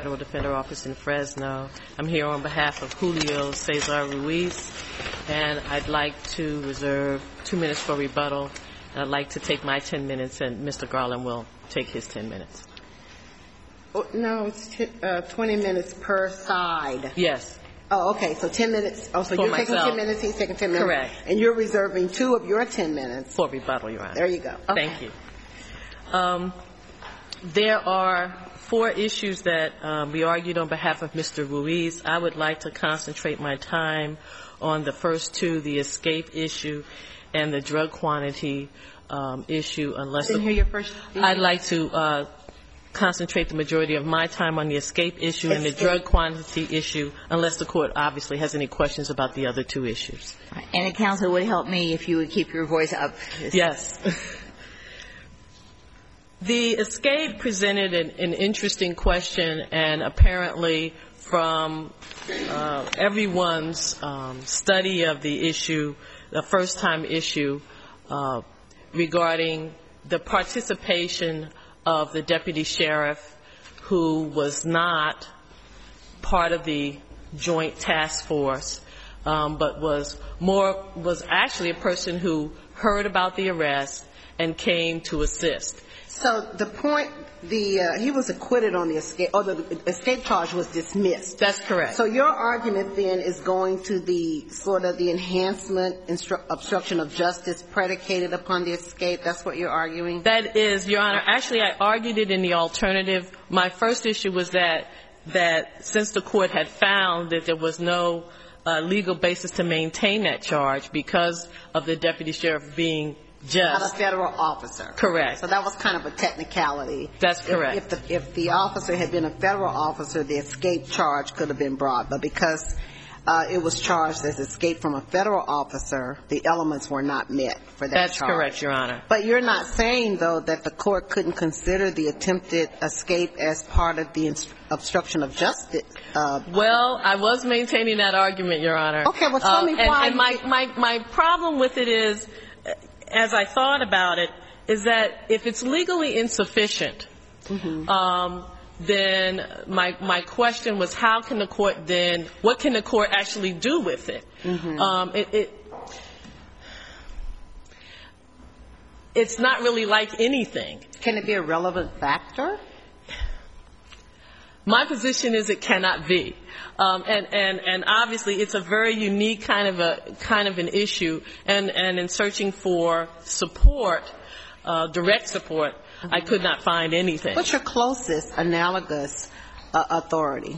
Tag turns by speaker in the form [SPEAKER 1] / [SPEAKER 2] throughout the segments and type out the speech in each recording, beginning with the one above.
[SPEAKER 1] Federal Defender Office in Fresno. I'm here on behalf of Julio Cesar Ruiz, and I'd like to reserve 2 minutes for rebuttal. I'd like to take my 10 minutes, and Mr. Garland will take his 10 minutes.
[SPEAKER 2] Oh, no, it's 20 minutes per side.
[SPEAKER 1] Yes.
[SPEAKER 2] Oh, okay. So 10 minutes. Oh, so
[SPEAKER 1] for
[SPEAKER 2] you're
[SPEAKER 1] myself.
[SPEAKER 2] taking 10 minutes, he's taking 10 minutes.
[SPEAKER 1] Correct.
[SPEAKER 2] And you're reserving 2 of your 10 minutes.
[SPEAKER 1] For rebuttal, Your Honor.
[SPEAKER 2] There you go. Okay.
[SPEAKER 1] Thank you. There are 4 issues that we argued on behalf of Mr. Ruiz. I would like to concentrate my time on the first 2, the escape issue and the drug quantity issue. Unless
[SPEAKER 2] Didn't hear your first issue.
[SPEAKER 1] I'd like to concentrate the majority of my time on the escape issue and the drug quantity issue, unless the court obviously has any questions about the other 2 issues.
[SPEAKER 3] And counsel, would help me if you would keep your voice up.
[SPEAKER 1] Yes. The escape presented an interesting question, and apparently from everyone's study of the issue, the first-time issue regarding the participation of the deputy sheriff who was not part of the joint task force, but was actually a person who heard about the arrest and came to assist.
[SPEAKER 2] So the point, he was acquitted on the escape, or the escape charge was dismissed.
[SPEAKER 1] That's correct.
[SPEAKER 2] So your argument then is going to the sort of the enhancement, obstruction of justice predicated upon the escape. That's what you're arguing?
[SPEAKER 1] That is, Your Honor. Actually, I argued it in the alternative. My first issue was that since the court had found that there was no legal basis to maintain that charge because of the deputy sheriff being just
[SPEAKER 2] not a federal officer.
[SPEAKER 1] Correct.
[SPEAKER 2] So that was kind of a technicality.
[SPEAKER 1] That's correct.
[SPEAKER 2] If the officer had been a federal officer, the escape charge could have been brought. But because it was charged as escape from a federal officer, the elements were not met for that
[SPEAKER 1] That's
[SPEAKER 2] charge.
[SPEAKER 1] That's correct, Your Honor.
[SPEAKER 2] But you're not saying, though, that the court couldn't consider the attempted escape as part of the obstruction of justice?
[SPEAKER 1] Well, I was maintaining that argument, Your Honor.
[SPEAKER 2] Okay, well, tell me why.
[SPEAKER 1] And my problem with it is, as I thought about it, is that if it's legally insufficient, then my question was, how can the court then, what can the court actually do with it? It's not really like anything.
[SPEAKER 2] Can it be a relevant factor?
[SPEAKER 1] My position is it cannot be. And obviously it's a very unique kind of an issue, and in searching for support, direct support, I could not find anything.
[SPEAKER 2] What's your closest analogous authority?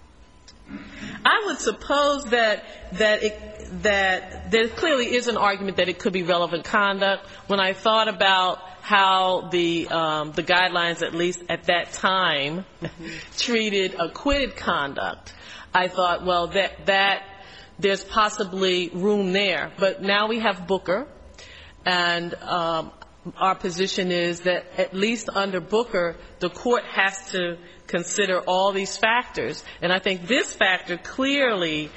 [SPEAKER 1] I would suppose that there clearly is an argument that it could be relevant conduct. When I thought about how the guidelines, at least at that time, treated acquitted conduct, I thought, well, that there's possibly room there. But now we have Booker, and our position is that at least under Booker, the court has to consider all these factors. And I think this factor clearly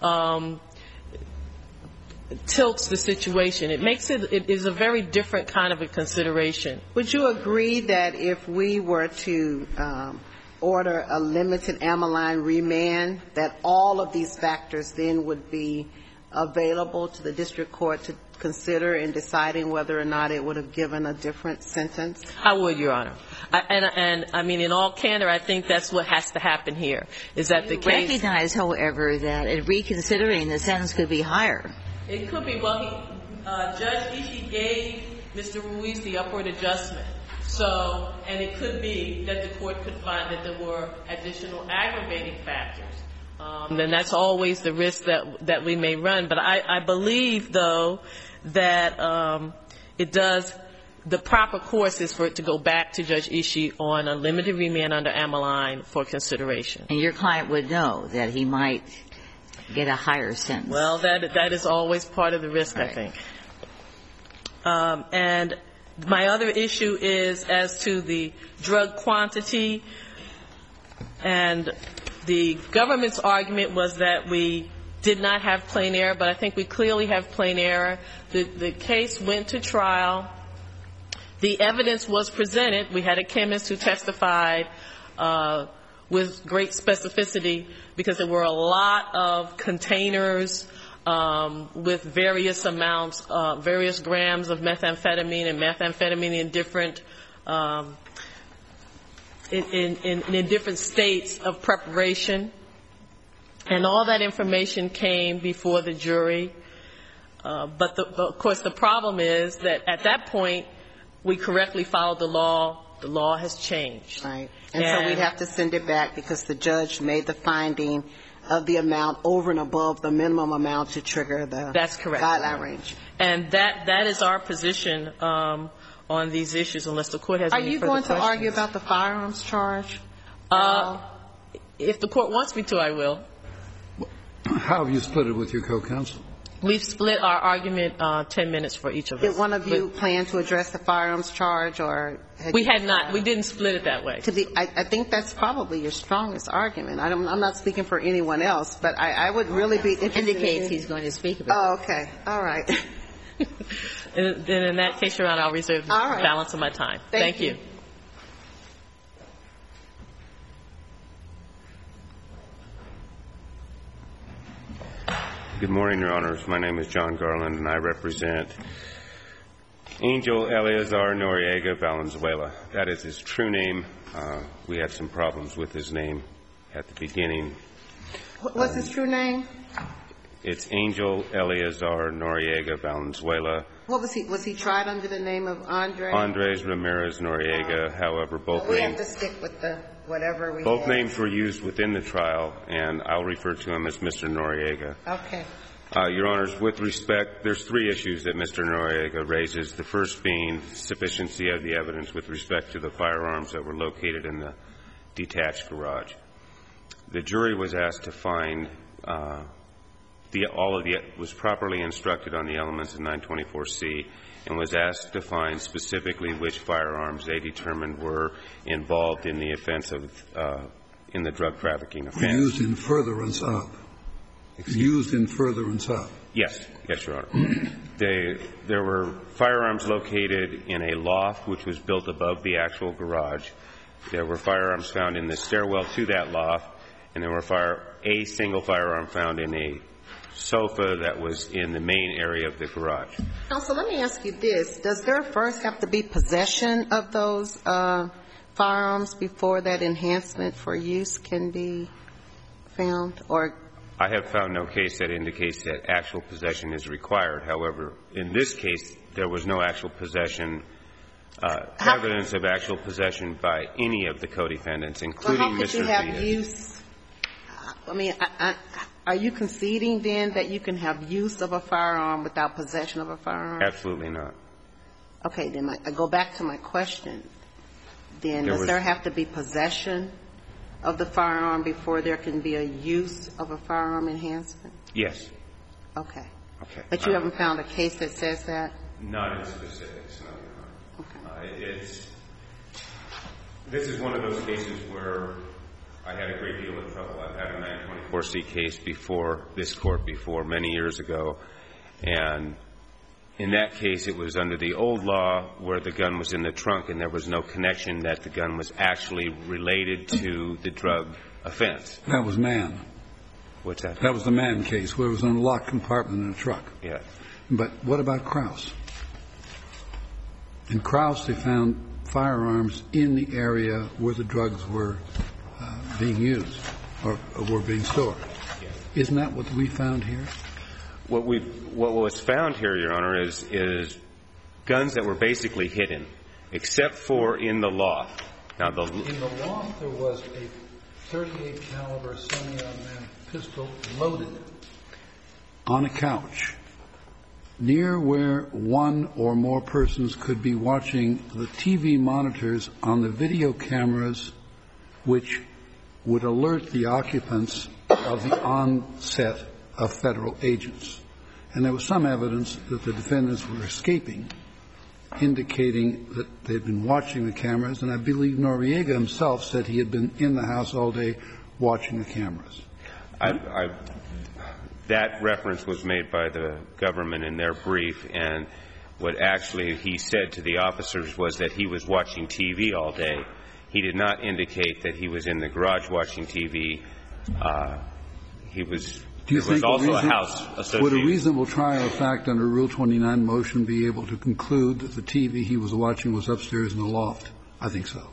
[SPEAKER 1] tilts the situation. It is a very different kind of a consideration.
[SPEAKER 2] Would you agree that if we were to order a limited Ammaline remand, that all of these factors then would be available to the district court to consider in deciding whether or not it would have given a different sentence?
[SPEAKER 1] I would, Your Honor. And I mean, in all candor, I think that's what has to happen here, is that the case...
[SPEAKER 3] You recognize, however, that in reconsidering, the sentence could be higher.
[SPEAKER 1] It could be. Well, Judge Ishii gave Mr. Ruiz the upward adjustment. So, and it could be that the court could find that there were additional aggravating factors. Then that's always the risk that we may run. But I believe, though, that it does, the proper course is for it to go back to Judge Ishii on a limited remand under Ammaline for consideration.
[SPEAKER 3] And your client would know that he might get a higher sentence.
[SPEAKER 1] Well, that is always part of the risk, right. I think. And my other issue is as to the drug quantity. And the government's argument was that we did not have plain error, but I think we clearly have plain error. The case went to trial. The evidence was presented. We had a chemist who testified with great specificity because there were a lot of containers with various amounts, various grams of methamphetamine and methamphetamine in different in different states of preparation. And all that information came before the jury. But of course, the problem is that at that point, we correctly followed the law. The law has changed.
[SPEAKER 2] Right. And so we'd have to send it back because the judge made the finding of the amount over and above the minimum amount to trigger the
[SPEAKER 1] That's correct.
[SPEAKER 2] guideline range.
[SPEAKER 1] And that is our position on these issues, unless the court has any further questions.
[SPEAKER 2] Are you going to argue about the firearms charge?
[SPEAKER 1] If the court wants me to, I will.
[SPEAKER 4] How have you split it with your co-counsel?
[SPEAKER 1] We've split our argument 10 minutes for each of us.
[SPEAKER 2] Did one of you plan to address the firearms charge, or
[SPEAKER 1] we had not? We didn't split it that way.
[SPEAKER 2] I think that's probably your strongest argument. I'm not speaking for anyone else, but I would really be interested.
[SPEAKER 3] Indicates he's going to speak about it.
[SPEAKER 2] Oh, okay. All right.
[SPEAKER 1] Then in that case, Your Honor, I'll reserve the balance of my time. Thank you.
[SPEAKER 5] Good morning, Your Honors. My name is John Garland, and I represent Angel Eleazar Noriega Valenzuela. That is his true name. We had some problems with his name at the beginning.
[SPEAKER 2] What's his true name?
[SPEAKER 5] It's Angel Eleazar Noriega Valenzuela.
[SPEAKER 2] What was he? Was he tried under the name of Andre?
[SPEAKER 5] Andres Ramirez Noriega. However, both
[SPEAKER 2] we
[SPEAKER 5] names.
[SPEAKER 2] have to stick with the whatever we.
[SPEAKER 5] Both
[SPEAKER 2] have.
[SPEAKER 5] names were used within the trial, and I'll refer to him as Mr. Noriega.
[SPEAKER 2] Okay.
[SPEAKER 5] Your Honors, with respect, there's three issues that Mr. Noriega raises. The first being sufficiency of the evidence with respect to the firearms that were located in the detached garage. The jury was asked to find was properly instructed on the elements of 924C and was asked to find specifically which firearms they determined were involved in the offense of in the drug trafficking offense.
[SPEAKER 4] Used in furtherance of. Used in furtherance of.
[SPEAKER 5] Yes. Yes, Your Honor. There were firearms located in a loft which was built above the actual garage. There were firearms found in the stairwell to that loft, and there were a single firearm found in a sofa that was in the main area of the garage.
[SPEAKER 2] Counsel, let me ask you this. Does there first have to be possession of those firearms before that enhancement for use can be found? Or
[SPEAKER 5] I have found no case that indicates that actual possession is required. However, in this case, there was no actual possession, evidence of actual possession by any of the co-defendants, including Mr. Diaz.
[SPEAKER 2] Well, how could you have use? I mean, are you conceding then that you can have use of a firearm without possession of a firearm?
[SPEAKER 5] Absolutely not.
[SPEAKER 2] Okay, then I go back to my question. Then does there have to be possession of the firearm before there can be a use of a firearm enhancement?
[SPEAKER 5] Yes.
[SPEAKER 2] Okay.
[SPEAKER 5] Okay.
[SPEAKER 2] But you haven't found a case that says that?
[SPEAKER 5] Not in specifics, no, Your Honor.
[SPEAKER 2] Okay.
[SPEAKER 5] This is one of those cases where I had a great deal of trouble. I've had a 924C case before this court before many years ago, and in that case it was under the old law where the gun was in the trunk and there was no connection that the gun was actually related to the drug offense.
[SPEAKER 4] That was Mann.
[SPEAKER 5] What's that?
[SPEAKER 4] That was the Mann case where it was in a locked compartment in a truck.
[SPEAKER 5] Yes.
[SPEAKER 4] But what about Krause? In Krause, they found firearms in the area where the drugs were being used or were being stored.
[SPEAKER 5] Yes.
[SPEAKER 4] Isn't that what we found here?
[SPEAKER 5] What was found here, Your Honor, is guns that were basically hidden, except for in the loft. Now, in
[SPEAKER 4] the loft, there was a .38 caliber semi-automatic pistol loaded on a couch near where one or more persons could be watching the TV monitors on the video cameras, which would alert the occupants of the onset of federal agents. And there was some evidence that the defendants were escaping, indicating that they'd been watching the cameras, and I believe Noriega himself said he had been in the house all day watching the cameras.
[SPEAKER 5] That reference was made by the government in their brief, and what actually he said to the officers was that he was watching TV all day. He did not indicate that he was in the garage watching TV. There was also a house associated.
[SPEAKER 4] Would a reasonable trial of fact under Rule 29 motion be able to conclude that the TV he was watching was upstairs in the loft? I think so.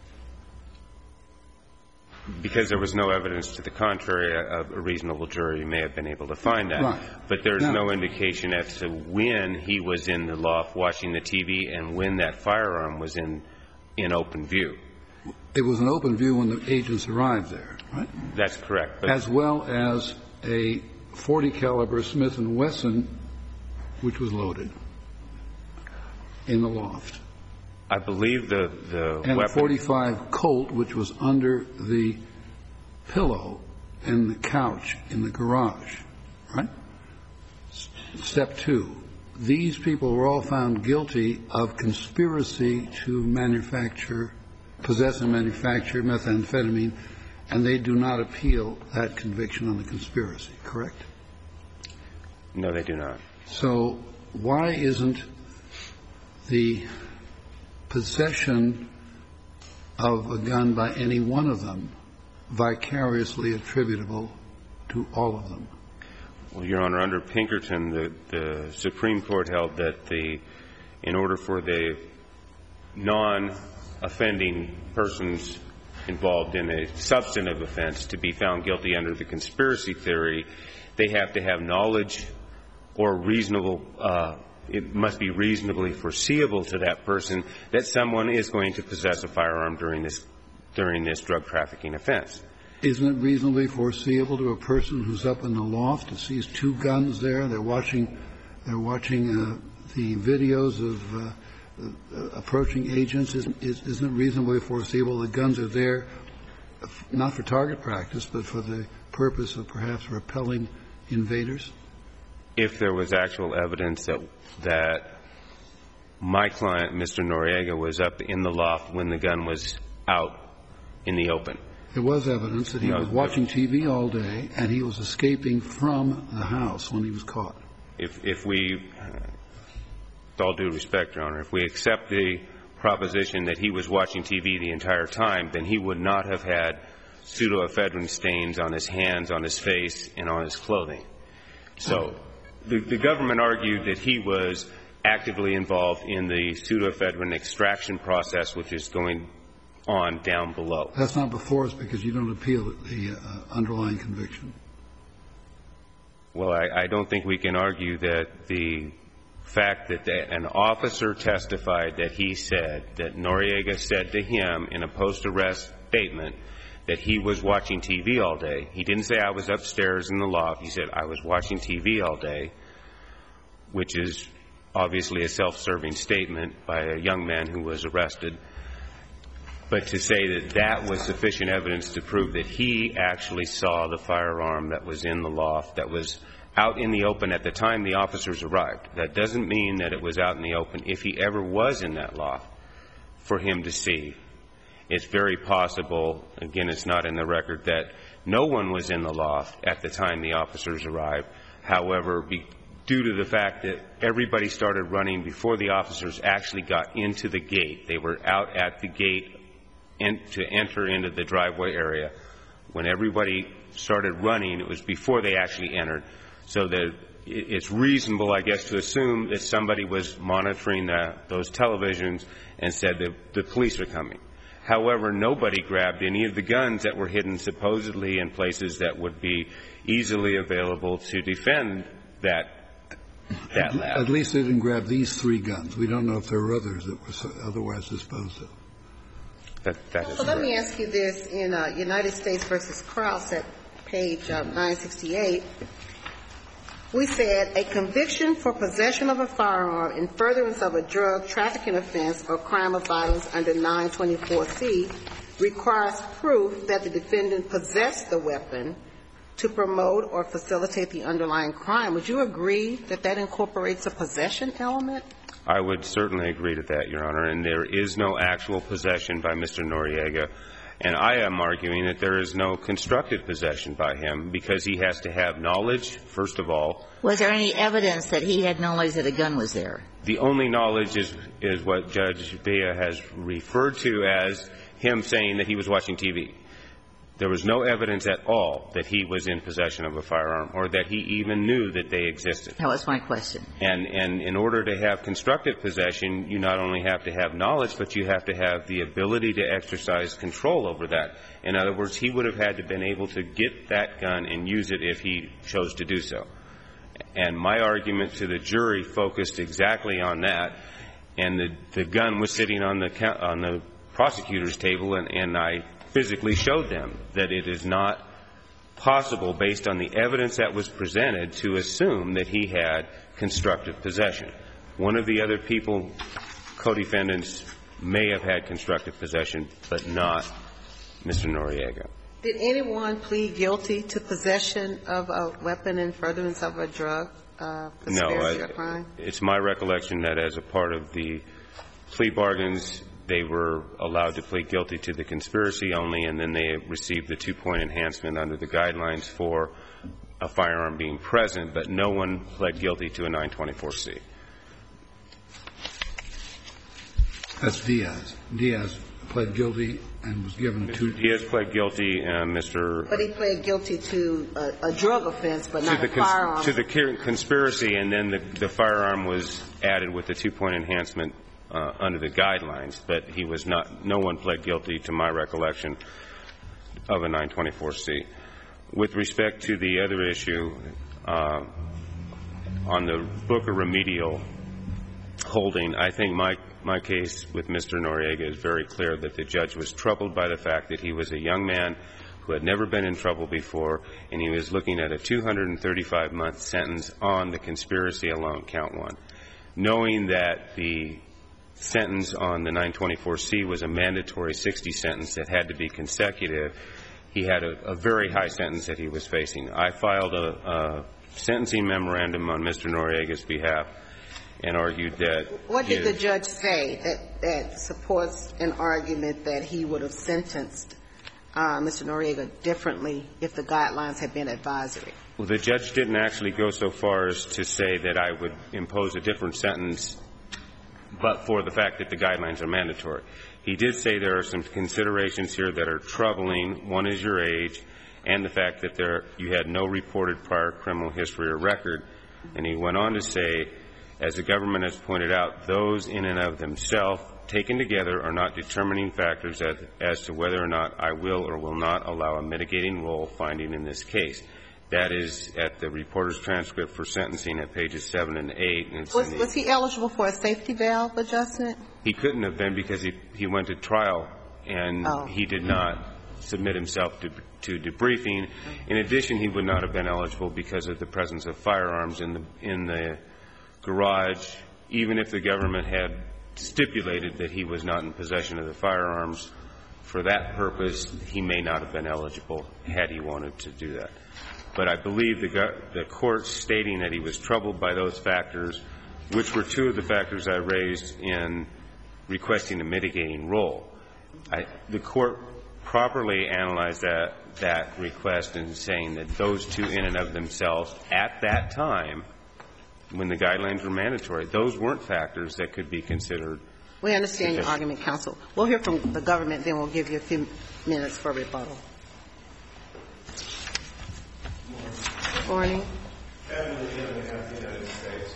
[SPEAKER 5] Because there was no evidence to the contrary, a reasonable jury may have been able to find that.
[SPEAKER 4] Right.
[SPEAKER 5] But there's no indication as to when he was in the loft watching the TV and when that firearm was in open view.
[SPEAKER 4] It was an open view when the agents arrived there, right?
[SPEAKER 5] That's correct.
[SPEAKER 4] As well as a .40 caliber Smith & Wesson, which was loaded in the loft.
[SPEAKER 5] I believe the
[SPEAKER 4] and
[SPEAKER 5] weapon.
[SPEAKER 4] And a .45 Colt, which was under the pillow in the couch in the garage, right? Step 2. These people were all found guilty of conspiracy to possess and manufacture methamphetamine, and they do not appeal that conviction on the conspiracy, correct?
[SPEAKER 5] No, they do not.
[SPEAKER 4] So why isn't the possession of a gun by any one of them vicariously attributable to all of them?
[SPEAKER 5] Well, Your Honor, under Pinkerton, the Supreme Court held that in order for the non-offending persons involved in a substantive offense to be found guilty under the conspiracy theory, they have to have knowledge or reasonable it must be reasonably foreseeable to that person that someone is going to possess a firearm during this drug trafficking offense.
[SPEAKER 4] Isn't it reasonably foreseeable to a person who's up in the loft and sees 2 guns there? They're watching the videos of approaching agents. Isn't it reasonably foreseeable the guns are there not for target practice but for the purpose of perhaps repelling invaders?
[SPEAKER 5] If there was actual evidence that my client, Mr. Noriega, was up in the loft when the gun was out in the open.
[SPEAKER 4] There was evidence that he was watching TV all day and he was escaping from the house when he was caught.
[SPEAKER 5] If we, with all due respect, Your Honor, if we accept the proposition that he was watching TV the entire time, then he would not have had pseudoephedrine stains on his hands, on his face, and on his clothing. So the government argued that he was actively involved in the pseudoephedrine extraction process, which is going on down below.
[SPEAKER 4] That's not before us because you don't appeal the underlying conviction.
[SPEAKER 5] Well, I don't think we can argue that the fact that an officer testified that he said, that Noriega said to him in a post-arrest statement that he was watching TV all day. He didn't say I was upstairs in the loft. He said I was watching TV all day, which is obviously a self-serving statement by a young man who was arrested. But to say that that was sufficient evidence to prove that he actually saw the firearm that was in the loft, that was out in the open at the time the officers arrived, that doesn't mean that it was out in the open if he ever was in that loft for him to see. It's very possible, again, it's not in the record, that no one was in the loft at the time the officers arrived. However, due to the fact that everybody started running before the officers actually got into the gate, they were out at the gate to enter into the driveway area. When everybody started running, it was before they actually entered. So that it's reasonable, I guess, to assume that somebody was monitoring those televisions and said that the police are coming. However, nobody grabbed any of the guns that were hidden supposedly in places that would be easily available to defend that lab.
[SPEAKER 4] At least they didn't grab these 3 guns. We don't know if there were others that were otherwise disposed of.
[SPEAKER 5] That is
[SPEAKER 2] so let me ask you this. In United States v. Krause at page 968, we said a conviction for possession of a firearm in furtherance of a drug trafficking offense or crime of violence under 924C requires proof that the defendant possessed the weapon to promote or facilitate the underlying crime. Would you agree that that incorporates a possession element?
[SPEAKER 5] I would certainly agree to that, Your Honor. And there is no actual possession by Mr. Noriega. And I am arguing that there is no constructive possession by him because he has to have knowledge, first of all.
[SPEAKER 3] Was there any evidence that he had knowledge that a gun was there?
[SPEAKER 5] The only knowledge is what Judge Villa has referred to as him saying that he was watching TV. There was no evidence at all that he was in possession of a firearm or that he even knew that they existed.
[SPEAKER 3] That was my question.
[SPEAKER 5] And in order to have constructive possession, you not only have to have knowledge, but you have to have the ability to exercise control over that. In other words, he would have had to been able to get that gun and use it if he chose to do so. And my argument to the jury focused exactly on that. And the gun was sitting on the prosecutor's table, and I physically showed them that it is not possible, based on the evidence that was presented, to assume that he had constructive possession. One of the other people, co-defendants, may have had constructive possession, but not Mr. Noriega.
[SPEAKER 2] Did anyone plead guilty to possession of a weapon in furtherance of a drug conspiracy or crime?
[SPEAKER 5] No. It's my recollection that as a part of the plea bargains, they were allowed to plead guilty to the conspiracy only, and then they received the 2-point enhancement under the guidelines for a firearm being present, but no one pled guilty to a 924C.
[SPEAKER 4] That's Diaz. Diaz pled guilty and was given
[SPEAKER 5] Diaz pled guilty,
[SPEAKER 2] But he pled guilty to a drug offense, but not a firearm.
[SPEAKER 5] To the conspiracy, and then the firearm was added with the 2-point enhancement under the guidelines, but he was not, no one pled guilty, to my recollection, of a 924C. With respect to the other issue, on the Booker remedial holding, I think my case with Mr. Noriega is very clear that the judge was troubled by the fact that he was a young man who had never been in trouble before, and he was looking at a 235-month sentence on the conspiracy alone, count one. Knowing that the sentence on the 924C was a mandatory 60 sentence that had to be consecutive, he had a very high sentence that he was facing. I filed a sentencing memorandum on Mr. Noriega's behalf and argued that
[SPEAKER 2] What did the judge say that supports an argument that he would have sentenced Mr. Noriega differently if the guidelines had been advisory?
[SPEAKER 5] Well, the judge didn't actually go so far as to say that I would impose a different sentence, but for the fact that the guidelines are mandatory. He did say there are some considerations here that are troubling. One is your age and the fact that you had no reported prior criminal history or record. And he went on to say, as the government has pointed out, those in and of themselves, taken together, are not determining factors as to whether or not I will or will not allow a mitigating role finding in this case. That is at the reporter's transcript for sentencing at pages 7 and 8. And
[SPEAKER 2] was he eligible for a safety valve adjustment?
[SPEAKER 5] He couldn't have been because he went to trial and he did not submit himself to debriefing. In addition, he would not have been eligible because of the presence of firearms in the garage, even if the government had stipulated that he was not in possession of the firearms. For that purpose, he may not have been eligible had he wanted to do that. But I believe the court stating that he was troubled by those factors, which were two of the factors I raised in requesting a mitigating role. The court properly analyzed that request in saying that those two in and of themselves at that time, when the guidelines were mandatory, those weren't factors that could be considered.
[SPEAKER 2] We understand your argument, counsel. We'll hear from the government, then we'll give you a few minutes for rebuttal. Good morning.
[SPEAKER 6] Kevin Lee on behalf of the United States.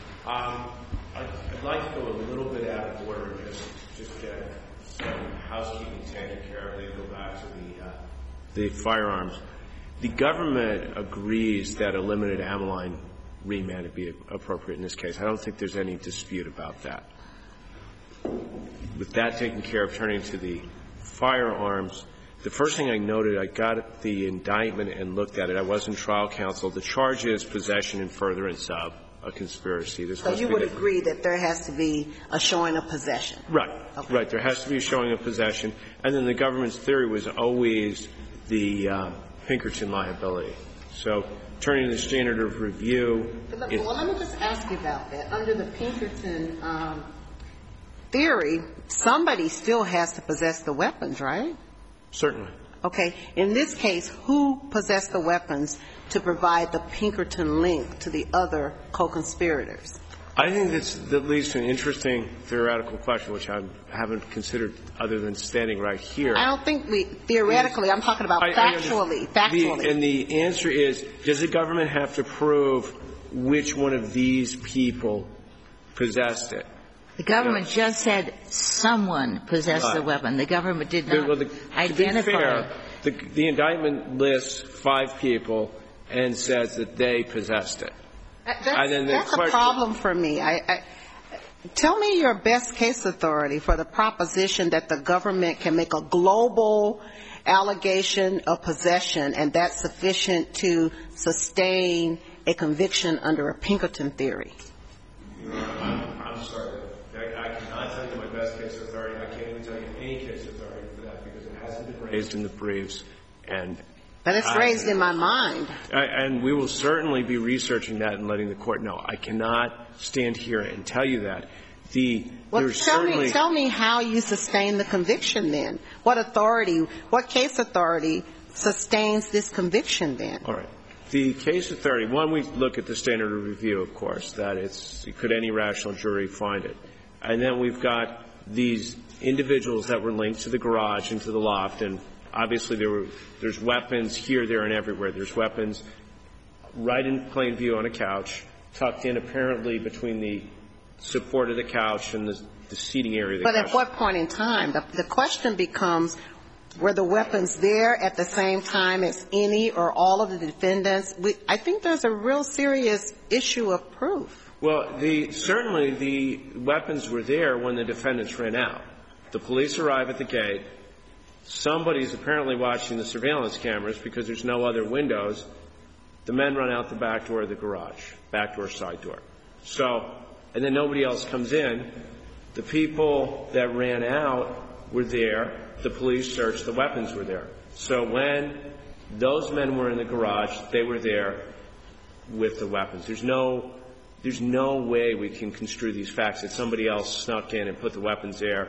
[SPEAKER 6] I'd like to go a little bit out of order and just get some housekeeping taken care of. They go back to the firearms. The government agrees that a limited amyline remand would be appropriate in this case. I don't think there's any dispute about that. With that taken care of, turning to the firearms, the first thing I noted, I got the indictment and looked at it. I was in trial counsel. The charge is possession and furtherance of a conspiracy. So
[SPEAKER 2] you would agree that there has to be a showing of possession?
[SPEAKER 6] Right.
[SPEAKER 2] Okay.
[SPEAKER 6] Right. There has to be a showing of possession. And then the government's theory was always the Pinkerton liability. So turning to the standard of review.
[SPEAKER 2] Well, let me just ask you about that. Under the Pinkerton theory, somebody still has to possess the weapons, right?
[SPEAKER 6] Certainly.
[SPEAKER 2] Okay. In this case, who possessed the weapons to provide the Pinkerton link to the other co-conspirators?
[SPEAKER 6] I think that leads to an interesting theoretical question, which I haven't considered other than standing right here.
[SPEAKER 2] I don't think theoretically, I'm talking about factually.
[SPEAKER 6] And the answer is, does the government have to prove which one of these people possessed it?
[SPEAKER 3] The government just said someone possessed the weapon. The government did not identify.
[SPEAKER 6] To be fair, the indictment lists 5 people and says that they possessed it.
[SPEAKER 2] That's a problem for me. Tell me your best case authority for the proposition that the government can make a global allegation of possession, and that's sufficient to sustain a conviction under a Pinkerton theory.
[SPEAKER 6] I'm sorry. I cannot tell you my best case authority. I can't even tell you any case authority for that because it hasn't been raised in the briefs.
[SPEAKER 2] But it's raised in my mind.
[SPEAKER 6] And we will certainly be researching that and letting the Court know. I cannot stand here and tell you that. Tell me how you sustain the conviction then. What case authority sustains this conviction then? All right. The case authority, one, we look at the standard of review, of course, that could any rational jury find it. And then we've got these individuals that were linked to the garage and to the loft, and obviously there's weapons here, there, and everywhere. There's weapons right in plain view on a couch, tucked in apparently between the support of the couch and the seating area of the couch.
[SPEAKER 2] But at what point in time? The question becomes, were the weapons there at the same time as any or all of the defendants? I think there's a real serious issue of proof.
[SPEAKER 6] Well, certainly the weapons were there when the defendants ran out. The police arrive at the gate. Somebody's apparently watching the surveillance cameras because there's no other windows. The men run out the back door of the garage, back door, side door. And then nobody else comes in. The people that ran out were there. The police searched. The weapons were there. So when those men were in the garage, they were there with the weapons. There's no way we can construe these facts that somebody else snuck in and put the weapons there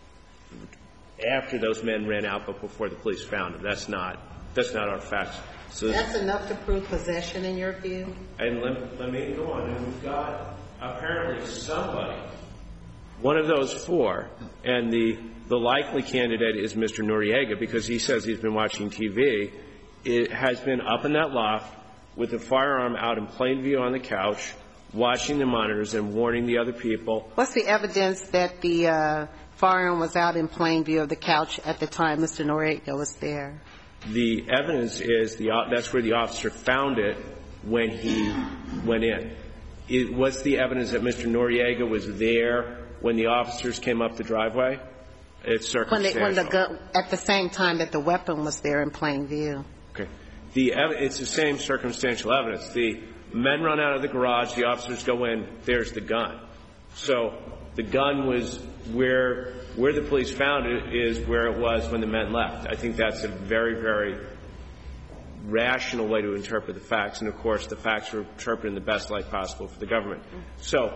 [SPEAKER 6] after those men ran out but before the police found them. That's not our facts. So
[SPEAKER 2] that's enough to prove possession in your view?
[SPEAKER 6] And let me go on. And we've got apparently somebody, one of those 4, and the likely candidate is Mr. Noriega because he says he's been watching TV. It has been up in that loft with a firearm out in plain view on the couch, watching the monitors and warning the other people.
[SPEAKER 2] What's the evidence that the firearm was out in plain view of the couch at the time Mr. Noriega was there?
[SPEAKER 6] The evidence is that's where the officer found it when he went in. What's the evidence that Mr. Noriega was there when the officers came up the driveway? It's circumstantial.
[SPEAKER 2] At the same time that the weapon was there in plain view.
[SPEAKER 6] Okay. It's the same circumstantial evidence. The men run out of the garage. The officers go in. There's the gun. So the gun was where the police found it is where it was when the men left. I think that's a very, very rational way to interpret the facts. And, of course, the facts were interpreted in the best light possible for the government. So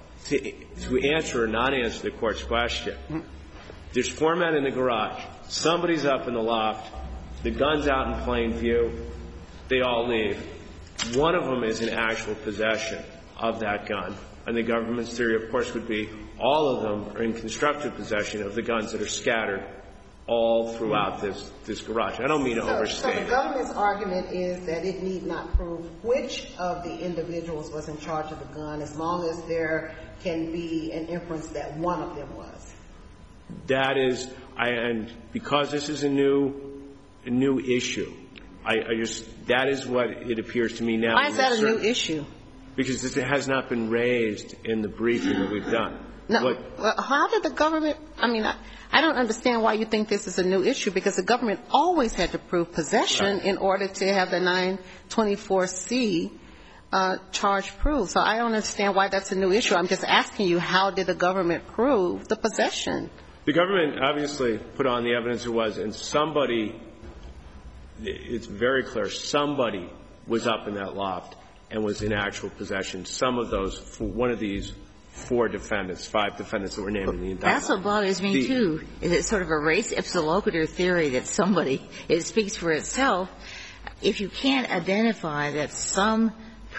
[SPEAKER 6] to answer or not answer the Court's question, there's 4 men in the garage. Somebody's up in the loft. The gun's out in plain view. They all leave. One of them is in actual possession of that gun. And the government's theory, of course, would be all of them are in constructive possession of the guns that are scattered all throughout this garage. I don't mean to overstate.
[SPEAKER 2] So the government's argument is that it need not prove which of the individuals was in charge of the gun as long as there can be an inference that one of them was.
[SPEAKER 6] That is, and because this is a new issue, that is what it appears to me now.
[SPEAKER 2] Why is that a new issue?
[SPEAKER 6] Because it has not been raised in the briefing that we've done.
[SPEAKER 2] No. Well, how did the government – I don't understand why you think this is a new issue, because the government always had to prove possession in order to have the 924C charge proved. So I don't understand why that's a new issue. I'm just asking you, how did the government prove the possession?
[SPEAKER 6] The government obviously put on the evidence it was, and somebody – it's very clear, somebody was up in that loft and was in actual possession. Some of those – one of these 4 defendants, 5 defendants that were named in the indictment.
[SPEAKER 3] That's what bothers me, too. Is it sort of a res ipsa loquitur theory that somebody – it speaks for itself. If you can't identify that some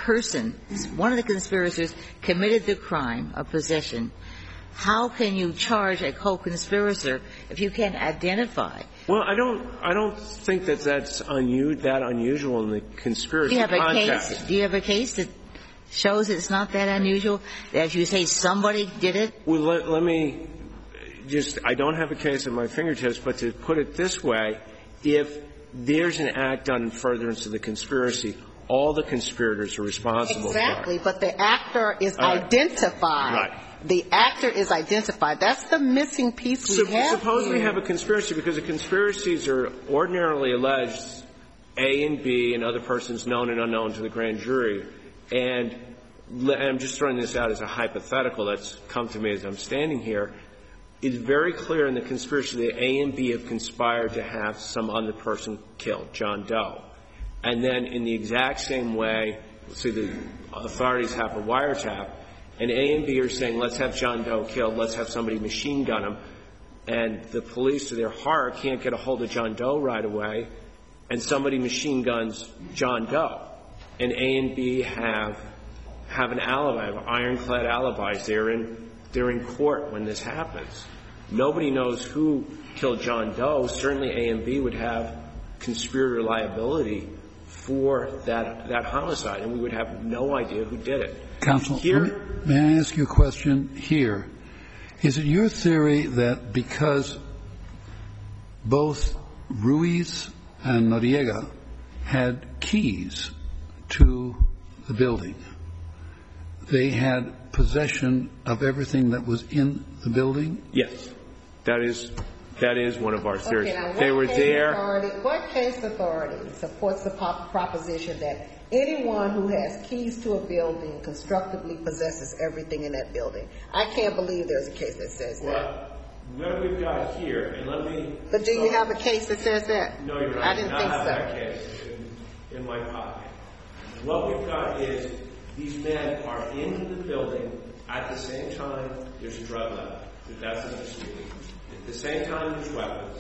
[SPEAKER 3] person, one of the conspirators, committed the crime of possession, how can you charge a co-conspirator if you can't identify?
[SPEAKER 6] Well, I don't think that that's that unusual in the conspiracy context.
[SPEAKER 3] Do you have a case that shows it's not that unusual, that you say somebody did it?
[SPEAKER 6] Well, let me just – I don't have a case at my fingertips, but to put it this way, if there's an act done in furtherance of the conspiracy, all the conspirators are responsible for it.
[SPEAKER 2] Exactly, but the actor is identified.
[SPEAKER 6] Right.
[SPEAKER 2] The actor is identified. That's the missing piece we have
[SPEAKER 6] Suppose
[SPEAKER 2] here.
[SPEAKER 6] we have a conspiracy, because the conspiracies are ordinarily alleged A and B and other persons known and unknown to the grand jury. And I'm just throwing this out as a hypothetical that's come to me as I'm standing here. It's very clear in the conspiracy that A and B have conspired to have some other person killed, John Doe. And then in the exact same way, let's say the authorities have a wiretap, and A and B are saying, let's have John Doe killed, let's have somebody machine gun him, and the police, to their horror, can't get a hold of John Doe right away, and somebody machine guns John Doe. And A and B have an alibi, ironclad alibis. They're in court when this happens. Nobody knows who killed John Doe. Certainly A and B would have conspirator liability for that homicide, and we would have no idea who did it.
[SPEAKER 4] Counsel, may I ask you a question here? Is it your theory that because both Ruiz and Noriega had keys to the building, they had possession of everything that was in the building?
[SPEAKER 6] Yes. That is one of our theories.
[SPEAKER 2] Okay, now,
[SPEAKER 6] they were there.
[SPEAKER 2] What case authority supports the proposition that anyone who has keys to a building constructively possesses everything in that building? I can't believe there's a case that says that.
[SPEAKER 6] Well, what we've got here, and let me...
[SPEAKER 2] But do you have a case that says that?
[SPEAKER 6] No, you're right.
[SPEAKER 2] I didn't think so.
[SPEAKER 6] I don't have that case in my pocket. What we've got is these men are in the building at the same time there's a drug lab. That's a dispute. At the same time there's weapons.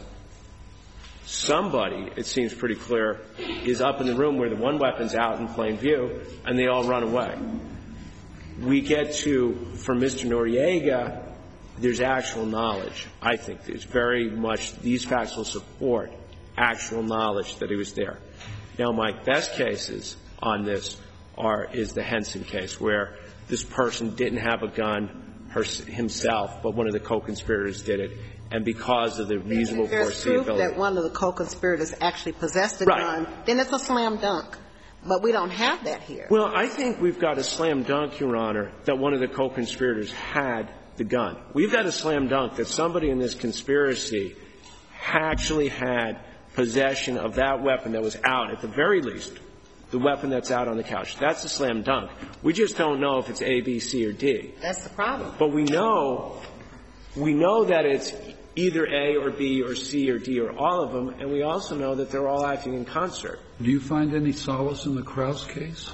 [SPEAKER 6] Somebody, it seems pretty clear, is up in the room where the one weapon's out in plain view, and they all run away. We get to, for Mr. Noriega, there's actual knowledge. I think there's very much, these facts will support actual knowledge that he was there. Now, my best cases on this is the Henson case, where this person didn't have a gun himself, but one of the co-conspirators did it. And because of the reasonable foreseeability.
[SPEAKER 2] If there's proof that one of the co-conspirators actually possessed a gun, then it's a slam dunk. But we don't have that here.
[SPEAKER 6] Well, I think we've got a slam dunk, Your Honor, that one of the co-conspirators had the gun. We've got a slam dunk that somebody in this conspiracy actually had possession of that weapon that was out, at the very least, the weapon that's out on the couch. That's a slam dunk. We just don't know if it's A, B, C, or D.
[SPEAKER 2] That's the problem.
[SPEAKER 6] But we know that it's either A or B or C or D or all of them, and we also know that they're all acting in concert.
[SPEAKER 4] Do you find any solace in the Krause case?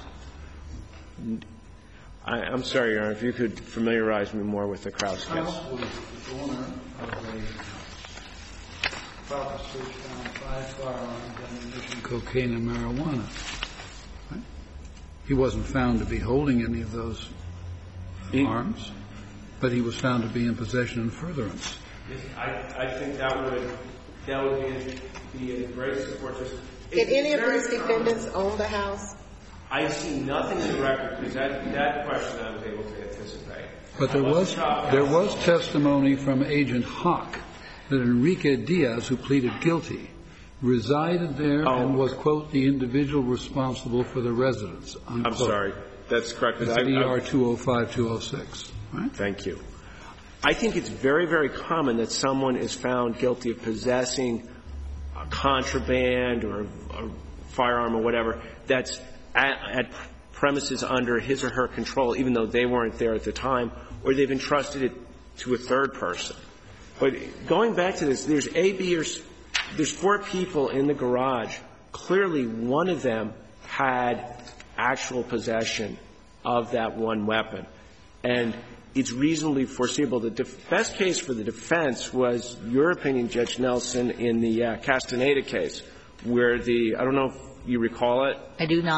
[SPEAKER 6] I'm sorry, Your Honor, if you could familiarize me more with the Krause case.
[SPEAKER 4] Krause was the owner of a property which found 5 firearms, ammunition, cocaine, and marijuana. Right? He wasn't found to be holding any of those arms, but he was found to be in possession and furtherance.
[SPEAKER 6] I think that would be a great support.
[SPEAKER 2] Did any of these defendants own the house?
[SPEAKER 6] I see nothing in the record, because that question I was able to anticipate.
[SPEAKER 4] But there was testimony from Agent Hawk that Enrique Diaz, who pleaded guilty, resided there and was, quote, the individual responsible for the residence, unquote.
[SPEAKER 6] I'm sorry. That's correct.
[SPEAKER 4] It's ER 205, 206. Right?
[SPEAKER 6] Thank you. I think it's very, very common that someone is found guilty of possessing a contraband or a firearm or whatever that's at premises under his or her control, even though they weren't there at the time, or they've entrusted it to a third person. But going back to this, there's 4 people in the garage. Clearly, one of them had actual possession of that one weapon. And it's reasonably foreseeable. The best case for the defense was your opinion, Judge Nelson, in the Castaneda case, where I don't know if you recall it.
[SPEAKER 3] I do not.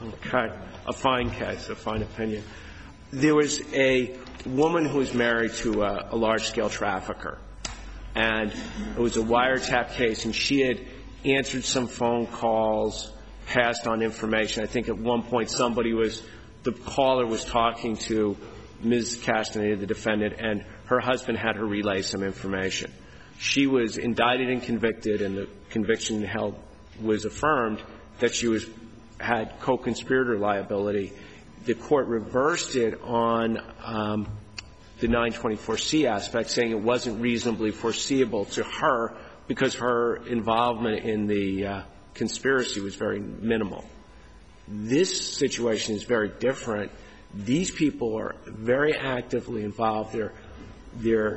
[SPEAKER 6] Okay. A fine case, a fine opinion. There was a woman who was married to a large-scale trafficker, and it was a wiretap case, and she had answered some phone calls, passed on information. I think at one point the caller was talking to Ms. Castaneda, the defendant, and her husband had her relay some information. She was indicted and convicted, and the conviction was affirmed that she had co-conspirator liability. The court reversed it on the 924C aspect, saying it wasn't reasonably foreseeable to her because her involvement in the conspiracy was very minimal. This situation is very different. These people are very actively involved. They're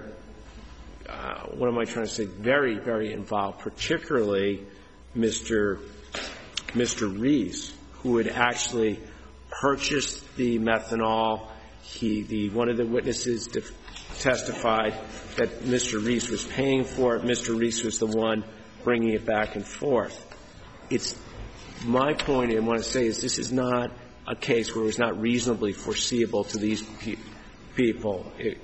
[SPEAKER 6] what am I trying to say? Very, very involved, particularly Mr. Reese, who had actually purchased the methanol. One of the witnesses testified that Mr. Reese was paying for it. Mr. Reese was the one bringing it back and forth. It's my point I want to say is this is not a case where it was not reasonably foreseeable to these people. It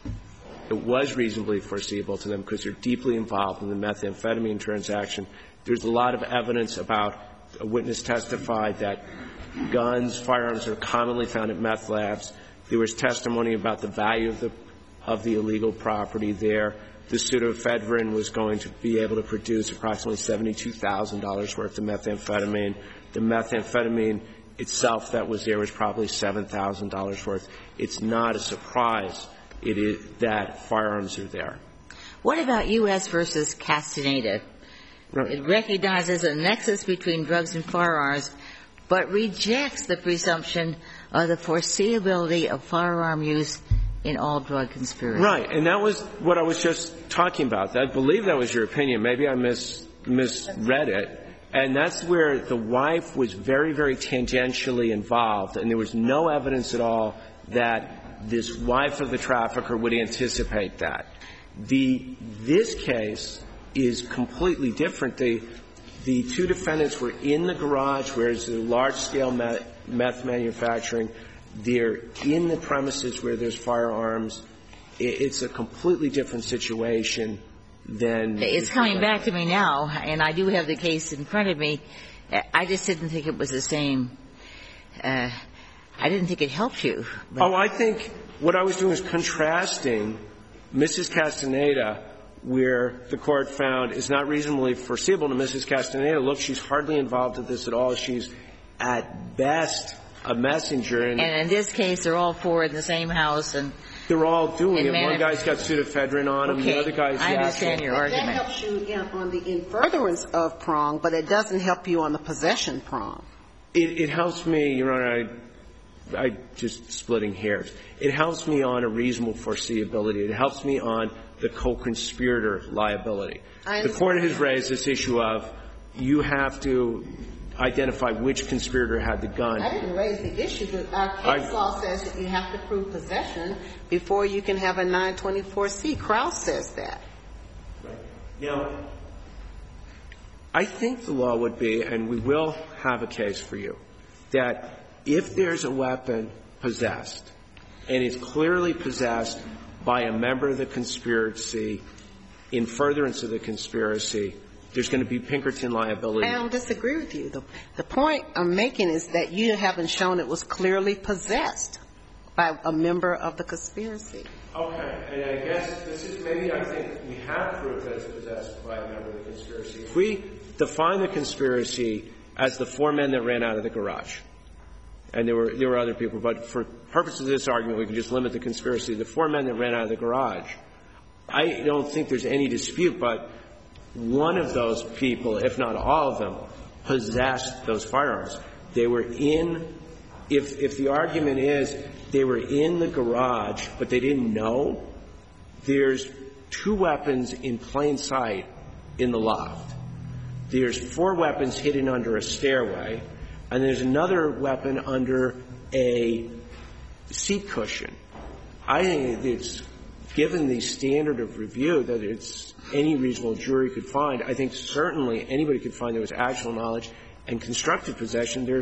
[SPEAKER 6] was reasonably foreseeable to them because they're deeply involved in the methamphetamine transaction. There's a lot of evidence about a witness testified that firearms are commonly found at meth labs. There was testimony about the value of the illegal property there. The pseudoephedrine was going to be able to produce approximately $72,000 worth of methamphetamine. The methamphetamine itself that was there was probably $7,000 worth. It's not a surprise that firearms are there.
[SPEAKER 3] What about U.S. versus Castaneda? Right. It recognizes a nexus between drugs and firearms, but rejects the presumption of the foreseeability of firearm use in all drug conspiracies.
[SPEAKER 6] Right. And that was what I was just talking about. I believe that was your opinion. Maybe I misread it. And that's where the wife was very, very tangentially involved, and there was no evidence at all that this wife of the trafficker would anticipate that. This case is completely different. The two defendants were in the garage, whereas the large-scale meth manufacturing, they're in the premises where there's firearms. It's a completely different situation than...
[SPEAKER 3] It's coming back to me now, and I do have the case in front of me. I just didn't think it was the same. I didn't think it helped you.
[SPEAKER 6] Oh, I think what I was doing was contrasting Mrs. Castaneda, where the court found it's not reasonably foreseeable to Mrs. Castaneda. Look, she's hardly involved in this at all. She's, at best, a messenger.
[SPEAKER 3] And in this case, they're all four in the same house. And
[SPEAKER 6] they're all doing it. One guy's got pseudoephedrine on him.
[SPEAKER 3] Okay.
[SPEAKER 6] The other guy's...
[SPEAKER 3] I understand your argument.
[SPEAKER 2] That helps you on the in furtherance of prong, but it doesn't help you on the possession prong.
[SPEAKER 6] It helps me, Your Honor, I just splitting hairs. It helps me on a reasonable foreseeability. It helps me on the co-conspirator liability. The court has raised this issue of you have to identify which conspirator had the gun.
[SPEAKER 2] I didn't raise the issue, but our case law says that you have to prove possession before you can have a 924C. Krause says that.
[SPEAKER 6] Right. Now, I think the law would be, and we will have a case for you, that if there's a weapon possessed, and it's clearly possessed by a member of the conspiracy in furtherance of the conspiracy, there's going to be Pinkerton liability.
[SPEAKER 2] I don't disagree with you. The point I'm making is that you haven't shown it was clearly possessed by a member of the conspiracy.
[SPEAKER 6] Okay. And I guess this is maybe I think we have proof that it's possessed by a member of the conspiracy. If we define the conspiracy as the four men that ran out of the garage, and there were other people, but for purposes of this argument, we can just limit the conspiracy to the four men that ran out of the garage. I don't think there's any dispute, but one of those people, if not all of them, possessed those firearms. They were in, if the argument is they were in the garage, but they didn't know, there's two weapons in plain sight in the loft. There's four weapons hidden under a stairway, and there's another weapon under a seat cushion. I think it's, given the standard of review that it's any reasonable jury could find, I think certainly anybody could find there was actual knowledge and constructive possession.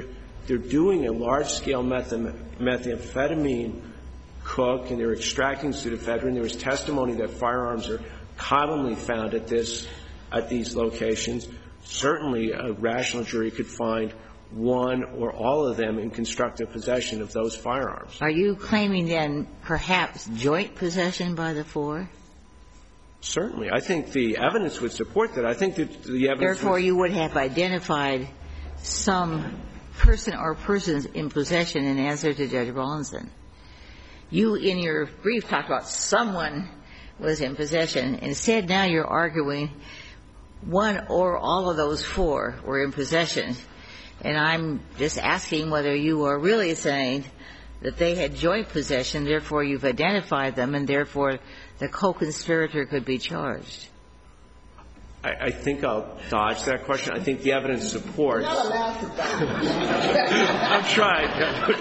[SPEAKER 6] They're doing a large-scale methamphetamine cook, and they're extracting pseudoephedrine. There was testimony that firearms are commonly found at these locations. Certainly, a rational jury could find one or all of them in constructive possession of those firearms.
[SPEAKER 3] Are you claiming then perhaps joint possession by the four?
[SPEAKER 6] Certainly. I think the evidence would support that. I think that the evidence
[SPEAKER 3] Therefore, you would have identified some person or persons in possession in answer to Judge Rawlinson. You, in your brief, talked about someone was in possession. Instead, now you're arguing one or all of those four were in possession. And I'm just asking whether you are really saying that they had joint possession, therefore you've identified them, and therefore the co-conspirator could be charged.
[SPEAKER 6] I think I'll dodge that question. I think the evidence supports.
[SPEAKER 2] You're not allowed to dodge.
[SPEAKER 6] I'm trying.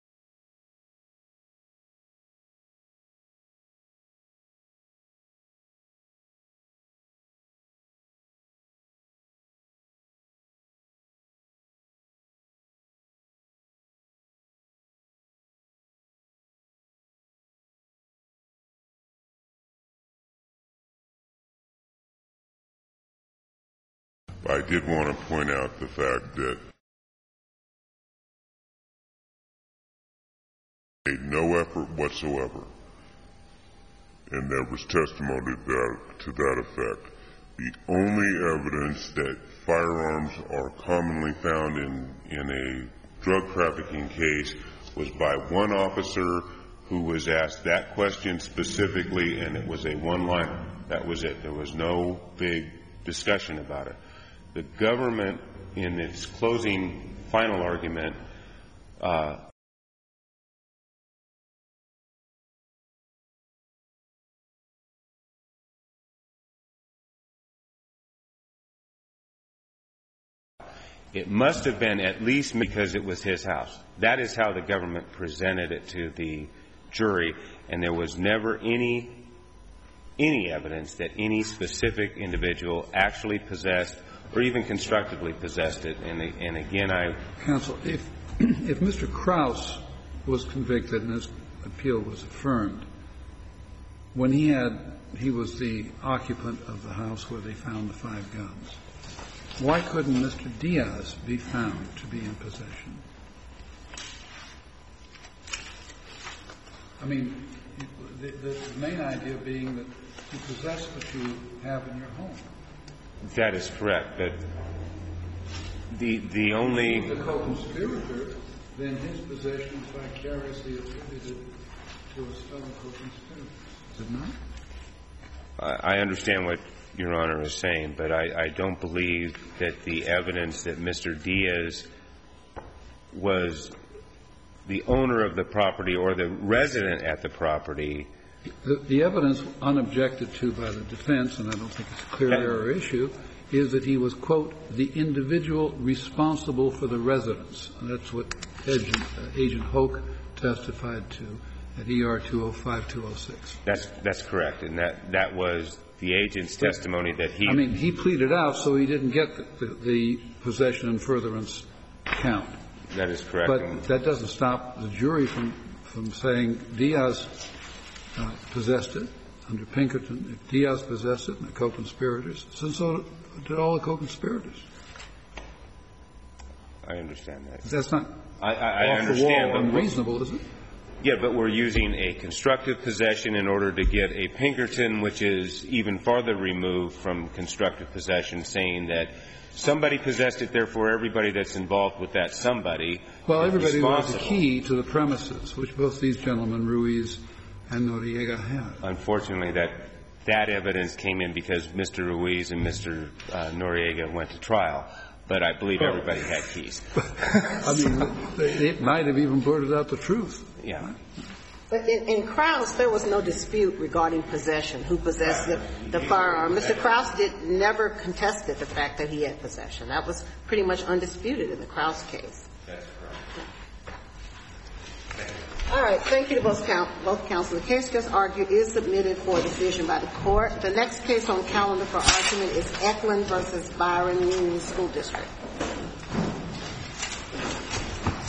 [SPEAKER 7] I did want to point out the fact that made no effort whatsoever, and there was testimony to that effect. The only evidence that firearms are commonly found in a drug trafficking case was by one officer who was asked that question specifically, and it was a one-liner. That was it. There was no big discussion about it. The government, in its closing final argument, it must have been at least because it was his house. That is how the government presented it to the jury, and there was never any evidence that any specific individual actually possessed or even constructively possessed it. And again,
[SPEAKER 4] Counsel, if Mr. Krause was convicted and his appeal was affirmed, when he was the occupant of the house where they found the 5 guns, why couldn't Mr. Diaz be found to be in possession? I mean, the main idea being that you possess what you have in your home.
[SPEAKER 5] that is correct. But the only
[SPEAKER 4] the co-conspirator, then his possession is vicariously attributed to his fellow co-conspirators. Is it not?
[SPEAKER 5] I understand what Your Honor is saying, but I don't believe that the evidence that Mr. Diaz was the owner of the property or the resident at the property.
[SPEAKER 4] The evidence unobjected to by the defense, and I don't think it's a clear error issue, is that he was, quote, the individual responsible for the residence. And that's what Agent Hoke testified to at ER 205-206.
[SPEAKER 5] That's correct. And that was the agent's testimony that he...
[SPEAKER 4] I mean, he pleaded out, so he didn't get the possession and furtherance count.
[SPEAKER 5] That is correct.
[SPEAKER 4] But that doesn't stop the jury from saying Diaz possessed it under Pinkerton. If Diaz possessed it and the co-conspirators, so did all the co-conspirators.
[SPEAKER 5] I understand that.
[SPEAKER 4] That's not
[SPEAKER 5] I
[SPEAKER 4] off
[SPEAKER 5] understand,
[SPEAKER 4] the wall
[SPEAKER 5] but
[SPEAKER 4] unreasonable, is it?
[SPEAKER 5] Yeah, but we're using a constructive possession in order to get a Pinkerton, which is even farther removed from constructive possession, saying that somebody possessed it, therefore everybody that's involved with that somebody
[SPEAKER 4] well,
[SPEAKER 5] is
[SPEAKER 4] everybody
[SPEAKER 5] responsible.
[SPEAKER 4] was the key to the premises, which both these gentlemen, Ruiz and Noriega, had.
[SPEAKER 5] Unfortunately, that evidence came in because Mr. Ruiz and Mr. Noriega went to trial. But I believe everybody had keys.
[SPEAKER 4] I mean, it might have even blurted out the truth.
[SPEAKER 5] Yeah.
[SPEAKER 2] But in Krause, there was no dispute regarding possession, who possessed the firearm. Mr. Krause never contested the fact that he had possession. That was pretty much undisputed in the Krause case.
[SPEAKER 5] That's correct.
[SPEAKER 2] All right. Thank you to both counsel. The case just argued is submitted for decision by the court. The next case on calendar for argument is Eklund versus Byron Union School District.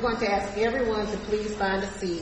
[SPEAKER 2] going to ask everyone to please find a seat.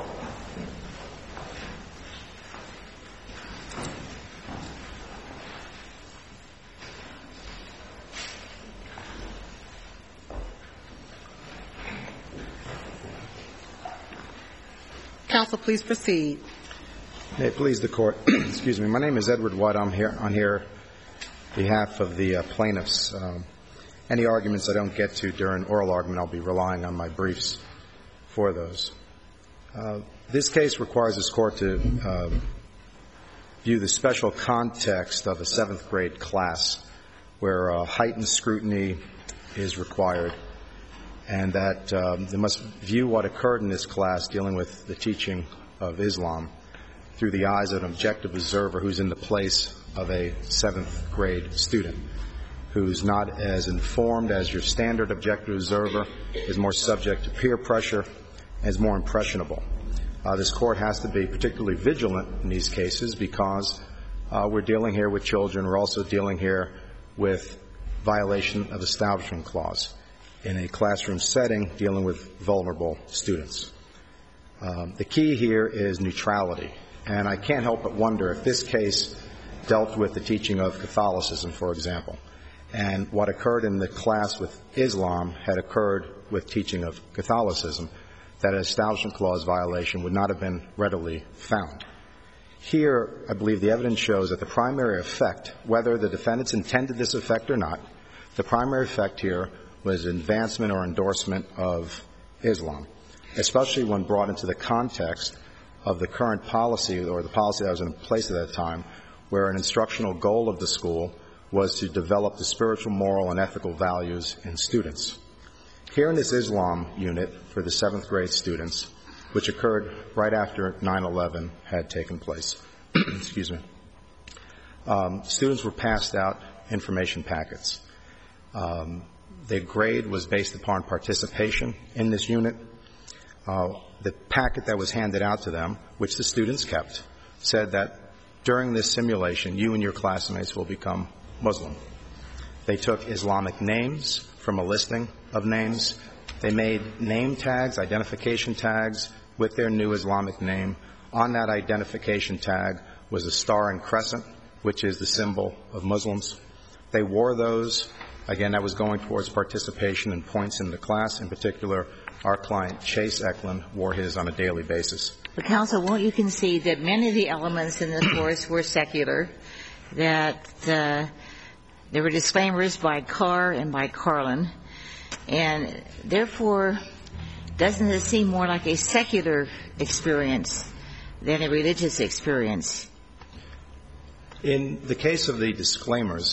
[SPEAKER 2] Counsel, please proceed.
[SPEAKER 8] May it please the Court. Excuse me. My name is Edward White. I'm here on behalf of the plaintiffs. Any arguments I don't get to during oral argument, I'll be relying on my briefs for those. This case requires this Court to view the special context of a 7th grade class where heightened scrutiny is required, and that they must view what occurred in this class dealing with the teaching of Islam through the eyes of an objective observer who's in the place of a 7th grade student, who's not as informed as your standard objective observer, is more subject to peer pressure, and is more impressionable. This Court has to be particularly vigilant in these cases because we're dealing here with children. We're also dealing here with violation of Establishment Clause in a classroom setting dealing with vulnerable students. The key here is neutrality, and I can't help but wonder if this case dealt with the teaching of Catholicism, for example, and what occurred in the class with Islam had occurred with teaching of Catholicism, that an Establishment Clause violation would not have been readily found. Here, I believe the evidence shows that the primary effect, whether the defendants intended this effect or not, the primary effect here was advancement or endorsement of Islam, especially when brought into the context of the current policy or the policy that was in place at that time, where an instructional goal of the school was to develop the spiritual, moral, and ethical values in students. Here in this Islam unit for the 7th grade students, which occurred right after 9/11 had taken place, excuse me, students were passed out information packets. Their grade was based upon participation in this unit. The packet that was handed out to them, which the students kept, said that during this simulation, you and your classmates will become Muslim. They took Islamic names from a listing of names. They made name tags, identification tags with their new Islamic name. On that identification tag was a star and crescent, which is the symbol of Muslims. They wore those. Again, that was going towards participation and points in the class. In particular, our client, Chase Eklund, wore his on a daily basis.
[SPEAKER 3] But, counsel, won't you concede that many of the elements in this course were secular, that there were disclaimers by Carr and by Carlin, and therefore, doesn't it seem more like a secular experience than a religious experience?
[SPEAKER 8] In the case of the disclaimers,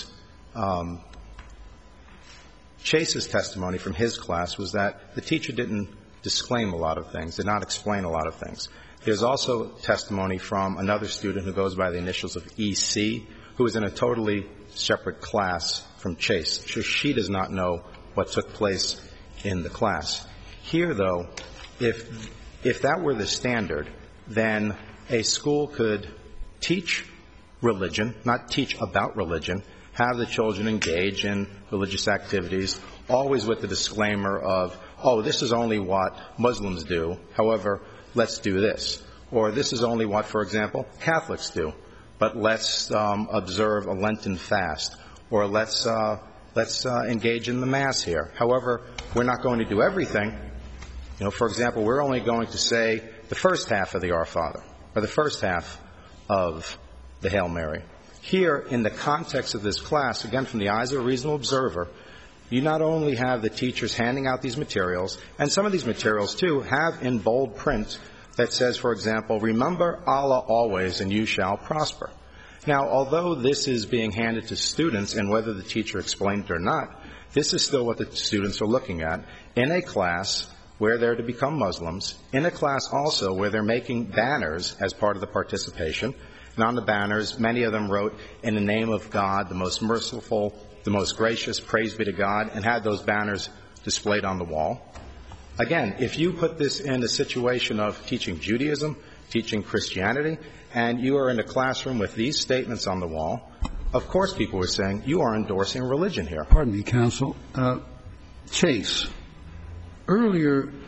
[SPEAKER 8] Chase's testimony from his class was that the teacher didn't disclaim a lot of things, did not explain a lot of things. There's also testimony from another student who goes by the initials of EC, who is in a totally separate class from Chase. So she does not know what took place in the class. Here, though, if that were the standard, then a school could teach religion, not teach about religion, have the children engage in religious activities, always with the disclaimer of, oh, this is only what Muslims do, however, let's do this. Or this is only what, for example, Catholics do, but let's observe a Lenten fast. Or let's engage in the Mass here. However, we're not going to do everything. You know, for example, we're only going to say the first half of the Our Father, or the first half of the Hail Mary. Here, in the context of this class, again, from the eyes of a reasonable observer, you not only have the teachers handing out these materials, and some of these materials, too, have in bold print that says, for example, remember Allah always and you shall prosper. Now, although this is being handed to students, and whether the teacher explained it or not, this is still what the students are looking at in a class where they're to become Muslims, in a class also where they're making banners as part of the participation. And on the banners, many of them wrote, in the name of God, the most merciful, the most gracious, praise be to God, and had those banners displayed on the wall. Again, if you put this in a situation of teaching Judaism, teaching Christianity, and you are in a classroom with these statements on the wall, of course people are saying, you are endorsing religion here.
[SPEAKER 4] Pardon me, counsel. Chase, earlier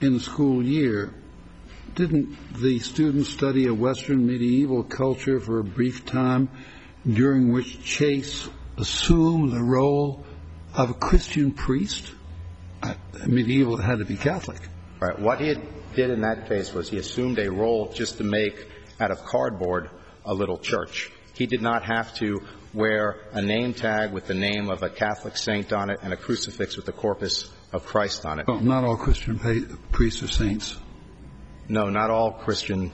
[SPEAKER 4] in the school year, didn't the students study a Western medieval culture for a brief time during which Chase assumed the role of a Christian priest? Medieval had to be Catholic.
[SPEAKER 8] Right. What he did in that case was he assumed a role just to make out of cardboard a little church. He did not have to wear a name tag with the name of a Catholic saint on it and a crucifix with the corpus of Christ on it.
[SPEAKER 4] Well, not all Christian priests are saints.
[SPEAKER 8] No, not all Christian.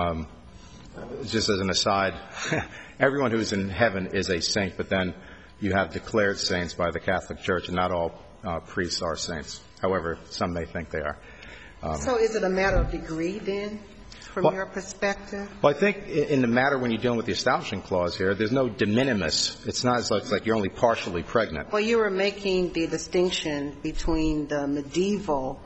[SPEAKER 8] Just as an aside, everyone who's in heaven is a saint, but then you have declared saints by the Catholic Church, and not all priests are saints. However, some may think they are.
[SPEAKER 2] So is it a matter of degree, then, from your perspective?
[SPEAKER 8] Well, I think in the matter when you're dealing with the Establishment Clause here, there's no de minimis. It's not as like you're only partially pregnant.
[SPEAKER 2] Well, you were making the distinction between the medieval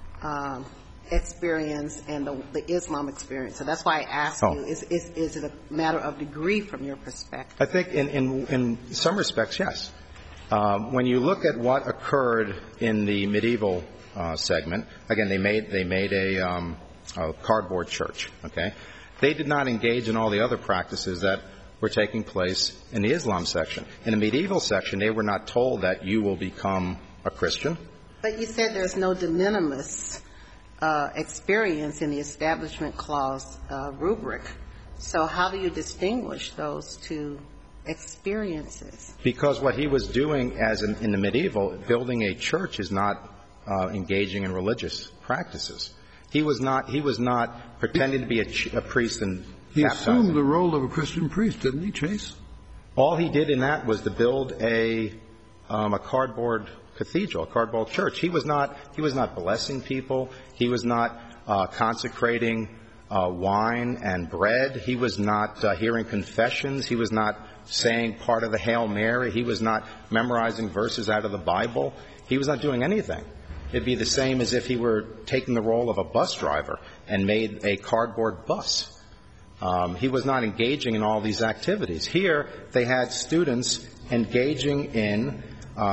[SPEAKER 2] experience and the Islam experience. So that's why I asked you, is it a matter of degree from your perspective?
[SPEAKER 8] I think in some respects, yes. When you look at what occurred in the medieval segment, again, they made a cardboard church, okay? They did not engage in all the other practices that were taking place in the Islam section. In the medieval section, they were not told that you will become a Christian.
[SPEAKER 2] But you said there's no de minimis experience in the Establishment Clause rubric. So how do you distinguish those two experiences? Because
[SPEAKER 8] what he was doing as in the medieval, building a church is not engaging in religious practices. He was not pretending to be a priest and
[SPEAKER 4] he assumed the role of a Christian priest, didn't he, Chase?
[SPEAKER 8] All he did in that was to build a cardboard cathedral, a cardboard church. He was not blessing people. He was not consecrating wine and bread. He was not hearing confessions. He was not saying part of the Hail Mary. He was not memorizing verses out of the Bible. He was not doing anything. It'd be the same as if he were taking the role of a bus driver and made a cardboard bus. He was not engaging in all these activities. Here, they had students engaging in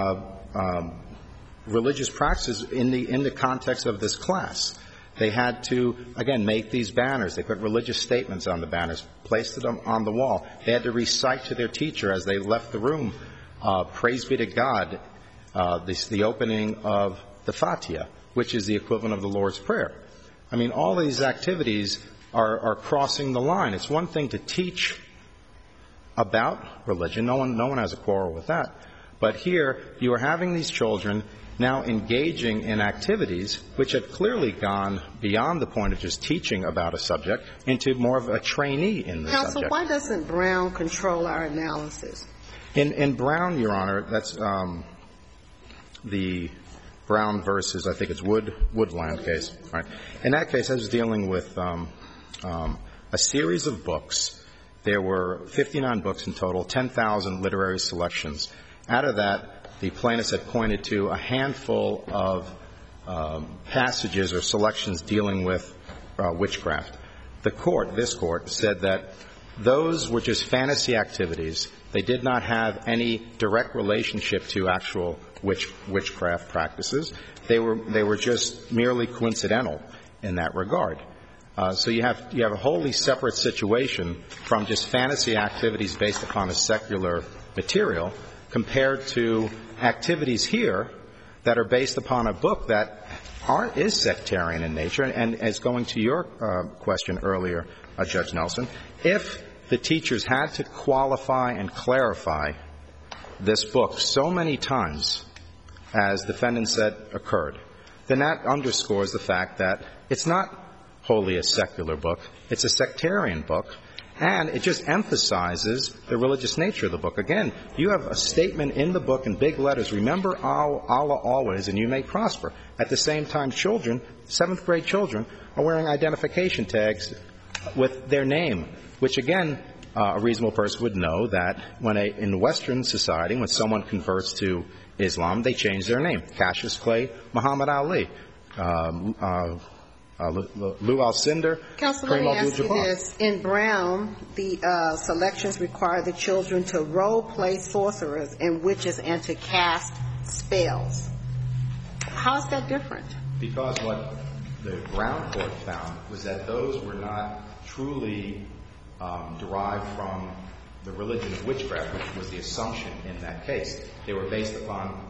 [SPEAKER 8] religious practices in the context of this class. They had to, again, make these banners. They put religious statements on the banners, placed them on the wall. They had to recite to their teacher as they left the room, praise be to God, the opening of the Fatiha, which is the equivalent of the Lord's Prayer. I mean, all these activities are crossing the line. It's one thing to teach about religion. No one has a quarrel with that. But here, you are having these children now engaging in activities which have clearly gone beyond the point of just teaching about a subject into more of a trainee in the subject.
[SPEAKER 2] Counsel, why doesn't Brown control our analysis?
[SPEAKER 8] In Brown, Your Honor, that's the Brown versus, I think it's Woodland case. Right. In that case, I was dealing with a series of books. There were 59 books in total, 10,000 literary selections. Out of that, the plaintiffs had pointed to a handful of passages or selections dealing with witchcraft. This court, said that those were just fantasy activities. They did not have any direct relationship to actual witchcraft practices. They were just merely coincidental in that regard. So you have a wholly separate situation from just fantasy activities based upon a secular material compared to activities here that are based upon a book that is sectarian in nature. And as going to your question earlier, Judge Nelson, if the teachers had to qualify and clarify this book so many times, as defendants said occurred, then that underscores the fact that it's not wholly a secular book. It's a sectarian book. And it just emphasizes the religious nature of the book. Again, you have a statement in the book in big letters, remember Allah always and you may prosper. At the same time, children, 7th grade children, are wearing identification tags with their name, which again, a reasonable person would know that in Western society, when someone converts to Islam, they change their name. Cassius Clay, Muhammad Ali, Lou Alcindor,
[SPEAKER 2] Counsel, let me ask you this. In Brown, the selections require the children to role-play sorcerers and witches and to cast spells. How is that different?
[SPEAKER 8] Because the Brown court found was that those were not truly derived from the religion of witchcraft, which was the assumption in that case. They were based upon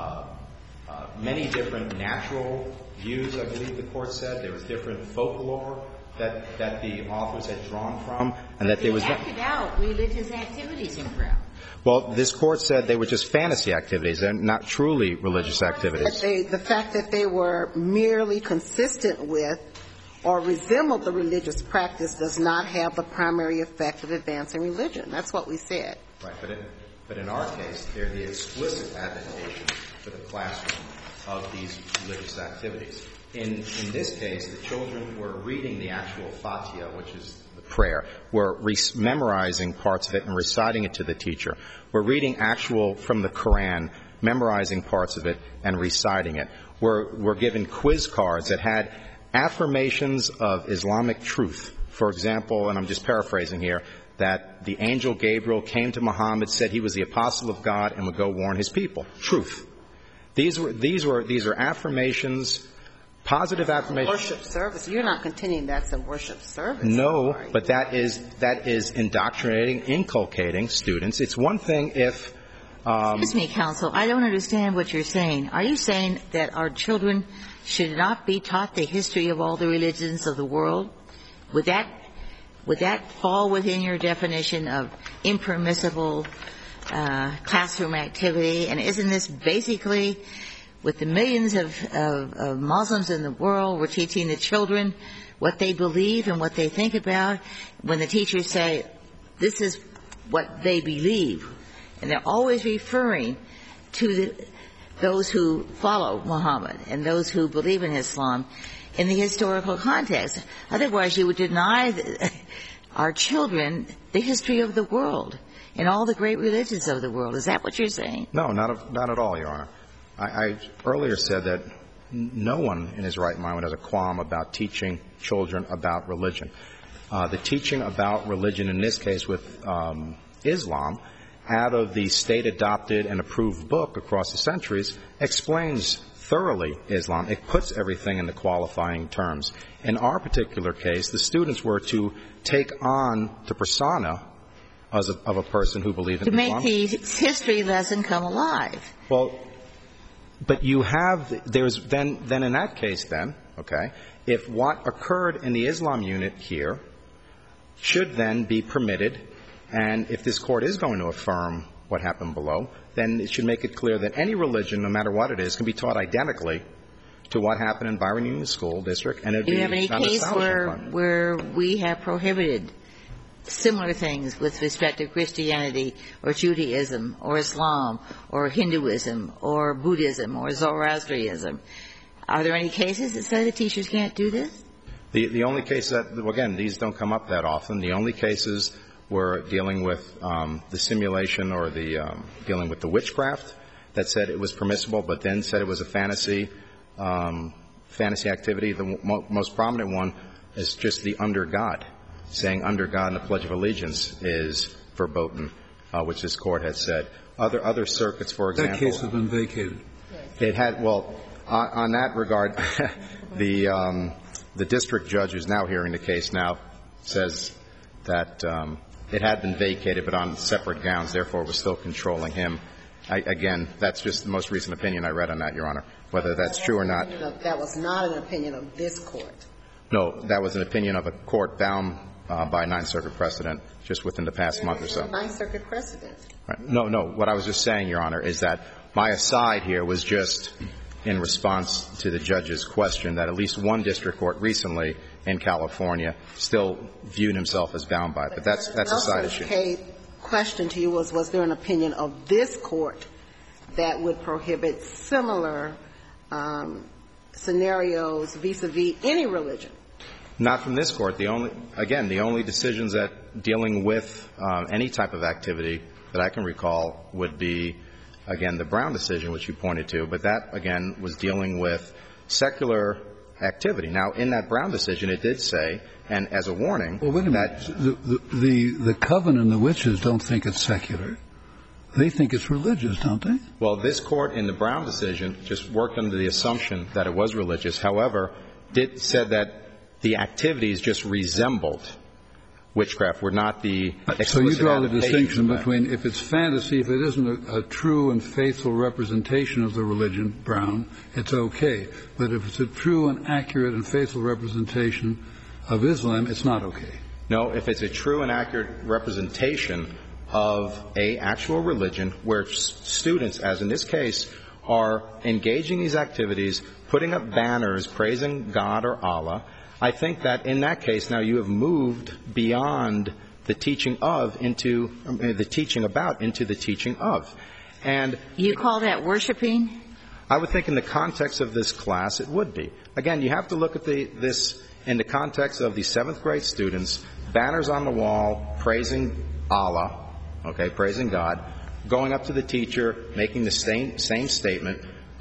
[SPEAKER 8] many different natural views, I believe the court said. There was different folklore that the authors had drawn from, and that there was...
[SPEAKER 3] They acted out religious activities in Brown.
[SPEAKER 8] Well, this court said they were just fantasy activities. They're not truly religious activities.
[SPEAKER 2] The fact that they were merely consistent with or resembled the religious practice does not have the primary effect of advancing religion. That's what we said.
[SPEAKER 8] Right. But in our case, they're the explicit adaptation to the classroom of these religious activities. In this case, the children were reading the actual Fatiha, which is the prayer. We're memorizing parts of it and reciting it to the teacher. We're reading actual from the Quran, memorizing parts of it and reciting it. We're given quiz cards that had affirmations of Islamic truth. For example, and I'm just paraphrasing here, that the angel Gabriel came to Muhammad, said he was the apostle of God and would go warn his people. Truth. These are affirmations, positive affirmations.
[SPEAKER 2] Worship service. You're not contending that's a worship service.
[SPEAKER 8] No, but that is indoctrinating, inculcating students. It's one thing if
[SPEAKER 3] Excuse me, counsel. I don't understand what you're saying. Are you saying that our children should not be taught the history of all the religions of the world? Would that fall within your definition of impermissible classroom activity? And isn't this basically, with the millions of Muslims in the world, we're teaching the children what they believe and what they think about? When the teachers say, this is what they believe, and they're always referring to those who follow Muhammad and those who believe in Islam in the historical context. Otherwise, you would deny our children the history of the world and all the great religions of the world. Is that what you're saying?
[SPEAKER 8] No, not at all, Your Honor. I earlier said that no one in his right mind would have a qualm about teaching children about religion. The teaching about religion in this case with Islam, out of the state-adopted and approved book across the centuries, explains thoroughly Islam. It puts everything in the qualifying terms. In our particular case, the students were to take on the persona of a person who believed in Islam.
[SPEAKER 3] To make the history lesson come alive.
[SPEAKER 8] Well, but you have, there's then in that case then, okay, if what occurred in the Islam unit here should then be permitted, and if this Court is going to affirm what happened below, then it should make it clear that any religion, no matter what it is, can be taught identically to what happened in Byron Union School District, and it would be not an establishment.
[SPEAKER 3] Do you have any case where we have prohibited similar things with respect to Christianity or Judaism or Islam or Hinduism or Buddhism or Zoroastrianism? Are there any cases that say the teachers can't do this?
[SPEAKER 8] The only case that, again, these don't come up that often. The only cases were dealing with the simulation or the dealing with the witchcraft that said it was permissible, but then said it was a fantasy activity. The most prominent one is just the under God, saying under God in the Pledge of Allegiance is verboten, which this Court has said. Other circuits, for example.
[SPEAKER 4] That case has been vacated.
[SPEAKER 8] It had, well, on that regard, the district judge who's now hearing the case now says that it had been vacated, but on separate grounds, therefore it was still controlling him. Again, that's just the most recent opinion I read on that, Your Honor. Whether that's true or not.
[SPEAKER 2] That was not an opinion of this Court.
[SPEAKER 8] No, that was an opinion of a court bound by Ninth Circuit precedent just within the past month or so.
[SPEAKER 2] Ninth Circuit precedent.
[SPEAKER 8] Right. No. What I was just saying, Your Honor, is that my aside here was just in response to the judge's question that at least one district court recently in California still viewed himself as bound by it. But that's a side issue.
[SPEAKER 2] The question to you was there an opinion of this Court that would prohibit similar scenarios vis-a-vis any religion?
[SPEAKER 8] Not from this Court. The only decisions that dealing with any type of activity that I can recall would be, again, the Brown decision, which you pointed to. But that, again, was dealing with secular activity. Now, in that Brown decision, it did say, and as a warning,
[SPEAKER 4] well, wait a minute. The coven and the witches don't think it's secular. They think it's religious, don't they?
[SPEAKER 8] Well, this Court in the Brown decision just worked under the assumption that it was religious. However, said that the activities just resembled witchcraft, were not the explicit.
[SPEAKER 4] So you draw the distinction between if it's fantasy, if it isn't a true and faithful representation of the religion, Brown, it's okay. But if it's a true and accurate and faithful representation of Islam, it's not okay.
[SPEAKER 8] No, if it's a true and accurate representation of a actual religion where students, as in this case, are engaging these activities, putting up banners praising God or Allah, I think that in that case now you have moved beyond the teaching of into the teaching about into the teaching of. And
[SPEAKER 3] you call that worshiping?
[SPEAKER 8] I would think in the context of this class it would be. Again, you have to look at this in the context of the 7th grade students, banners on the wall praising Allah, okay, praising God, going up to the teacher, making the same statement,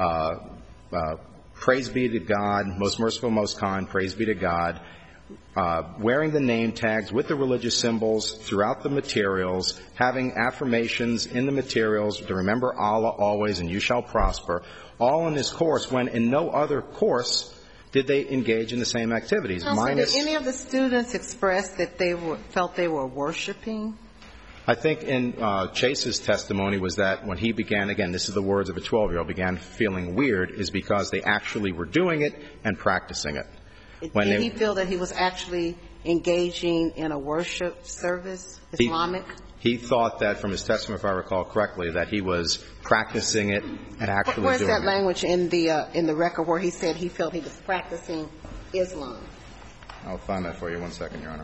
[SPEAKER 8] praise be to God, most merciful, most kind, praise be to God, wearing the name tags with the religious symbols throughout the materials, having affirmations in the materials to remember Allah always and you shall prosper, all in this course when in no other course did they engage in the same activities.
[SPEAKER 2] Did any of the students express that they felt they were worshiping?
[SPEAKER 8] I think in Chase's testimony was that when he began, again, this is the words of a 12-year-old, began feeling weird is because they actually were doing it and practicing it.
[SPEAKER 2] Did he feel that he was actually engaging in a worship service, Islamic?
[SPEAKER 8] He thought that, from his testimony, if I recall correctly, that he was practicing it and actually doing it.
[SPEAKER 2] Where's that language in the record where he said he felt he was practicing Islam?
[SPEAKER 8] I'll find that for you. 1 second, Your Honor.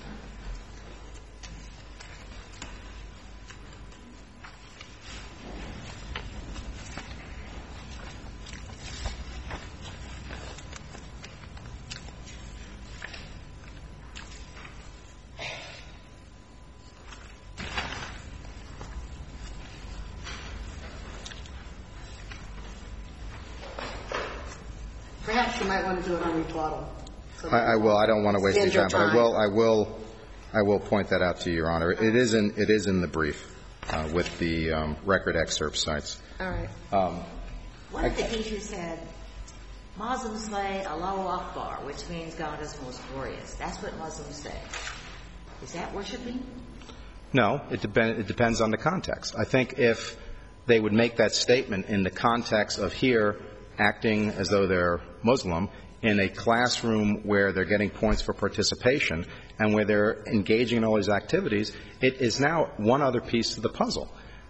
[SPEAKER 2] Perhaps you might want to do it on rebuttal.
[SPEAKER 8] I will. I don't want to waste your time, but I will point that out to you, Your Honor. It is in the brief with the record excerpt sites.
[SPEAKER 2] All right.
[SPEAKER 3] What if the teacher said, Muslims say Allahu Akbar, which means God is most glorious? That's what Muslims say. Is that worshiping?
[SPEAKER 8] No. It depends on the context. I think if they would make that statement in the context of here acting as though they're Muslim in a classroom where they're getting points for participation and where they're engaging in all these activities, it is now one other piece to the puzzle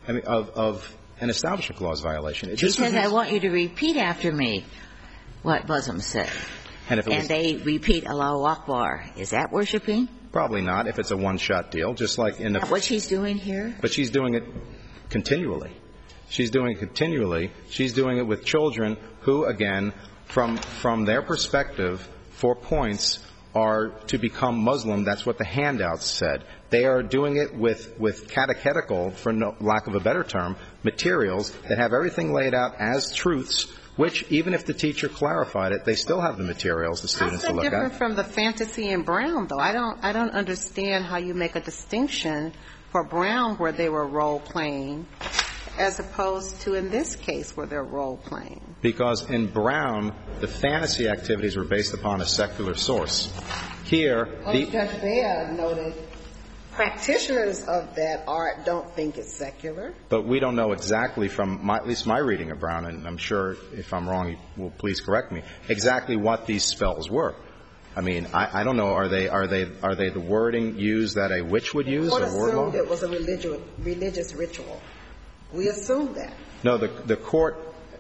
[SPEAKER 8] of an Establishment Clause violation.
[SPEAKER 3] He says, I want you to repeat after me what Muslims say. And they repeat Allahu Akbar. Is that worshiping?
[SPEAKER 8] Probably not if it's a one-shot deal, just like in the...
[SPEAKER 3] Is that what she's doing here?
[SPEAKER 8] But she's doing it continually. She's doing it continually. She's doing it with children who, again, from their perspective, 4 points are to become Muslim. That's what the handouts said. They are doing it with catechetical, for lack of a better term, materials that have everything laid out as truths, which, even if the teacher clarified it, they still have the materials the students to look at.
[SPEAKER 2] How's that different from the fantasy in Brown, though? I don't understand how you make a distinction for Brown where they were role-playing as opposed to in this case where they're role-playing.
[SPEAKER 8] Because in Brown, the fantasy activities were based upon a secular source. Here,
[SPEAKER 2] Judge Bea noted practitioners of that art don't think it's secular.
[SPEAKER 8] But we don't know exactly from at least my reading of Brown, and I'm sure if I'm wrong, you will please correct me, exactly what these spells were. I mean, I don't know. Are they the wording used that a witch would use?
[SPEAKER 2] The court assumed it was a religious ritual. We assumed that.
[SPEAKER 8] No, the court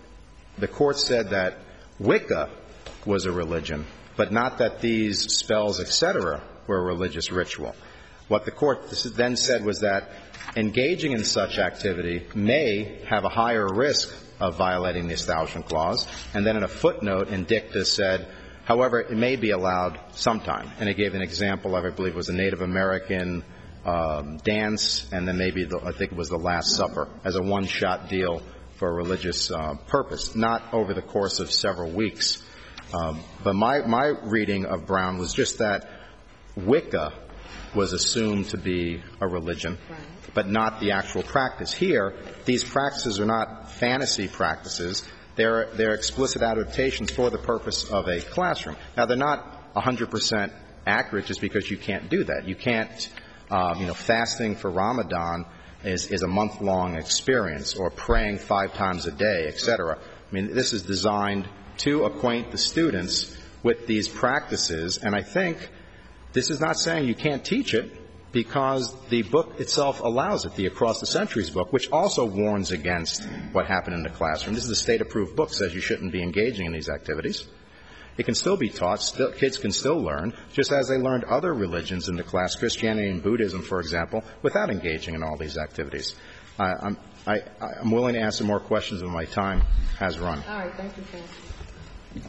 [SPEAKER 8] said that Wicca was a religion, but not that these spells, etc., were a religious ritual. What the court then said was that engaging in such activity may have a higher risk of violating the Establishment Clause, and then in a footnote in dicta said, however, it may be allowed sometime. And it gave an example of, I believe it was a Native American dance, and then maybe I think it was the Last Supper as a one-shot deal for a religious purpose, not over the course of several weeks. But my reading of Brown was just that Wicca was assumed to be a religion, but not the actual practice. Here, these practices are not fantasy practices. They're explicit adaptations for the purpose of a classroom. Now, they're not 100% accurate just because you can't do that. You can't, fasting for Ramadan is a month-long experience, or praying 5 times a day, et cetera. I mean, this is designed to acquaint the students with these practices, and I think this is not saying you can't teach it, because the book itself allows it, the Across the Centuries book, which also warns against what happened in the classroom. This is a state-approved book, says you shouldn't be engaging in these activities. It can still be taught. Kids can still learn, just as they learned other religions in the class, Christianity and Buddhism, for example, without engaging in all these activities. I'm willing to answer more questions when my time has run.
[SPEAKER 2] All right. Thank you, Francis.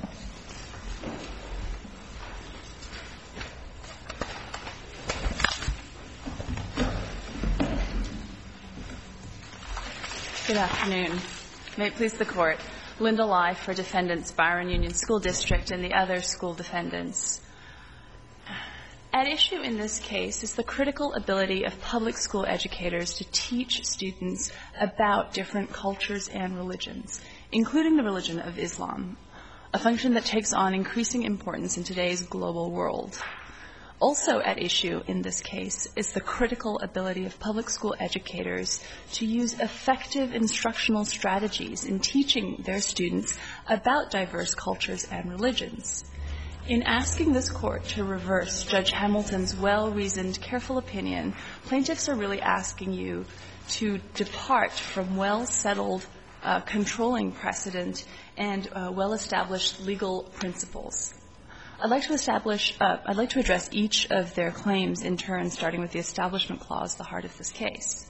[SPEAKER 9] Good afternoon. May it please the Court. Linda Lai for defendants Byron Union School District and the other school defendants. At issue in this case is the critical ability of public school educators to teach students about different cultures and religions, including the religion of Islam, a function that takes on increasing importance in today's global world. Also at issue in this case is the critical ability of public school educators to use effective instructional strategies in teaching their students about diverse cultures and religions. In asking this Court to reverse Judge Hamilton's well-reasoned, careful opinion, plaintiffs are really asking you to depart from well-settled, controlling precedent and well-established legal principles. I'd like to address each of their claims in turn, starting with the Establishment Clause, the heart of this case.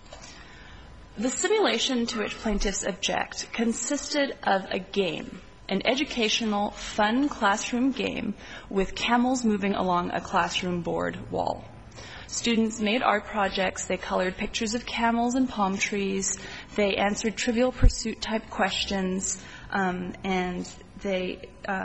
[SPEAKER 9] The simulation to which plaintiffs object consisted of a game, an educational, fun classroom game with camels moving along a classroom board wall. Students made art projects. They colored pictures of camels and palm trees. They answered Trivial Pursuit-type questions, and they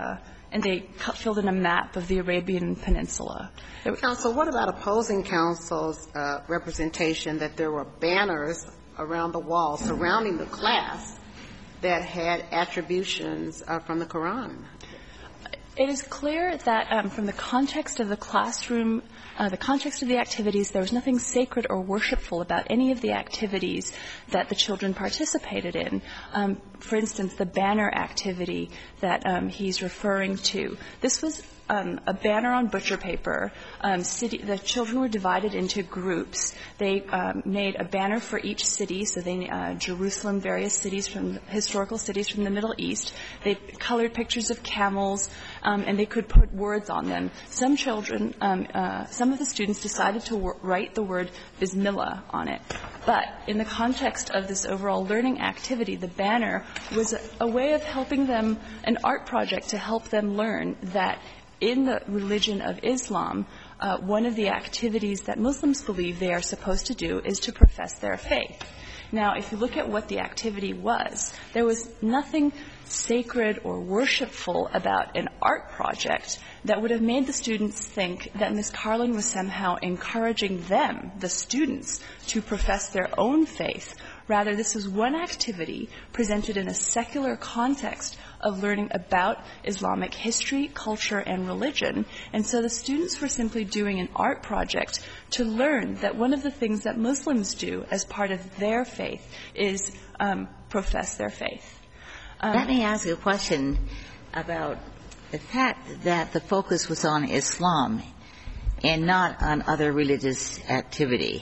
[SPEAKER 9] filled in a map of the Arabian Peninsula.
[SPEAKER 2] Counsel, what about opposing counsel's representation that there were banners around the wall surrounding the class that had attributions from the Quran?
[SPEAKER 9] It is clear that from the context of the classroom, the context of the activities, there was nothing sacred or worshipful about any of the activities that the children participated in. For instance, the banner activity that he's referring to. This was a banner on butcher paper. The children were divided into groups. They made a banner for each city, so Jerusalem, various cities historical cities from the Middle East. They colored pictures of camels, and they could put words on them. Some children, some of the students decided to write the word Bismillah on it. But in the context of this overall learning activity, the banner was a way of helping them, an art project to help them learn that in the religion of Islam, one of the activities that Muslims believe they are supposed to do is to profess their faith. Now, if you look at what the activity was, there was nothing sacred or worshipful about an art project that would have made the students think that Ms. Carlin was somehow encouraging them, the students, to profess their own faith. Rather, this was one activity presented in a secular context of learning about Islamic history, culture, and religion. And so the students were simply doing an art project to learn that one of the things that Muslims do as part of their faith is profess their faith.
[SPEAKER 3] Let me ask you a question about the fact that the focus was on Islam and not on other religious activity.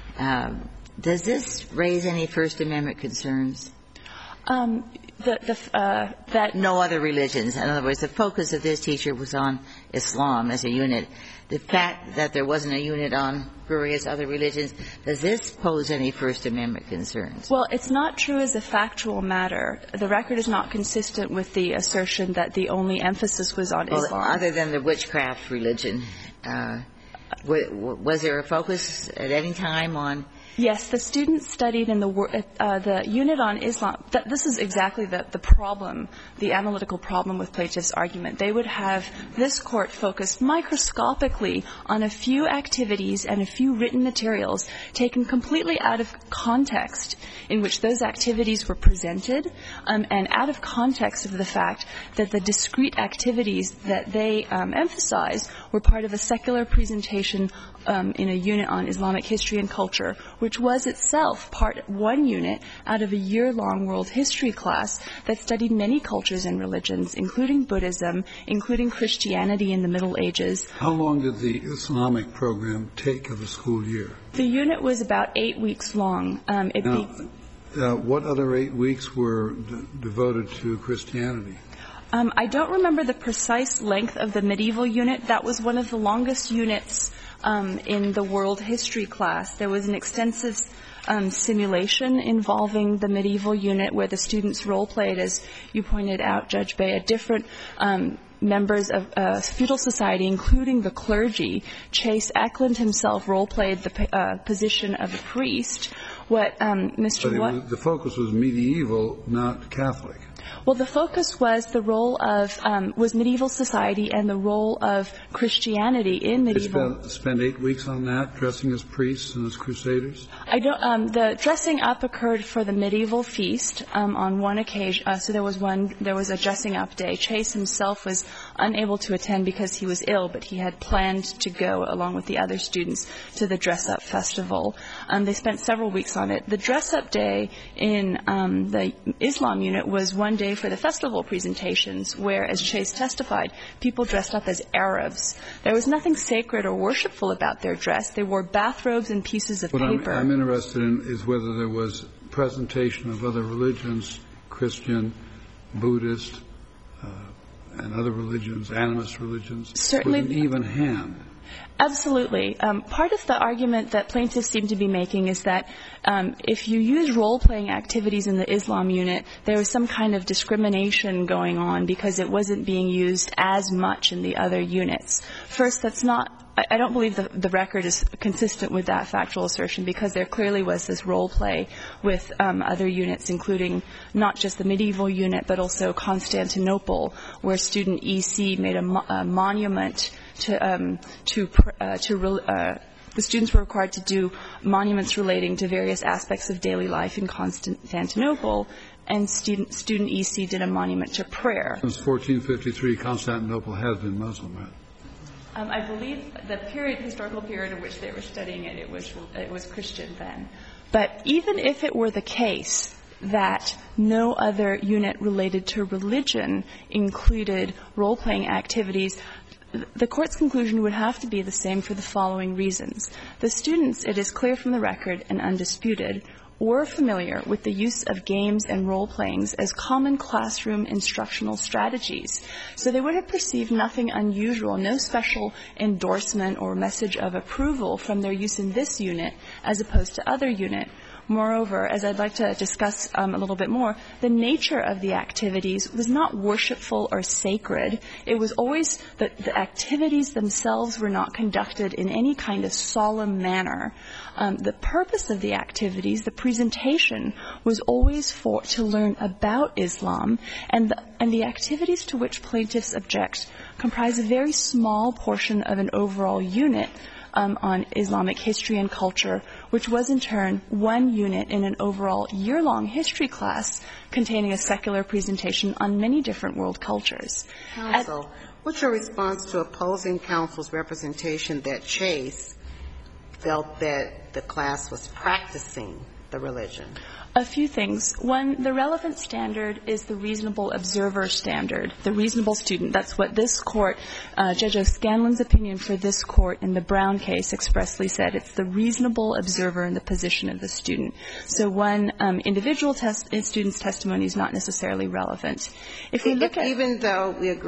[SPEAKER 3] Does this raise any First Amendment concerns?
[SPEAKER 9] That
[SPEAKER 3] no other religions. In other words, the focus of this teacher was on Islam as a unit. The fact that there wasn't a unit on various other religions, does this pose any First Amendment concerns?
[SPEAKER 9] Well, it's not true as a factual matter. The record is not consistent with the assertion that the only emphasis was on Islam.
[SPEAKER 3] Other than the witchcraft religion, was there a focus at any time on
[SPEAKER 9] Yes, the students studied in the unit on Islam. This is exactly the problem, the analytical problem with plaintiff's argument. They would have this court focus microscopically on a few activities and a few written materials taken completely out of context in which those activities were presented, and out of context of the fact that the discrete activities that they emphasized were part of a secular presentation in a unit on Islamic history and culture, which was itself one unit out of a year-long world history class that studied many cultures and religions, including Buddhism, including Christianity in the Middle Ages.
[SPEAKER 4] How long did the Islamic program take of the school year?
[SPEAKER 9] The unit was about 8 weeks long.
[SPEAKER 4] What other 8 weeks were devoted to Christianity?
[SPEAKER 9] I don't remember the precise length of the medieval unit. That was one of the longest units in the world history class. There was an extensive simulation involving the medieval unit where the students role-played, as you pointed out, Judge Bea, different members of feudal society, including the clergy. Chase Eklund himself role-played the position of a priest.
[SPEAKER 4] The focus was medieval, not Catholic.
[SPEAKER 9] Well, the focus was the role of was medieval society and the role of Christianity in medieval.
[SPEAKER 4] They spent 8 weeks on that, dressing as priests and as crusaders?
[SPEAKER 9] The dressing up occurred for the medieval feast on one occasion. So there was a dressing up day. Chase himself was unable to attend because he was ill, but he had planned to go along with the other students to the dress up festival. They spent several weeks on it. The dress up day in the Islam unit was one day for the festival presentations, where, as Chase testified, people dressed up as Arabs. There was nothing sacred or worshipful about their dress. They wore bathrobes and pieces of paper.
[SPEAKER 4] What I'm interested in is whether there was presentation of other religions, Christian, Buddhist, and other religions, animist religions,
[SPEAKER 9] certainly,
[SPEAKER 4] with an even hand.
[SPEAKER 9] Absolutely. Part of the argument that plaintiffs seem to be making is that if you use role-playing activities in the Islam unit, there was some kind of discrimination going on because it wasn't being used as much in the other units. First, that's not – I don't believe the record is consistent with that factual assertion, because there clearly was this role-play with other units, including not just the medieval unit, but also Constantinople, where student EC made a monument the students were required to do monuments relating to various aspects of daily life in Constantinople, and student EC did a monument to prayer.
[SPEAKER 4] Since 1453, Constantinople has been Muslim, right?
[SPEAKER 9] I believe the historical period in which they were studying it was Christian then. But even if it were the case that no other unit related to religion included role-playing activities, the Court's conclusion would have to be the same for the following reasons. The students, it is clear from the record and undisputed, were familiar with the use of games and role-playings as common classroom instructional strategies. So they would have perceived nothing unusual, no special endorsement or message of approval from their use in this unit as opposed to other unit. Moreover, as I'd like to discuss a little bit more, the nature of the activities was not worshipful or sacred. It was always that the activities themselves were not conducted in any kind of solemn manner. The purpose of the activities, the presentation, was always to learn about Islam, and the activities to which plaintiffs object comprise a very small portion of an overall unit on Islamic history and culture, which was in turn one unit in an overall year-long history class containing a secular presentation on many different world cultures.
[SPEAKER 2] Counsel, what's your response to opposing counsel's representation that Chase felt that the class was practicing the religion?
[SPEAKER 9] A few things. One, the relevant standard is the reasonable observer standard, the reasonable student. That's what this Court, Judge O'Scanlan's opinion for this Court in the Brown case expressly said. It's the reasonable observer in the position of the student. So one individual student's testimony is not necessarily relevant. If we look at,
[SPEAKER 2] even though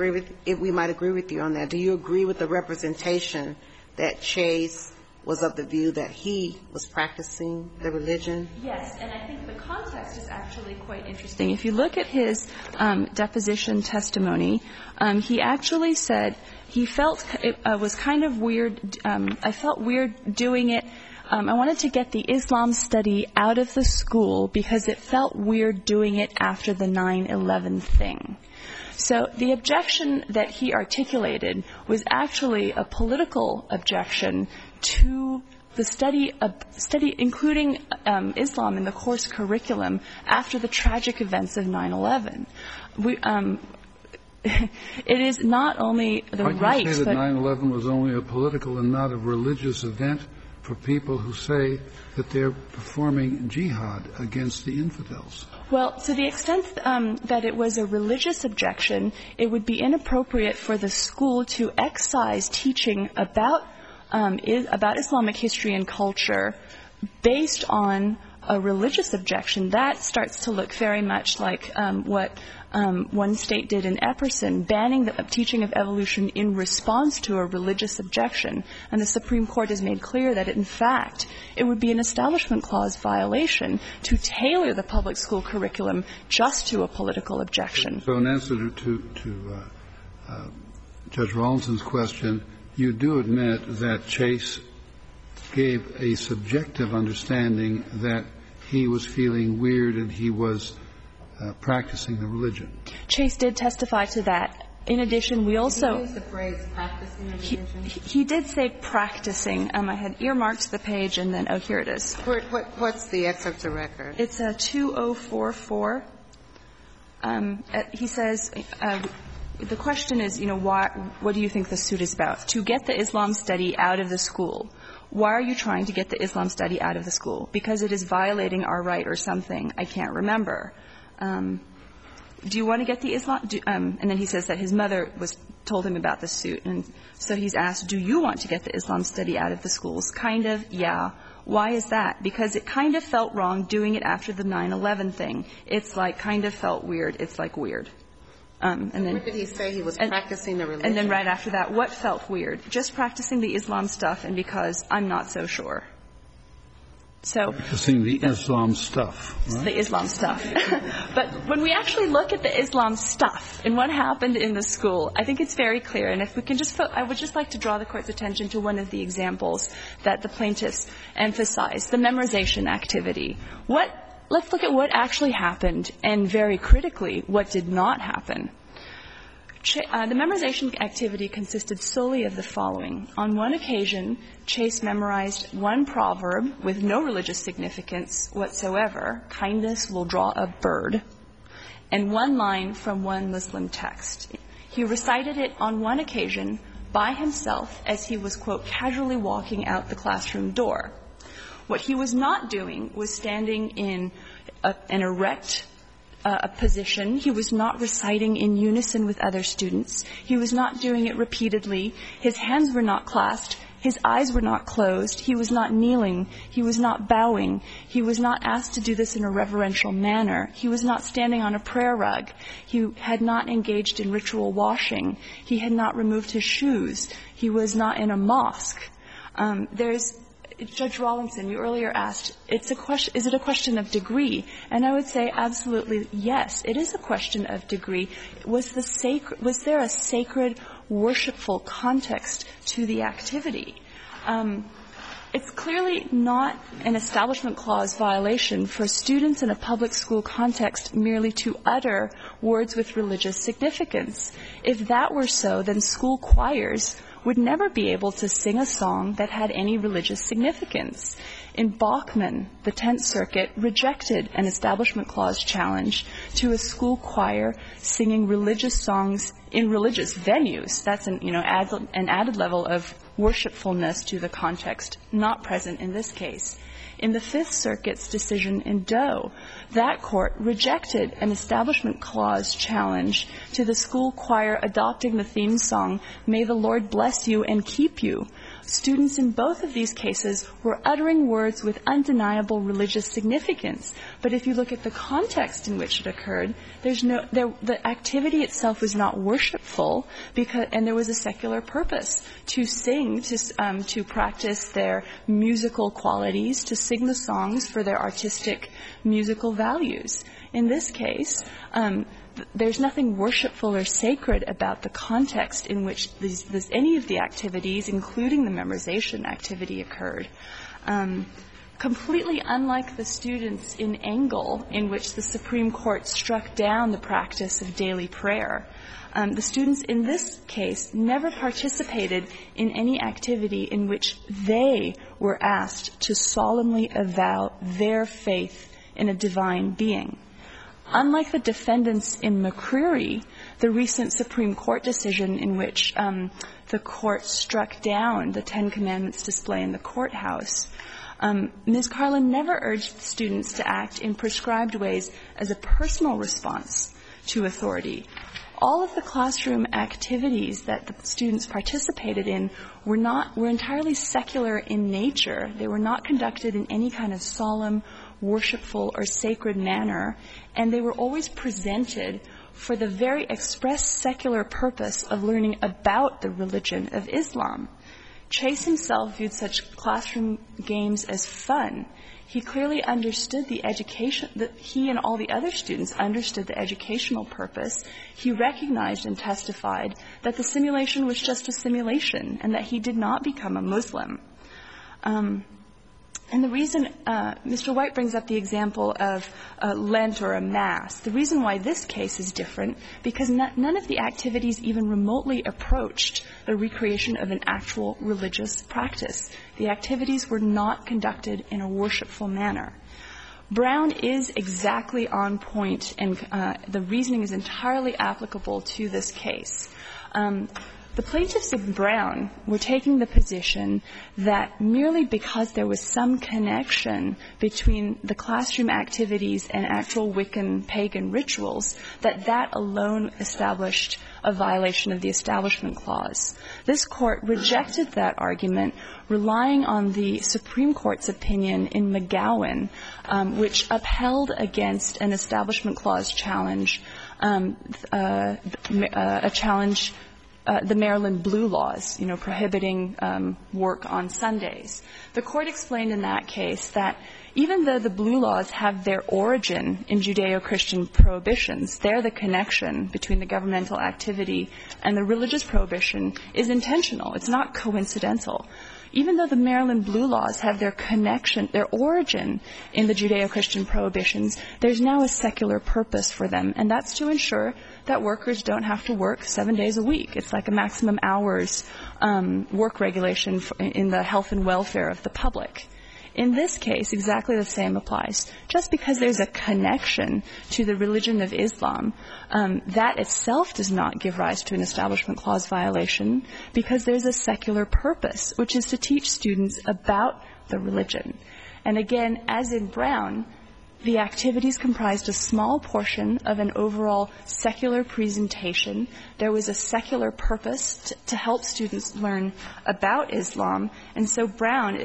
[SPEAKER 2] we might agree with you on that, do you agree with the representation that Chase was of the view that he was practicing the religion?
[SPEAKER 9] Yes, and I think the context is actually quite interesting. If you look at his deposition testimony, he actually said he felt it was kind of weird. I felt weird doing it. I wanted to get the Islam study out of the school because it felt weird doing it after the 9/11 thing. So the objection that he articulated was actually a political objection to the study including Islam in the course curriculum after the tragic events of 9/11. It is not only the right,
[SPEAKER 4] Why do you say that 9/11 was only a political and not a religious event for people who say that they're performing jihad against the infidels?
[SPEAKER 9] Well, to the extent that it was a religious objection, it would be inappropriate for the school to excise teaching about Islamic history and culture based on a religious objection. That starts to look very much like what one state did in Epperson, banning the teaching of evolution in response to a religious objection. And the Supreme Court has made clear that, in fact, it would be an Establishment Clause violation to tailor the public school curriculum just to a political objection.
[SPEAKER 4] So in answer to Judge Rawlinson's question, you do admit that Chase gave a subjective understanding that he was feeling weird and he was practicing the religion.
[SPEAKER 9] Chase did testify to that. In addition, we also...
[SPEAKER 2] Did he use the phrase practicing the religion?
[SPEAKER 9] He did say practicing. I had earmarked the page and then, here it is.
[SPEAKER 2] What's the excerpt of record?
[SPEAKER 9] It's 2044. He says, the question is, what do you think the suit is about? To get the Islam study out of the school. Why are you trying to get the Islam study out of the school? Because it is violating our right or something. I can't remember. Do you want to get the Islam? And then he says that his mother told him about the suit. And so he's asked, do you want to get the Islam study out of the schools? Kind of, yeah. Why is that? Because it kind of felt wrong doing it after the 9/11 thing. It's like kind of felt weird. It's like weird. And then,
[SPEAKER 2] what did he say? He was practicing the religion.
[SPEAKER 9] And then right after that, what felt weird? Just practicing the Islam stuff and because I'm not so sure. So
[SPEAKER 4] practicing the Islam stuff, right?
[SPEAKER 9] The Islam stuff. But when we actually look at the Islam stuff and what happened in the school, I think it's very clear. And if we can I would just like to draw the Court's attention to one of the examples that the plaintiffs emphasized, the memorization activity. Let's look at what actually happened and, very critically, what did not happen. The memorization activity consisted solely of the following. On one occasion, Chase memorized one proverb with no religious significance whatsoever, kindness will draw a bird, and one line from one Muslim text. He recited it on one occasion by himself as he was, quote, casually walking out the classroom door. What he was not doing was standing in an erect position. He was not reciting in unison with other students. He was not doing it repeatedly. His hands were not clasped. His eyes were not closed. He was not kneeling. He was not bowing. He was not asked to do this in a reverential manner. He was not standing on a prayer rug. He had not engaged in ritual washing. He had not removed his shoes. He was not in a mosque. Judge Rawlinson, you earlier asked, is it a question of degree? And I would say absolutely yes, it is a question of degree. Was there a sacred, worshipful context to the activity? It's clearly not an Establishment Clause violation for students in a public school context merely to utter words with religious significance. If that were so, then school choirs would never be able to sing a song that had any religious significance. In Bachman, the Tenth Circuit rejected an Establishment Clause challenge to a school choir singing religious songs in religious venues. That's an added level of worshipfulness to the context, not present in this case. In the Fifth Circuit's decision in Doe, that court rejected an Establishment Clause challenge to the school choir adopting the theme song, "May the Lord bless you and keep you." Students in both of these cases were uttering words with undeniable religious significance. But if you look at the context in which it occurred, the activity itself was not worshipful, and there was a secular purpose to sing, to practice their musical qualities, to sing the songs for their artistic musical values. In this case, there's nothing worshipful or sacred about the context in which any of the activities, including the memorization activity, occurred. Completely unlike the students in Engel, in which the Supreme Court struck down the practice of daily prayer, the students in this case never participated in any activity in which they were asked to solemnly avow their faith in a divine being. Unlike the defendants in McCreary, the recent Supreme Court decision in which the court struck down the Ten Commandments display in the courthouse, Ms. Carlin never urged students to act in prescribed ways as a personal response to authority. All of the classroom activities that the students participated in were entirely secular in nature. They were not conducted in any kind of solemn, worshipful, or sacred manner, and they were always presented for the very express secular purpose of learning about the religion of Islam. Chase himself viewed such classroom games as fun. He clearly understood the education, that he and all the other students understood the educational purpose. He recognized and testified that the simulation was just a simulation and that he did not become a Muslim. And the reason Mr. White brings up the example of Lent or a Mass, the reason why this case is different, because none of the activities even remotely approached the recreation of an actual religious practice. The activities were not conducted in a worshipful manner. Brown is exactly on point, and the reasoning is entirely applicable to this case. The plaintiffs in Brown were taking the position that merely because there was some connection between the classroom activities and actual Wiccan pagan rituals, that alone established a violation of the Establishment Clause. This Court rejected that argument, relying on the Supreme Court's opinion in McGowan, which upheld against an Establishment Clause challenge, the Maryland Blue Laws, prohibiting work on Sundays. The Court explained in that case that even though the Blue Laws have their origin in Judeo-Christian prohibitions, there the connection between the governmental activity and the religious prohibition is intentional. It's not coincidental. Even though the Maryland Blue Laws have their connection, their origin in the Judeo-Christian prohibitions, there's now a secular purpose for them, and that's to ensure that workers don't have to work 7 days a week. It's like a maximum hours work regulation in the health and welfare of the public. In this case, exactly the same applies. Just because there's a connection to the religion of Islam, that itself does not give rise to an Establishment Clause violation, because there's a secular purpose, which is to teach students about the religion. And again, as in Brown, the activities comprised a small portion of an overall secular presentation. There was a secular purpose to help students learn about Islam, and so Brown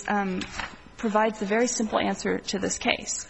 [SPEAKER 9] provides the very simple answer to this case.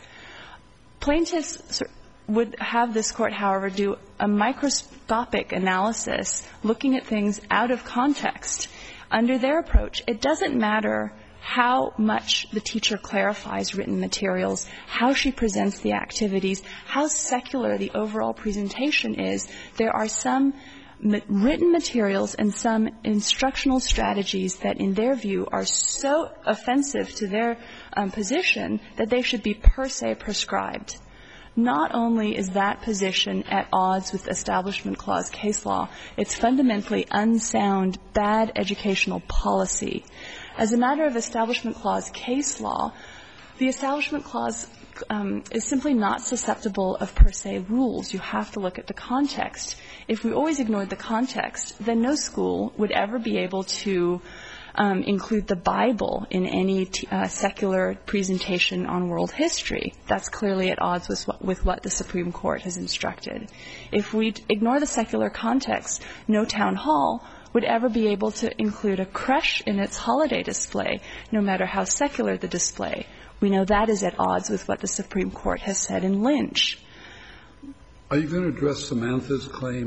[SPEAKER 9] Plaintiffs would have this Court, however, do a microscopic analysis looking at things out of context. Under their approach, it doesn't matter how much the teacher clarifies written materials, how she presents the activities, how secular the overall presentation is. There are some written materials and some instructional strategies that, in their view, are so offensive to their position that they should be per se prescribed. Not only is that position at odds with Establishment Clause case law, it's fundamentally unsound, bad educational policy. As a matter of Establishment Clause case law, the Establishment Clause is simply not susceptible of per se rules. You have to look at the context. If we always ignored the context, then no school would ever be able to include the Bible in any secular presentation on world history. That's clearly at odds with what the Supreme Court has instructed. If we ignore the secular context, no town hall would ever be able to include a creche in its holiday display, no matter how secular the display. We know that is at odds with what the Supreme Court has said in Lynch.
[SPEAKER 4] Are you going to address Samantha's claim that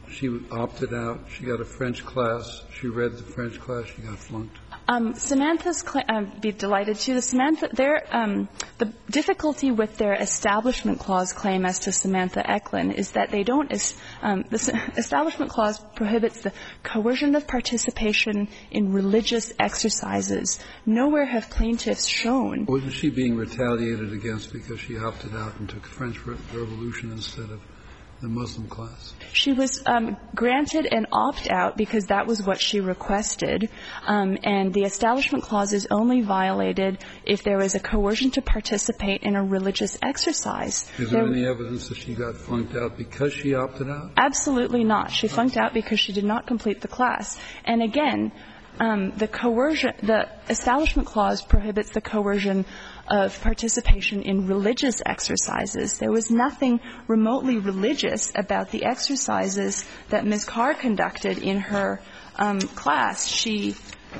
[SPEAKER 4] She opted out. She got a French class. She read the French class. She got flunked.
[SPEAKER 9] Samantha's be delighted to. The difficulty with their Establishment Clause claim as to Samantha Eklund is that they don't. The Establishment Clause prohibits the coercion of participation in religious exercises. Nowhere have plaintiffs shown.
[SPEAKER 4] Wasn't she being retaliated against because she opted out and took French Revolution instead of the Muslim class?
[SPEAKER 9] She was granted an opt-out because that was what she requested, and the Establishment Clause is only violated if there is a coercion to participate in a religious exercise.
[SPEAKER 4] Is there any evidence that she got flunked out because she opted out?
[SPEAKER 9] Absolutely not. She flunked out because she did not complete the class. And again, the Establishment Clause prohibits the coercion of participation in religious exercises. There was nothing remotely religious about the exercises that Ms. Carr conducted in her class. She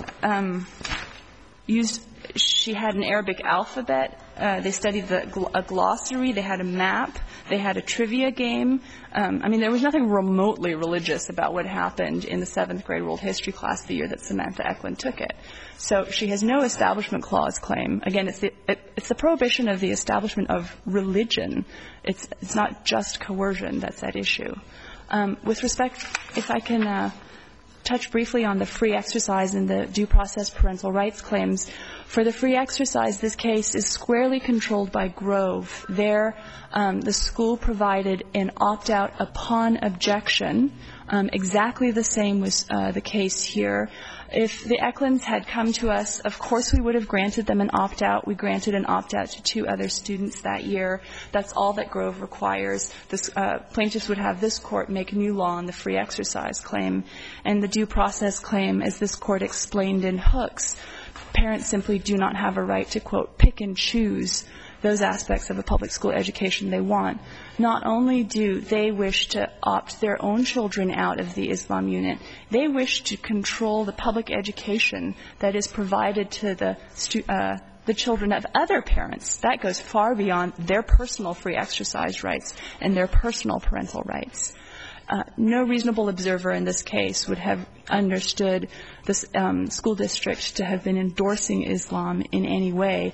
[SPEAKER 9] had an Arabic alphabet. They studied a glossary. They had a map. They had a trivia game. There was nothing remotely religious about what happened in the 7th grade world history class the year that Samantha Eklund took it. So she has no Establishment Clause claim. Again, it's the prohibition of the establishment of religion. It's not just coercion that's at issue. With respect, if I can touch briefly on the free exercise and the due process parental rights claims. For the free exercise, this case is squarely controlled by Grove. There, the school provided an opt-out upon objection. Exactly the same was the case here. If the Eklunds had come to us, of course we would have granted them an opt-out. We granted an opt-out to 2 other students that year. That's all that Grove requires. Plaintiffs would have this court make new law on the free exercise claim. And the due process claim, as this court explained in Hooks, parents simply do not have a right to, quote, pick and choose those aspects of a public school education they want. Not only do they wish to opt their own children out of the Islam unit, they wish to control the public education that is provided to the children of other parents. That goes far beyond their personal free exercise rights and their personal parental rights. No reasonable observer in this case would have understood this school district to have been endorsing Islam in any way.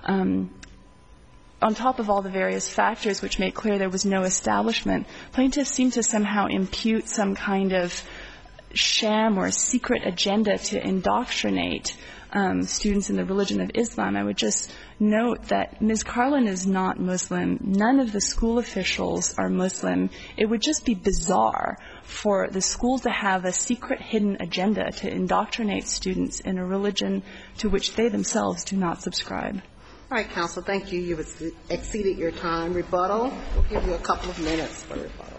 [SPEAKER 9] On top of all the various factors which make clear there was no establishment, plaintiffs seem to somehow impute some kind of sham or secret agenda to indoctrinate students in the religion of Islam. I would just note that Ms. Carlin is not Muslim. None of the school officials are Muslim. It would just be bizarre for the school to have a secret hidden agenda to indoctrinate students in a religion to which they themselves do not subscribe.
[SPEAKER 2] All right, counsel, thank you. You've exceeded your time. Rebuttal, we'll give you a couple of minutes for rebuttal.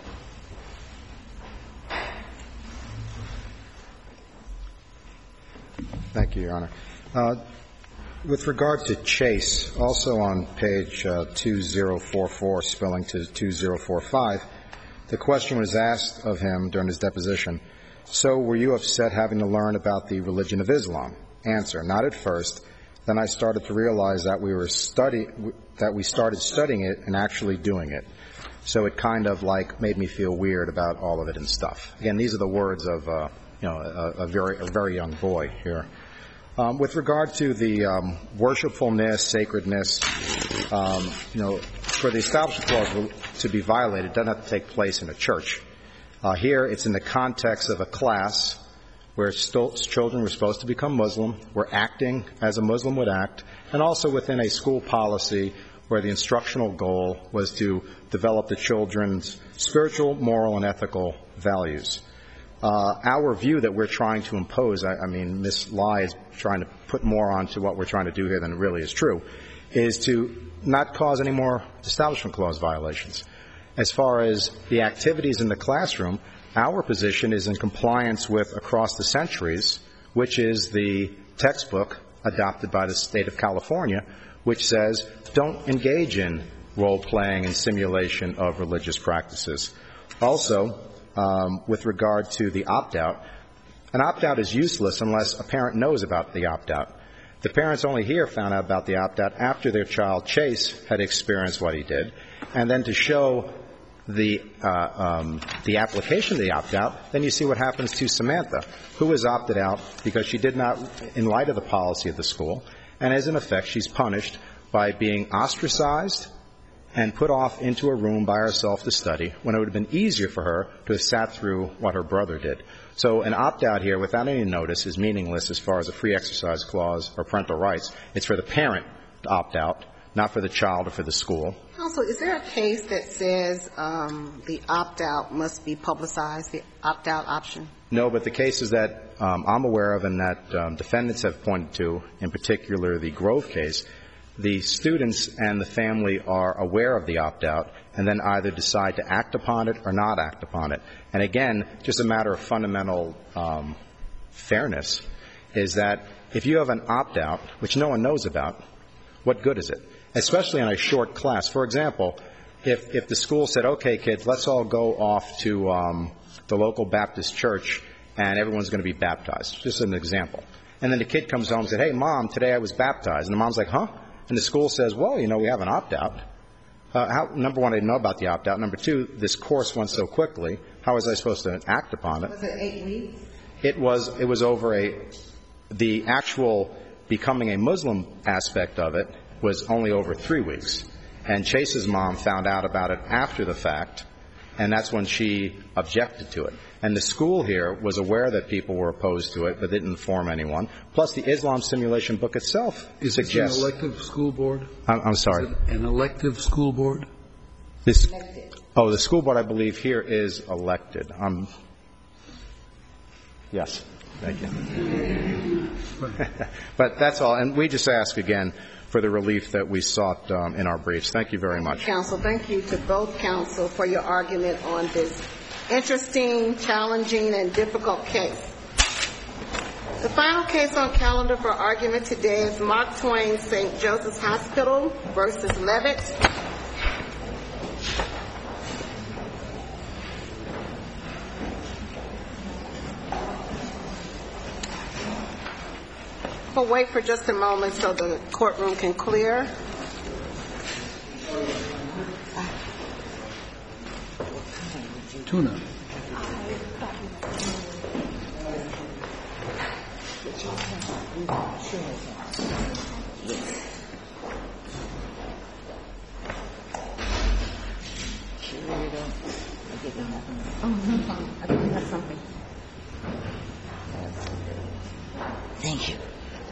[SPEAKER 8] Thank you, Your Honor. With regard to Chase, also on page 2044, spelling to 2045, the question was asked of him during his deposition, so were you upset having to learn about the religion of Islam? Answer, not at first. Then I started to realize that we started studying it and actually doing it. So it kind of like made me feel weird about all of it and stuff. Again, these are the words of a very young boy here. With regard to the worshipfulness, sacredness, for the Establishment Clause to be violated, it doesn't have to take place in a church. Here, it's in the context of a class where children were supposed to become Muslim, were acting as a Muslim would act, and also within a school policy where the instructional goal was to develop the children's spiritual, moral, and ethical values. Our view that we're trying to impose, Ms. Lai is trying to put more onto what we're trying to do here than really is true, is to not cause any more Establishment Clause violations. As far as the activities in the classroom, our position is in compliance with Across the Centuries, which is the textbook adopted by the state of California, which says don't engage in role-playing and simulation of religious practices. Also, with regard to the opt-out, an opt-out is useless unless a parent knows about the opt-out. The parents only here found out about the opt-out after their child, Chase, had experienced what he did. And then to show the application of the opt-out, then you see what happens to Samantha, who was opted out because she did not, in light of the policy of the school, and as in effect, she's punished by being ostracized and put off into a room by herself to study when it would have been easier for her to have sat through what her brother did. So an opt-out here without any notice is meaningless as far as a free exercise clause or parental rights. It's for the parent to opt out, not for the child or for the school.
[SPEAKER 2] Counsel, is there a case that says the opt-out must be publicized, the opt-out option?
[SPEAKER 8] No, but the cases that I'm aware of and that defendants have pointed to, in particular the Grove case, the students and the family are aware of the opt-out and then either decide to act upon it or not act upon it. And again, just a matter of fundamental fairness is that if you have an opt-out, which no one knows about, what good is it? Especially in a short class. For example, if the school said, okay, kids, let's all go off to the local Baptist church and everyone's going to be baptized, just an example. And then the kid comes home and said, hey, Mom, today I was baptized. And the mom's like, huh? And the school says, well, you know, we have an opt-out. Number one, I didn't know about the opt-out. Number two, this course went so quickly. How was I supposed to act upon it?
[SPEAKER 2] Was it 8 weeks?
[SPEAKER 8] It was over the actual becoming a Muslim aspect of it was only over 3 weeks. And Chase's mom found out about it after the fact, and that's when she objected to it. And the school here was aware that people were opposed to it, but didn't inform anyone. Plus, the Islam simulation book itself suggests...
[SPEAKER 4] Is this an elective school board?
[SPEAKER 8] I'm sorry.
[SPEAKER 4] Is it an elective school board?
[SPEAKER 8] The school board, I believe, here is elected. Yes. Thank you. But that's all. And we just ask again for the relief that we sought in our briefs. Thank you very much.
[SPEAKER 2] Counsel, thank you to both counsel for your argument on this interesting, challenging, and difficult case. The final case on calendar for argument today is Mark Twain St. Joseph's Hospital versus Levitt. We'll wait for just a moment so the courtroom can clear.
[SPEAKER 4] Tuna.
[SPEAKER 3] Thank you.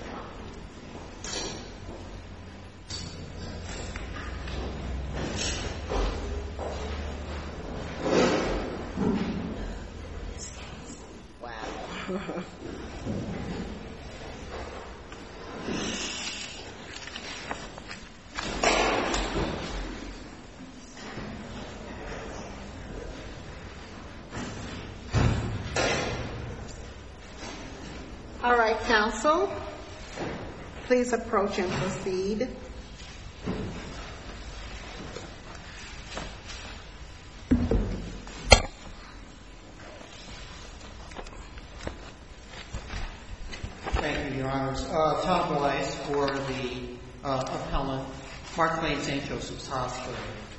[SPEAKER 2] All right, counsel, please approach and proceed.
[SPEAKER 10] Thank you, Your Honors. Tom Weiss for the appellant, Mark Twain St. Joseph's Hospital.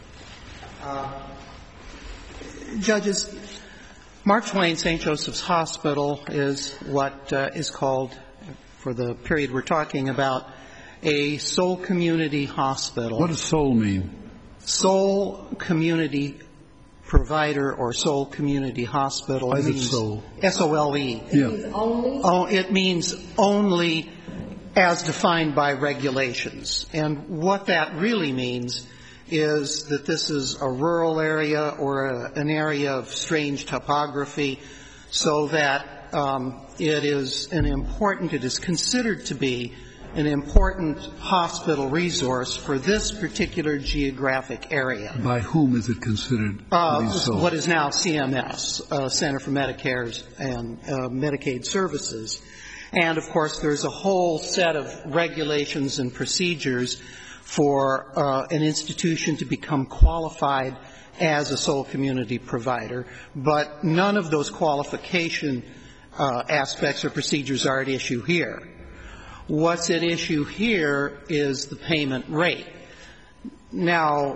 [SPEAKER 10] Judges, Mark Twain St. Joseph's Hospital is what is called, for the period we're talking about, a sole community hospital.
[SPEAKER 4] What does sole mean?
[SPEAKER 10] Sole community provider or sole community hospital.
[SPEAKER 4] Why is it sole?
[SPEAKER 10] S-O-L-E.
[SPEAKER 4] Yeah.
[SPEAKER 10] Oh, it means only as defined by regulations. And what that really means is that this is a rural area or an area of strange topography, so that it is considered to be an important hospital resource for this particular geographic area.
[SPEAKER 4] By whom is it considered to be so?
[SPEAKER 10] What is now CMS, Center for Medicare and Medicaid Services. And, of course, there's a whole set of regulations and procedures for an institution to become qualified as a sole community provider, but none of those qualification aspects or procedures are at issue here. What's at issue here is the payment rate. Now,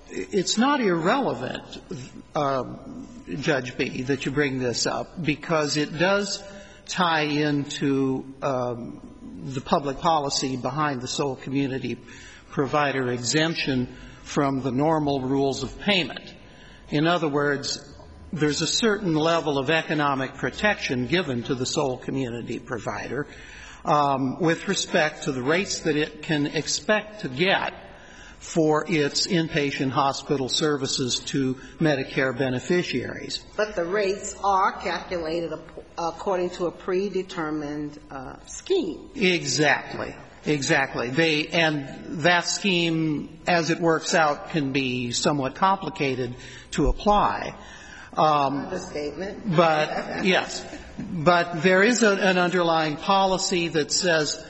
[SPEAKER 10] it's not irrelevant, Judge B, that you bring this up, because it does tie into the public policy behind the sole community provider exemption from the normal rules of payment. In other words, there's a certain level of economic protection given to the sole community provider with respect to the rates that it can expect to get for its inpatient hospital services to Medicare beneficiaries.
[SPEAKER 2] But the rates are calculated according to a predetermined scheme.
[SPEAKER 10] Exactly. Exactly. And that scheme, as it works out, can be somewhat complicated to apply.
[SPEAKER 2] Understatement.
[SPEAKER 10] But, yes. But there is an underlying policy that says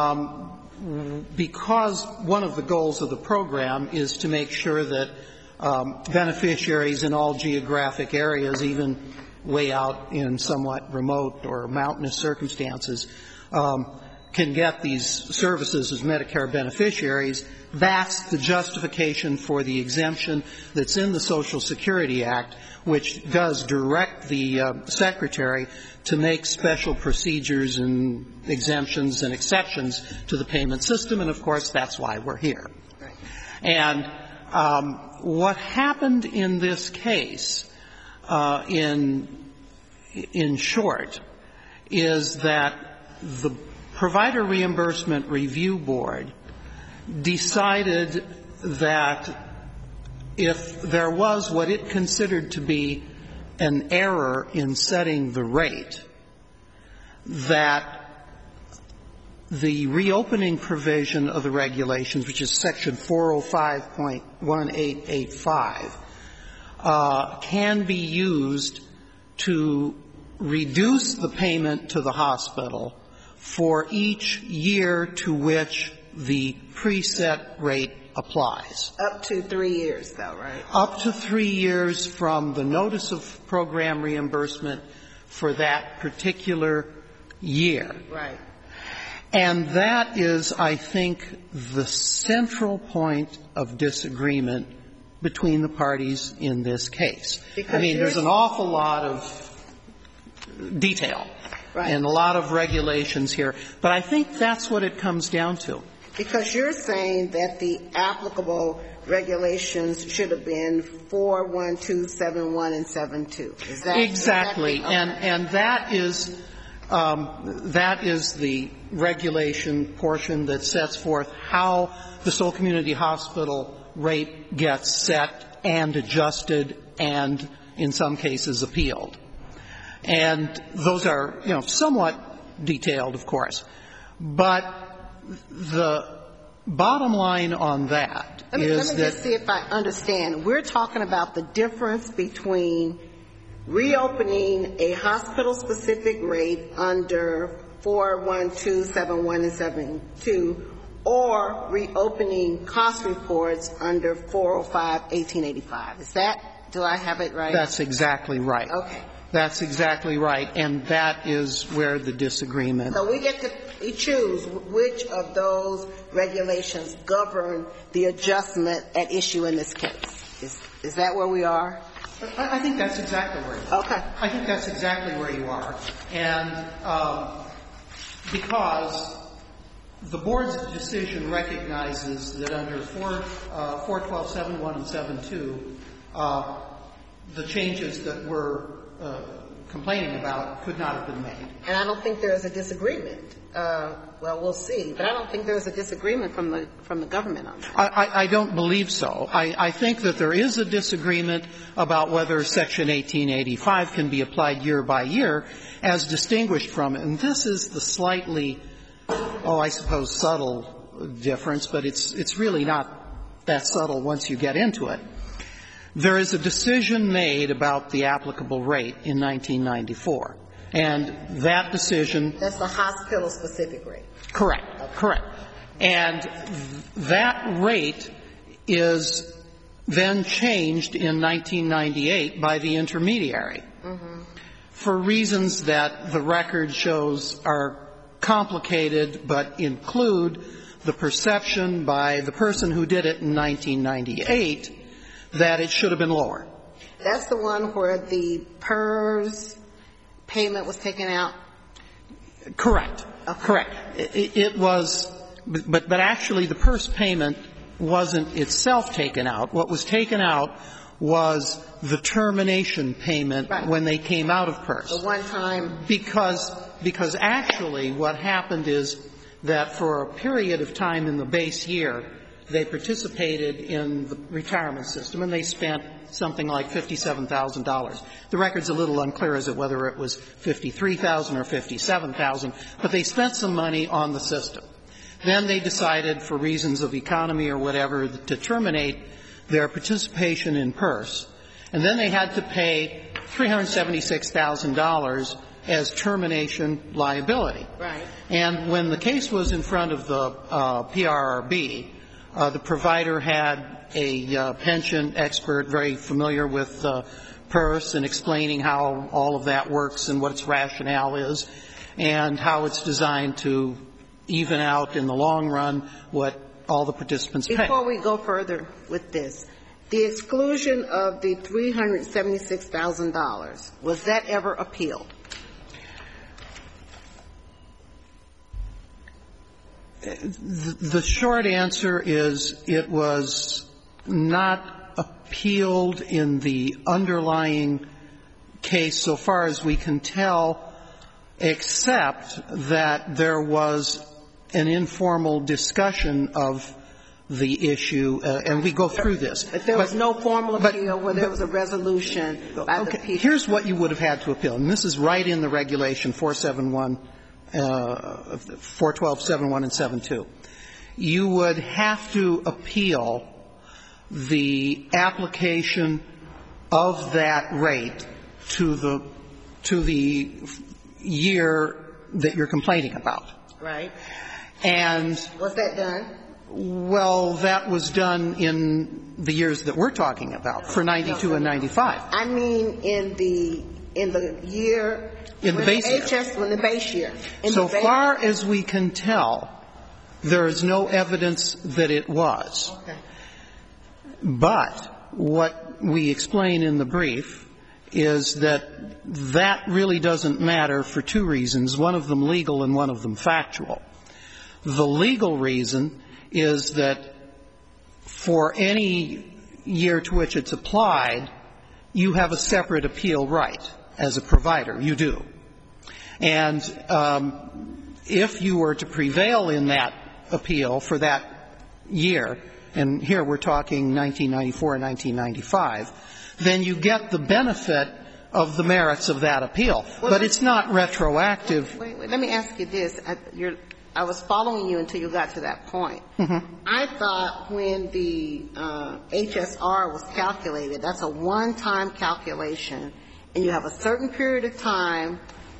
[SPEAKER 10] because one of the goals of the program is to make sure that beneficiaries in all geographic areas, even way out in somewhat remote or mountainous circumstances, can get these services as Medicare beneficiaries. That's the justification for the exemption that's in the Social Security Act, which does direct the Secretary to make special procedures and exemptions and exceptions to the payment system, and, of course, that's why we're here.
[SPEAKER 2] Right.
[SPEAKER 10] And what happened in this case, in short, is that the Provider Reimbursement Review Board decided that if there was what it considered to be an error in setting the rate, that the reopening provision of the regulations, which is Section 405.1885, can be used to reduce the payment to the hospital for each year to which the preset rate applies.
[SPEAKER 2] Up to 3 years, though, right?
[SPEAKER 10] Up to 3 years from the notice of program reimbursement for that particular year.
[SPEAKER 2] Right.
[SPEAKER 10] And that is, I think, the central point of disagreement between the parties in this case.
[SPEAKER 2] Because
[SPEAKER 10] I mean, there's an awful lot of detail. Right. And a lot of regulations here. But I think that's what it comes down to.
[SPEAKER 2] Because you're saying that the applicable regulations should have been 41271 and 72. Is that
[SPEAKER 10] exactly? And that is the regulation portion that sets forth how the sole community hospital rate gets set and adjusted and, in some cases, appealed. And those are, somewhat detailed, of course. But the bottom line on that is that... Let me
[SPEAKER 2] just see if I understand. We're talking about the difference between reopening a hospital-specific rate under 41271 and 72 or reopening cost reports under 405.1885. Is that, do I have it right?
[SPEAKER 10] That's exactly right.
[SPEAKER 2] Okay.
[SPEAKER 10] That's exactly right, and that is where the disagreement.
[SPEAKER 2] So we get to choose which of those regulations govern the adjustment at issue in this case. Is that where we are?
[SPEAKER 10] I think that's exactly where you are.
[SPEAKER 2] Okay.
[SPEAKER 10] I think that's exactly where you are, and because the board's decision recognizes that under 41271 and 72, the changes that were complaining about could not have been made.
[SPEAKER 2] And I don't think there is a disagreement. Well, we'll see. But I don't think there is a disagreement from the government on that.
[SPEAKER 10] I don't believe so. I think that there is a disagreement about whether Section 1885 can be applied year by year as distinguished from it. And this is the slightly, I suppose, subtle difference, but it's really not that subtle once you get into it. There is a decision made about the applicable rate in 1994, and that decision...
[SPEAKER 2] That's the hospital-specific rate.
[SPEAKER 10] Correct. Okay. Correct. And that rate is then changed in 1998 by the intermediary for reasons that the record shows are complicated but include the perception by the person who did it in 1998 that it should have been lower.
[SPEAKER 2] That's the one where the PERS payment was taken out?
[SPEAKER 10] Correct.
[SPEAKER 2] Okay.
[SPEAKER 10] Correct. It was, but actually the PERS payment wasn't itself taken out. What was taken out was the termination payment when they came out of PERS.
[SPEAKER 2] The one time.
[SPEAKER 10] Because actually what happened is that for a period of time in the base year, they participated in the retirement system, and they spent something like $57,000. The record's a little unclear as to whether it was $53,000 or $57,000, but they spent some money on the system. Then they decided, for reasons of economy or whatever, to terminate their participation in PERS, and then they had to pay $376,000 as termination liability.
[SPEAKER 2] Right. And
[SPEAKER 10] when the case was in front of the PRRB, the provider had a pension expert very familiar with PERS and explaining how all of that works and what its rationale is and how it's designed to even out in the long run what all the participants pay.
[SPEAKER 2] Before we go further with this, the exclusion of the $376,000, was that ever appealed?
[SPEAKER 10] The short answer is it was not appealed in the underlying case so far as we can tell, except that there was an informal discussion of the issue, and we go through this.
[SPEAKER 2] But there was no formal appeal where there was a resolution by the people.
[SPEAKER 10] Here's what you would have had to appeal, and this is right in the regulation 471, 412, 71, and 72. You would have to appeal the application of that rate to the year that you're complaining about.
[SPEAKER 2] Right.
[SPEAKER 10] And
[SPEAKER 2] was that done?
[SPEAKER 10] Well, that was done in the years that we're talking about, for 92 and 95.
[SPEAKER 2] I mean in the year,
[SPEAKER 10] in the base year.
[SPEAKER 2] In the base year.
[SPEAKER 10] So far as we can tell, there is no evidence that it was.
[SPEAKER 2] Okay.
[SPEAKER 10] But what we explain in the brief is that that really doesn't matter for two reasons, one of them legal and one of them factual. The legal reason is that for any year to which it's applied, you have a separate appeal right as a provider. You do. And if you were to prevail in that appeal for that year, and here we're talking 1994 and 1995, then you get the benefit of the merits of that appeal. But it's not retroactive.
[SPEAKER 2] Wait, let me ask you this. I was following you until you got to that point.
[SPEAKER 10] Mm-hmm.
[SPEAKER 2] I thought when the HSR was calculated, that's a one-time calculation, and you have a certain period of time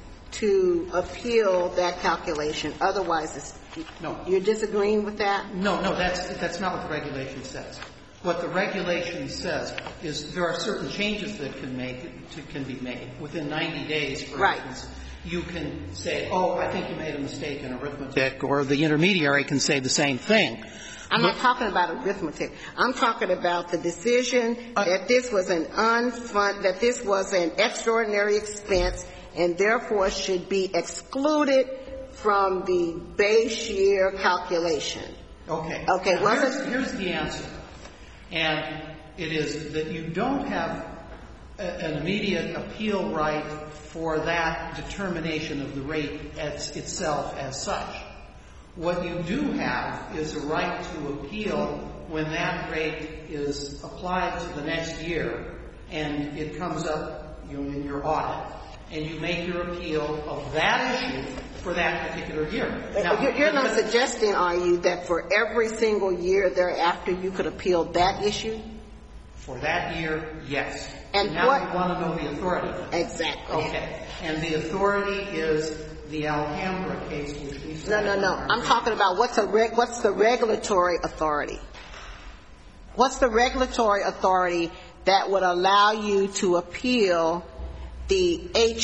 [SPEAKER 2] to appeal that calculation. Otherwise,
[SPEAKER 10] no.
[SPEAKER 2] You're disagreeing with that?
[SPEAKER 10] No, that's not what the regulation says. What the regulation says is there are certain changes that can be made within 90 days, for instance. You can say, oh, I think you made a mistake in arithmetic, or the intermediary can say the same thing.
[SPEAKER 2] I'm not talking about arithmetic. I'm talking about the decision that this was that this was an extraordinary expense and therefore should be excluded from the base year calculation.
[SPEAKER 10] Okay.
[SPEAKER 2] Okay.
[SPEAKER 10] Here's the answer. And it is that you don't have an immediate appeal right for that determination of the rate itself as such. What you do have is a right to appeal when that rate is applied to the next year and it comes up in your audit. And you make your appeal of that issue for that particular year.
[SPEAKER 2] Now, you're not suggesting, are you, that for every single year thereafter you could appeal that issue?
[SPEAKER 10] For that year, yes.
[SPEAKER 2] And
[SPEAKER 10] now you want to know the authority.
[SPEAKER 2] Exactly.
[SPEAKER 10] Okay. And the authority is the Alhambra case, which we said.
[SPEAKER 2] No. I'm talking about what's the regulatory authority? What's the regulatory authority that would allow you to appeal the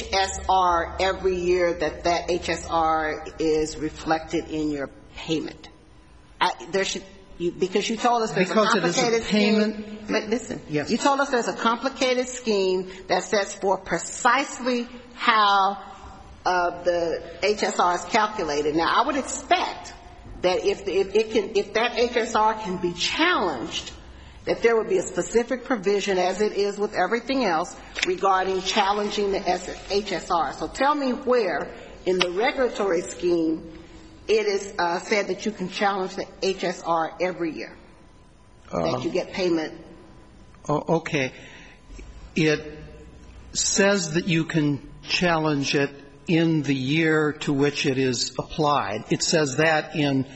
[SPEAKER 2] HSR every year that HSR is reflected in your payment? because you told us there's a complicated scheme. But listen,
[SPEAKER 10] yes.
[SPEAKER 2] You told us there's a complicated scheme that sets forth precisely how the HSR is calculated. Now, I would expect that if that HSR can be challenged, that there would be a specific provision, as it is with everything else, regarding challenging the HSR. So tell me where in the regulatory scheme it is said that you can challenge the HSR every year, that you get payment.
[SPEAKER 10] Okay. It says that you can challenge it in the year to which it is applied. It says that in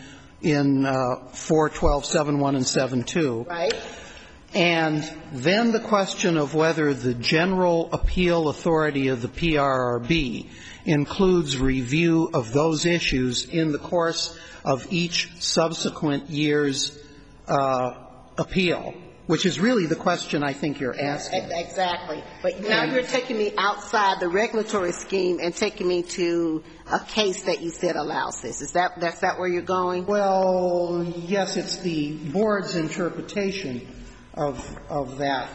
[SPEAKER 10] 412.7.1 and 7.2.
[SPEAKER 2] Right.
[SPEAKER 10] And then the question of whether the general appeal authority of the PRRB includes review of those issues in the course of each subsequent year's appeal, which is really the question I think you're asking.
[SPEAKER 2] Exactly. But now you're taking me outside the regulatory scheme and taking me to a case that you said allows this. That's where you're going?
[SPEAKER 10] Well, yes, it's the board's interpretation of that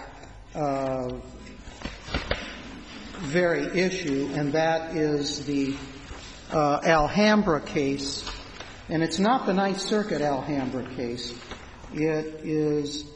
[SPEAKER 10] very issue, and that is the Alhambra case. And it's not the Ninth Circuit Alhambra case. It is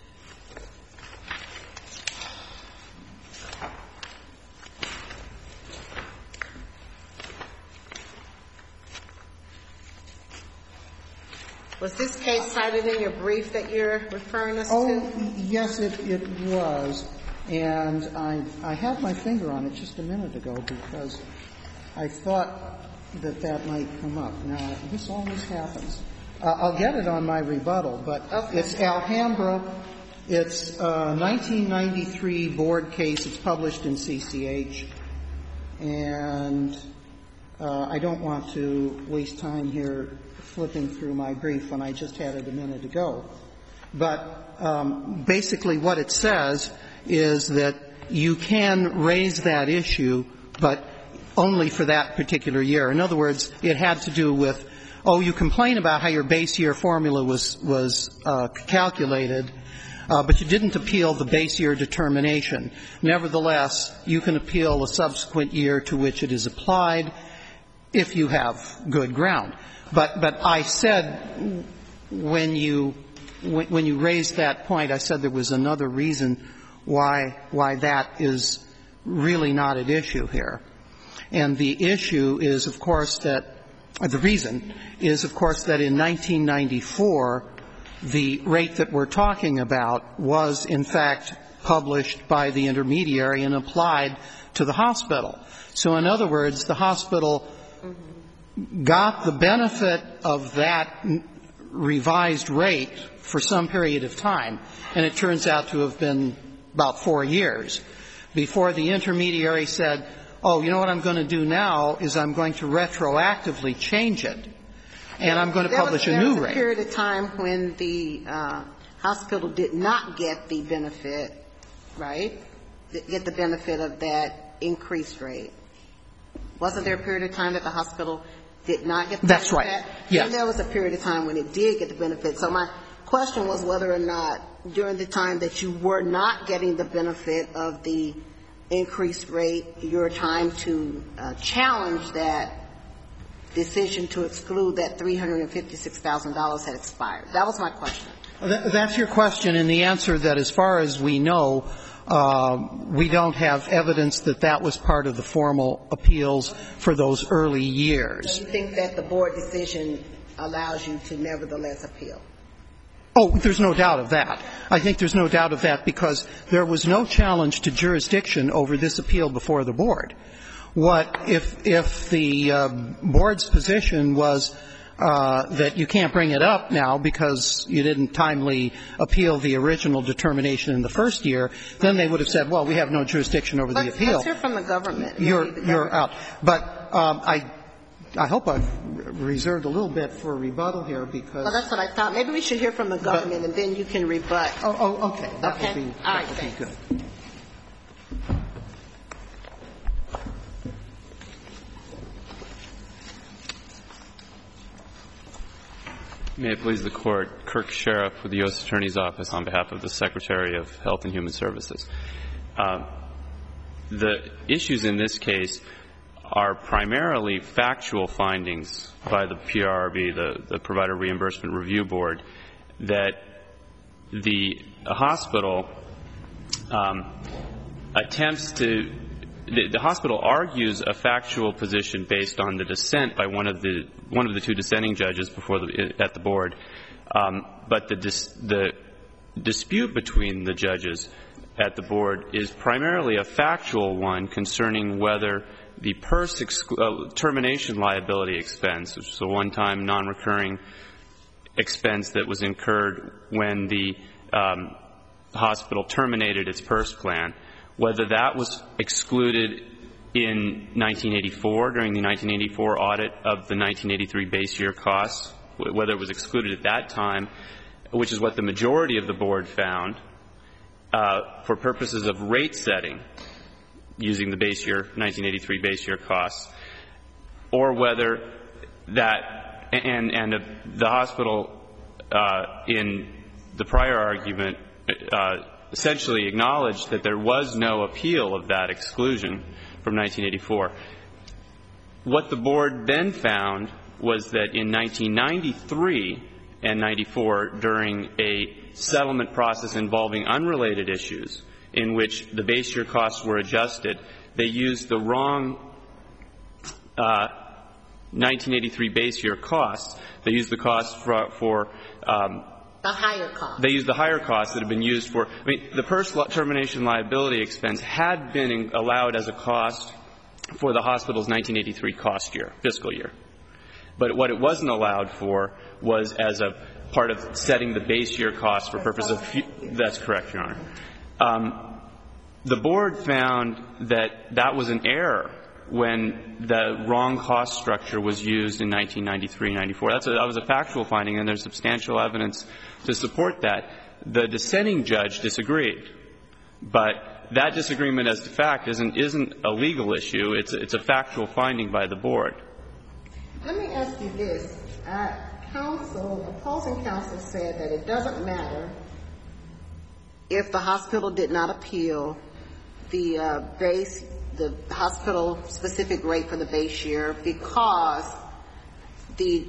[SPEAKER 2] Was this case cited in your brief that you're referring us to?
[SPEAKER 10] Oh, yes, it was. And I had my finger on it just a minute ago because I thought that might come up. Now, this always happens. I'll get it on my rebuttal, but okay. It's Alhambra. It's a 1993 board case. It's published in CCH. And I don't want to waste time here flipping through my brief when I just had it a minute ago. But basically what it says is that you can raise that issue, but only for that particular year. In other words, it had to do with, you complain about how your base year formula was calculated, but you didn't appeal the base year determination. Nevertheless, you can appeal a subsequent year to which it is applied if you have good ground. But I said when you raised that point, I said there was another reason why that is really not at issue here. And the issue is, of course, that the reason is, of course, that in 1994, the rate that we're talking about was, in fact, published by the intermediary and applied to the hospital. So, in other words, the hospital got the benefit of that revised rate for some period of time, and it turns out to have been about 4 years, before the intermediary said, you know what I'm going to do now is I'm going to retroactively change it, and I'm going to publish a new rate.
[SPEAKER 2] There was a period of time when the hospital did not get the benefit, right, get the benefit of that increased rate. Wasn't there a period of time that the hospital did not get the benefit?
[SPEAKER 10] That's right. Yes.
[SPEAKER 2] And there was a period of time when it did get the benefit. So my question was whether or not during the time that you were not getting the benefit of the increased rate, your time to challenge that decision to exclude that $356,000 had expired. That was my question.
[SPEAKER 10] That's your question, and the answer that, as far as we know, we don't have evidence that that was part of the formal appeals for those early years.
[SPEAKER 2] So you think that the board decision allows you to nevertheless appeal?
[SPEAKER 10] Oh, there's no doubt of that. I think there's no doubt of that because there was no challenge to jurisdiction over this appeal before the board. What if the board's position was that you can't bring it up now because you didn't timely appeal the original determination in the first year, then they would have said, well, we have no jurisdiction over the appeal.
[SPEAKER 2] Let's hear from the government.
[SPEAKER 10] You're out. But I hope I've reserved a little bit for rebuttal here because.
[SPEAKER 2] Well, that's what I thought. Maybe we should hear from the government and then you can rebut.
[SPEAKER 10] Okay. That would be,
[SPEAKER 2] all right,
[SPEAKER 10] that would be good.
[SPEAKER 11] May it please the Court, Kirk Sheriff with the U.S. Attorney's Office on behalf of the Secretary of Health and Human Services. The issues in this case are primarily factual findings by the PRRB, the Provider Reimbursement Review Board, that the hospital the hospital argues a factual position based on the dissent by one of the two dissenting judges at the board, but the dispute between the judges at the board is primarily a factual one concerning whether the PERS termination liability expense, which is a one-time non-recurring expense that was incurred when the hospital terminated its PERS plan, whether that was excluded in 1984 during the 1984 audit of the 1983 base year costs, whether it was excluded at that time, which is what the majority of the board found, for purposes of rate setting using the base year 1983 base year costs, or whether that and the hospital in the prior argument essentially acknowledged that there was no appeal of that exclusion from 1984. What the board then found was that in 1993 and 94, during a settlement process involving unrelated issues in which the base year costs were adjusted, they used the wrong 1983 base year costs. They used the costs for
[SPEAKER 2] the higher cost.
[SPEAKER 11] They used the higher costs that had been used for. I mean, the PERS termination liability expense had been allowed as a cost for the hospital's 1983 cost year, fiscal year. But what it wasn't allowed for was as a part of setting the base year costs for purpose of. That's correct, Your Honor. The board found that that was an error when the wrong cost structure was used in 1993-94. That was a factual finding, and there's substantial evidence to support that. The dissenting judge disagreed, but that disagreement as to fact isn't a legal issue. It's a factual finding by the board.
[SPEAKER 2] Let me ask you this. Opposing counsel said that it doesn't matter if the hospital did not appeal the hospital-specific rate for the base year because the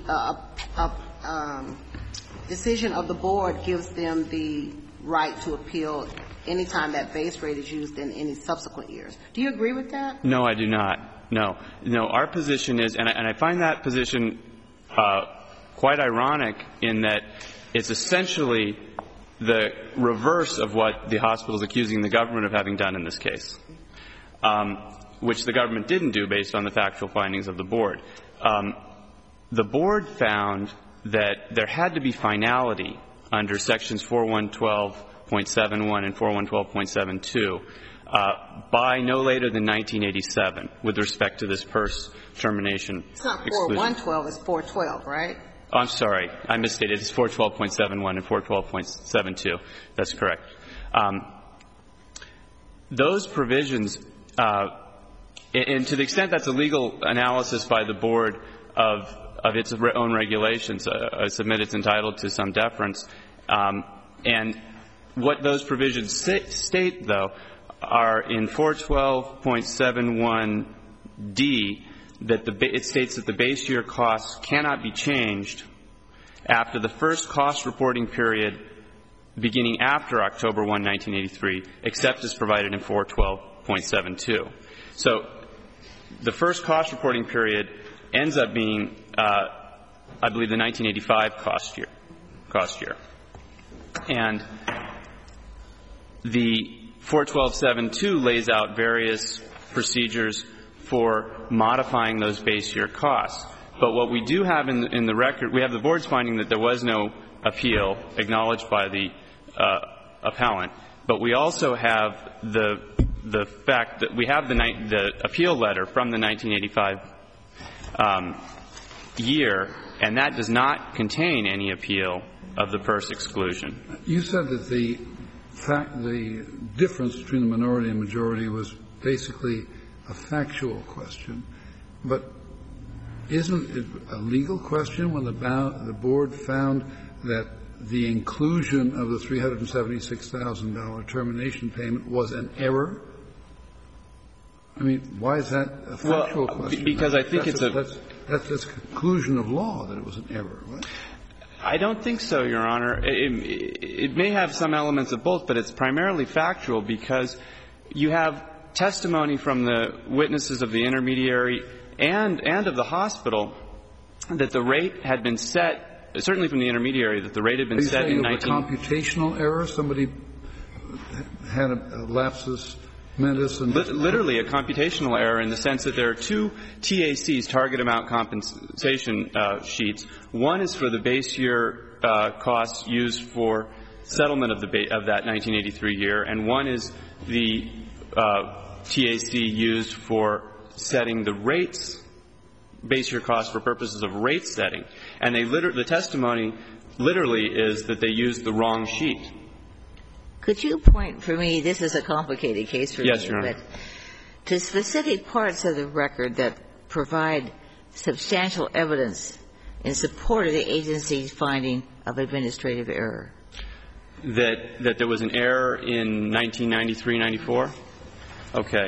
[SPEAKER 2] decision of the board gives them the right to appeal any time that base rate is used in any subsequent years. Do you agree with that?
[SPEAKER 11] No, I do not. No. Our position is, and I find that position quite ironic in that it's essentially the reverse of what the hospital is accusing the government of having done in this case, which the government didn't do based on the factual findings of the board. The board found that there had to be finality under Sections 4112.71 and 4112.72 by no later than 1987 with respect to this PERS termination exclusion.
[SPEAKER 2] It's not 4112, it's 412, right?
[SPEAKER 11] I'm sorry. I misstated. It's 412.71 and 412.72. That's correct. Those provisions, and to the extent that's a legal analysis by the board of its own regulations, I submit it's entitled to some deference. And what those provisions state, though, are in 412.71D that it states that the base year costs cannot be changed after the first cost reporting period beginning after October 1, 1983, except as provided in 412.72. So the first cost reporting period ends up being, I believe, the 1985 cost year. And the 412.72 lays out various procedures for modifying those base year costs. But what we do have in the record, we have the board's finding that there was no appeal acknowledged by the appellant, but we also have the fact that we have the appeal letter from the 1985 year, and that does not contain any appeal of the PERS exclusion.
[SPEAKER 4] You said that the difference between the minority and majority was basically a factual question, but isn't it a legal question when the board found that the inclusion of the $376,000 termination payment was an error? I mean, why is that a factual question?
[SPEAKER 11] Because I think that's
[SPEAKER 4] a conclusion of law that it was an error, right?
[SPEAKER 11] I don't think so, Your Honor. It may have some elements of both, but it's primarily factual because you have testimony from the witnesses of the intermediary and of the hospital that the rate had been set, certainly from the intermediary, that the rate had been set in 19...
[SPEAKER 4] Are you saying it was a computational error? Somebody had a lapsus mentis?
[SPEAKER 11] Literally a computational error in the sense that there are two TACs, target amount compensation sheets. One is for the base year costs used for settlement of that 1983 year, and one is the TAC used for setting the rates, base year costs for purposes of rate setting. And the testimony literally is that they used the wrong sheet.
[SPEAKER 3] Could you point for me, this is a complicated case for me.
[SPEAKER 11] Yes, Your Honor.
[SPEAKER 3] But to specific parts of the record that provide substantial evidence in support of the agency's finding of administrative error?
[SPEAKER 11] That there was an error in 1993-94? Okay.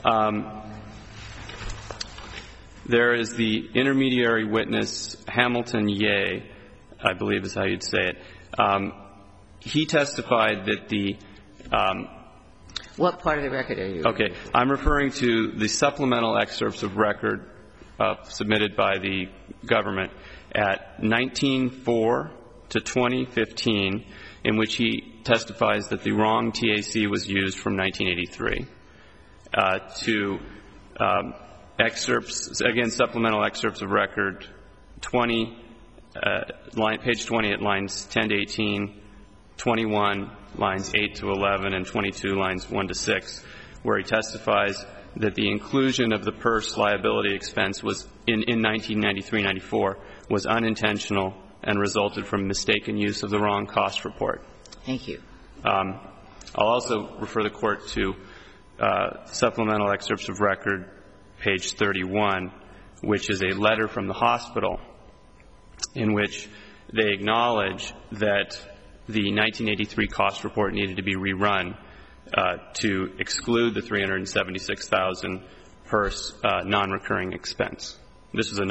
[SPEAKER 11] There is the intermediary witness, Hamilton Ye, I believe is how you'd say it. He testified that the
[SPEAKER 3] What part of the record are you?
[SPEAKER 11] Okay. I'm referring to the supplemental excerpts of record submitted by the government at 19-4 to 2015, in which he testifies that the wrong TAC was used from 1983, to excerpts, again, supplemental excerpts of record 20, page 20 at lines 10 to 18, 21, lines 8 to 11, and 22, lines 1 to 6, where he testifies that the inclusion of the purse liability expense was in 1993-94 was unintentional and resulted from mistaken use of the wrong cost report.
[SPEAKER 3] Thank you.
[SPEAKER 11] I'll also refer the Court to supplemental excerpts of record, page 31, which is a letter from the hospital in which they acknowledge that the 1983 cost report needed to be rerun to exclude the $376,000 purse non-recurring expense. This was a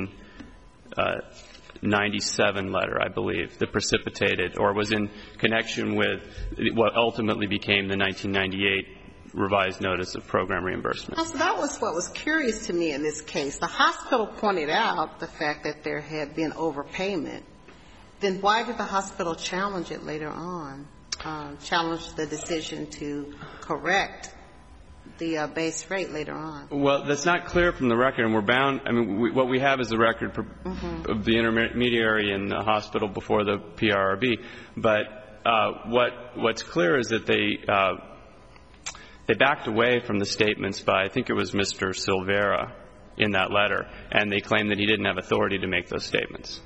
[SPEAKER 11] 1997 letter, I believe, that precipitated or was in connection with what ultimately became the 1998 revised notice of program reimbursement.
[SPEAKER 2] So that was what was curious to me in this case. The hospital pointed out the fact that there had been overpayment. Then why did the hospital challenge it later on, challenge the decision to correct the base rate later on?
[SPEAKER 11] Well, that's not clear from the record, and we're bound. I mean, what we have is the record of the intermediary in the hospital before the PRRB. But what's clear is that they backed away from the statements by, I think it was Mr. Silvera in that letter, and they claimed that he didn't have authority to make those statements.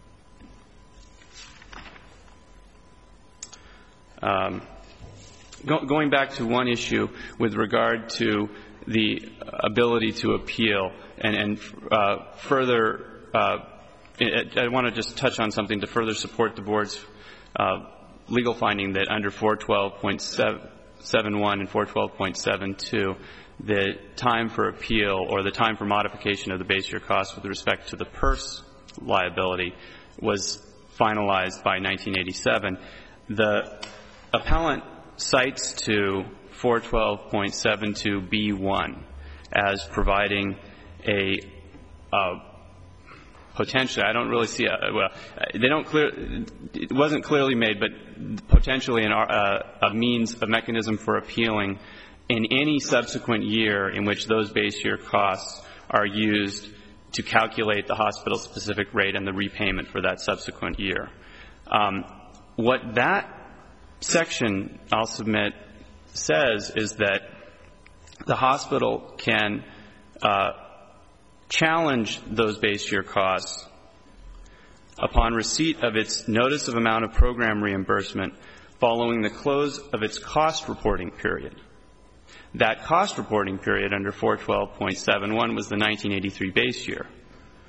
[SPEAKER 11] Going back to one issue with regard to the ability to appeal and further, I want to just touch on something to further support the Board's legal finding that under 412.71 and 412.72, the time for appeal or the time for modification of the base year cost with respect to the purse liability was finalized by 1987. The appellant cites to 412.72B1 as providing a potentially, I don't really see it wasn't clearly made, but potentially a means, a mechanism for appealing in any subsequent year in which those base year costs are used to calculate the hospital-specific rate and the repayment for that subsequent year. What that section, I'll submit, says is that the hospital can challenge those base year costs upon receipt of its notice of amount of program reimbursement following the close of its cost reporting period. That cost reporting period under 412.71 was the 1983 base year.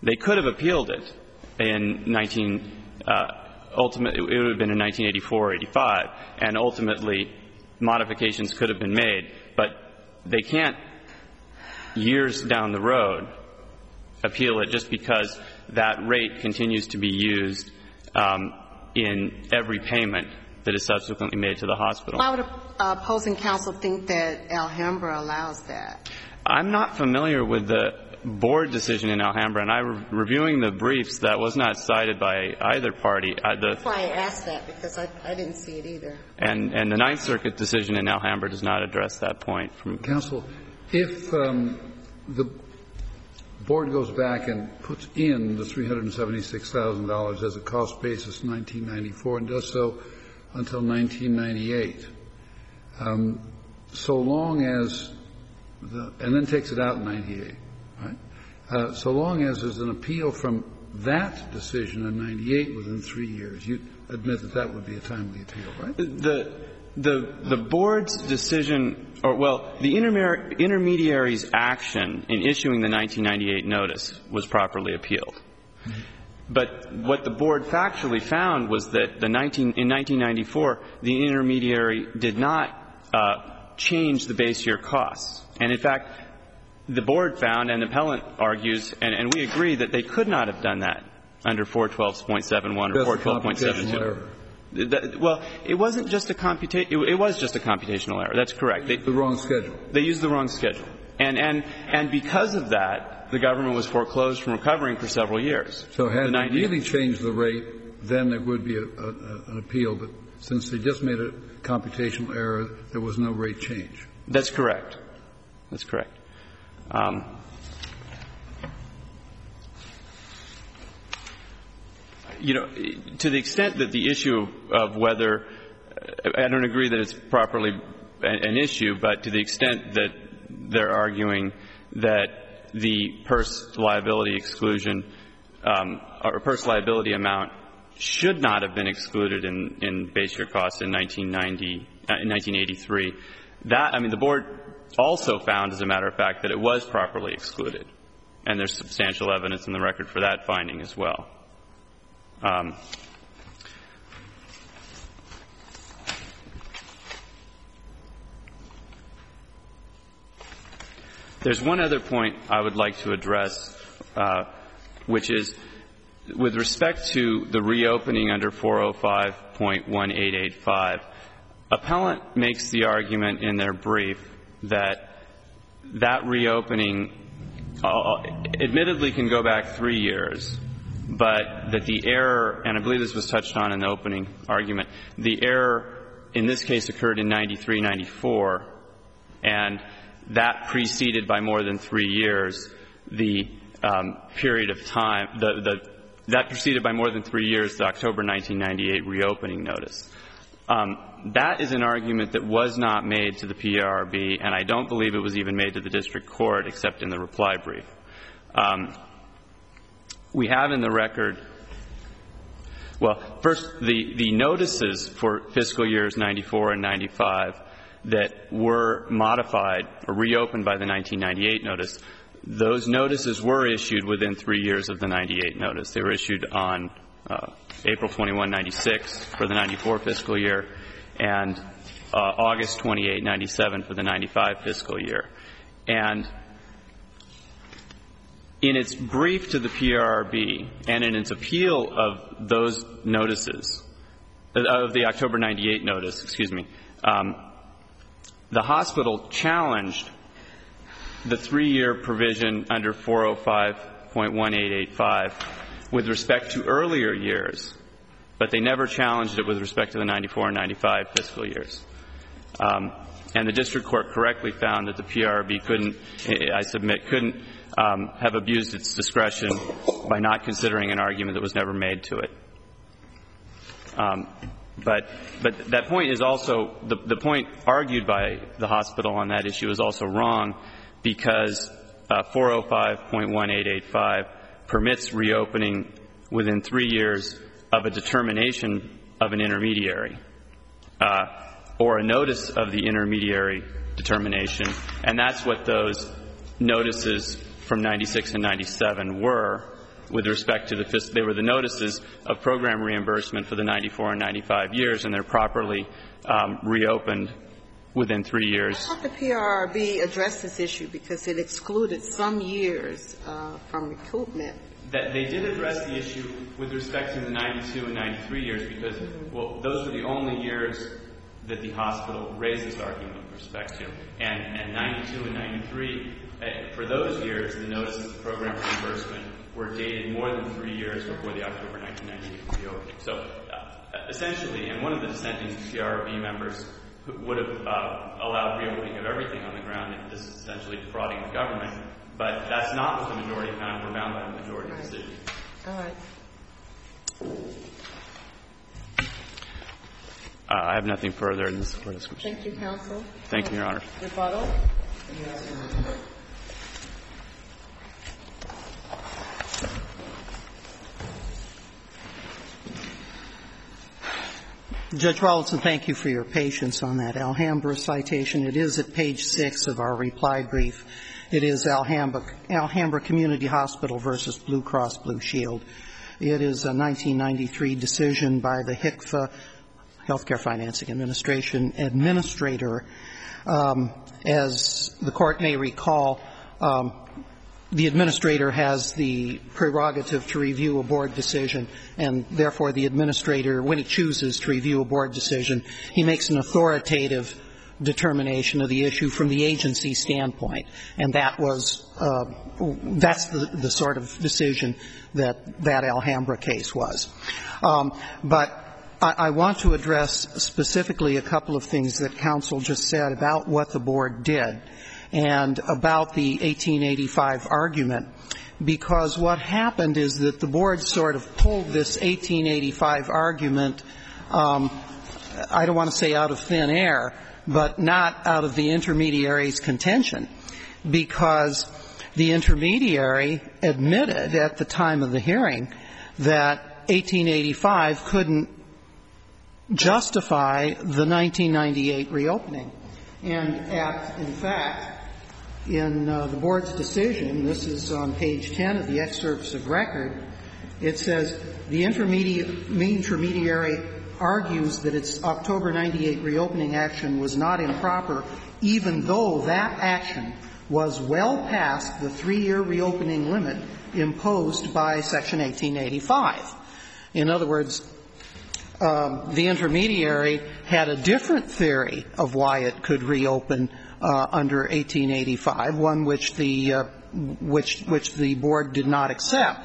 [SPEAKER 11] They could have appealed it in ultimately, it would have been in 1984 or 85, and ultimately modifications could have been made. But they can't, years down the road, appeal it just because that rate continues to be used in every payment that is subsequently made to the hospital.
[SPEAKER 2] Why would opposing counsel think that Alhambra allows that?
[SPEAKER 11] I'm not familiar with the board decision in Alhambra, and reviewing the briefs, that was not cited by either party.
[SPEAKER 2] That's why I asked that, because I didn't see it either.
[SPEAKER 11] And the Ninth Circuit decision in Alhambra does not address that point.
[SPEAKER 4] Counsel, if the board goes back and puts in the $376,000 as a cost basis in 1994 and does so until 1998, so long as and then takes it out in 98, right? So long as there's an appeal from that decision in 98 within 3 years, you admit that that would be a timely appeal, right?
[SPEAKER 11] The board's decision, or well, the intermediary's action in issuing the 1998 notice was properly appealed. Mm-hmm. But what the board factually found was that in 1994, the intermediary did not change the base year costs. And in fact, the board found, and the appellant argues, and we agree, that they could not have done that under 412.71 or 412.72. Well, it wasn't just a it was just a computational error. That's correct.
[SPEAKER 4] They used the wrong schedule.
[SPEAKER 11] They used the wrong schedule. And because of that, the government was foreclosed from recovering for several years.
[SPEAKER 4] So had they really changed the rate, then there would be an appeal. But since they just made a computational error, there was no rate change.
[SPEAKER 11] That's correct. That's correct. You know, to the extent that the issue of whether – I don't agree that it's properly an issue, but to the extent that they're arguing that the purse liability exclusion or purse liability amount should not have been excluded in base year costs in 1983, that – I mean, the board also found, as a matter of fact, that it was properly excluded. And there's substantial evidence in the record for that finding as well. There's one other point I would like to address, which is with respect to the reopening under 405.1885, appellant makes the argument in their brief that that reopening admittedly can go back 3 years, but that the error, and I believe this was touched on in the opening argument, the error in this case occurred in 93, 94, and that preceded by more than 3 years the period of time, that preceded by more than 3 years the October 1998 reopening notice. That is an argument that was not made to the PRB, and I don't believe it was even made to the district court except in the reply brief. We have in the record, well, first, the notices for fiscal years 94 and 95 that were modified or reopened by the 1998 notice, those notices were issued within 3 years of the 98 notice. They were issued on April 21, 96 for the 94 fiscal year and August 28, 97 for the 95 fiscal year. And in its brief to the PRB and in its appeal of those notices, of the October 98 notice, the hospital challenged the 3-year provision under 405.1885 with respect to earlier years, but they never challenged it with respect to the 94 and 95 fiscal years. And the district court correctly found that the PRB couldn't have abused its discretion by not considering an argument that was never made to it. But that point is also, the point argued by the hospital on that issue is also wrong because 405.1885 permits reopening within 3 years of a determination of an intermediary or a notice of the intermediary determination, and that's what those notices from 96 and 97 were. with respect to they were the notices of program reimbursement for the 94 and 95 years, and they're properly reopened within 3 years.
[SPEAKER 2] I thought the PRRB addressed this issue because it excluded some years from recoupment.
[SPEAKER 11] That they did address the issue with respect to the 92 and 93 years because, well, those were the only years that the hospital raised this argument with respect to. And 92 and 93, for those years, the notices of program reimbursement were dated more than 3 years before the October 1998 reopening. So essentially, and one of the dissenting PRRB members would have allowed reopening of everything on the ground, and this is essentially defrauding the government. But that's not what the majority found. We're bound by the majority decision.
[SPEAKER 2] All right.
[SPEAKER 11] I have nothing further in this court discussion.
[SPEAKER 2] Thank you, counsel.
[SPEAKER 11] Thank you, Your Honor.
[SPEAKER 2] Rebuttal.
[SPEAKER 10] Judge Rawlinson, thank you for your patience on that Alhambra citation. It is at page 6 of our reply brief. It is Alhambra Community Hospital versus Blue Cross Blue Shield. It is a 1993 decision by the HCFA, Healthcare Financing Administration administrator. As the Court may recall, the administrator has the prerogative to review a board decision, and therefore the administrator, when he chooses to review a board decision, he makes an authoritative determination of the issue from the agency standpoint. And that was that's the sort of decision that Alhambra case was. But I want to address specifically a couple of things that counsel just said about what the board did and about the 1885 argument, because what happened is that the board sort of pulled this 1885 argument, I don't want to say out of thin air, but not out of the intermediary's contention, because the intermediary admitted at the time of the hearing that 1885 couldn't justify the 1998 reopening. And in fact, in the board's decision, this is on page 10 of the excerpts of record, it says the intermediary argues that its October 98 reopening action was not improper, even though that action was well past the 3-year reopening limit imposed by Section 1885. In other words, the intermediary had a different theory of why it could reopen under 1885, one which the board did not accept.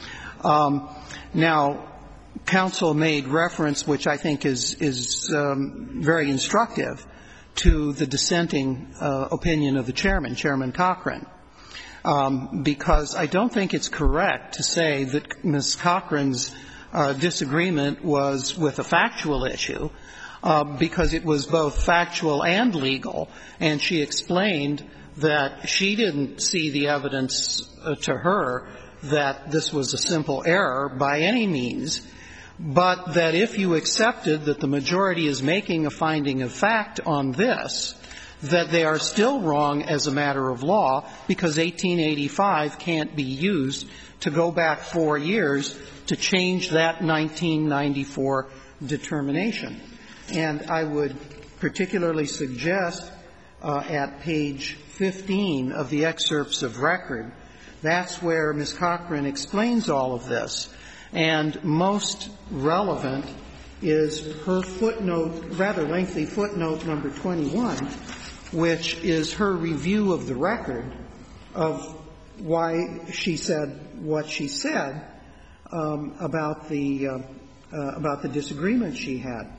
[SPEAKER 10] Now, counsel made reference, which I think is very instructive, to the dissenting opinion of the chairman, Chairman Cochran, because I don't think it's correct to say that Ms. Cochran's disagreement was with a factual issue, because it was both factual and legal, and she explained that she didn't see the evidence to her that this was a simple error by any means, but that if you accepted that the majority is making a finding of fact on this, that they are still wrong as a matter of law, because 1885 can't be used to go back 4 years to change that 1994 determination. And I would particularly suggest at page 15 of the excerpts of record, that's where Ms. Cochran explains all of this. And most relevant is her footnote, rather lengthy footnote number 21, which is her review of the record of why she said what she said about the disagreement she had.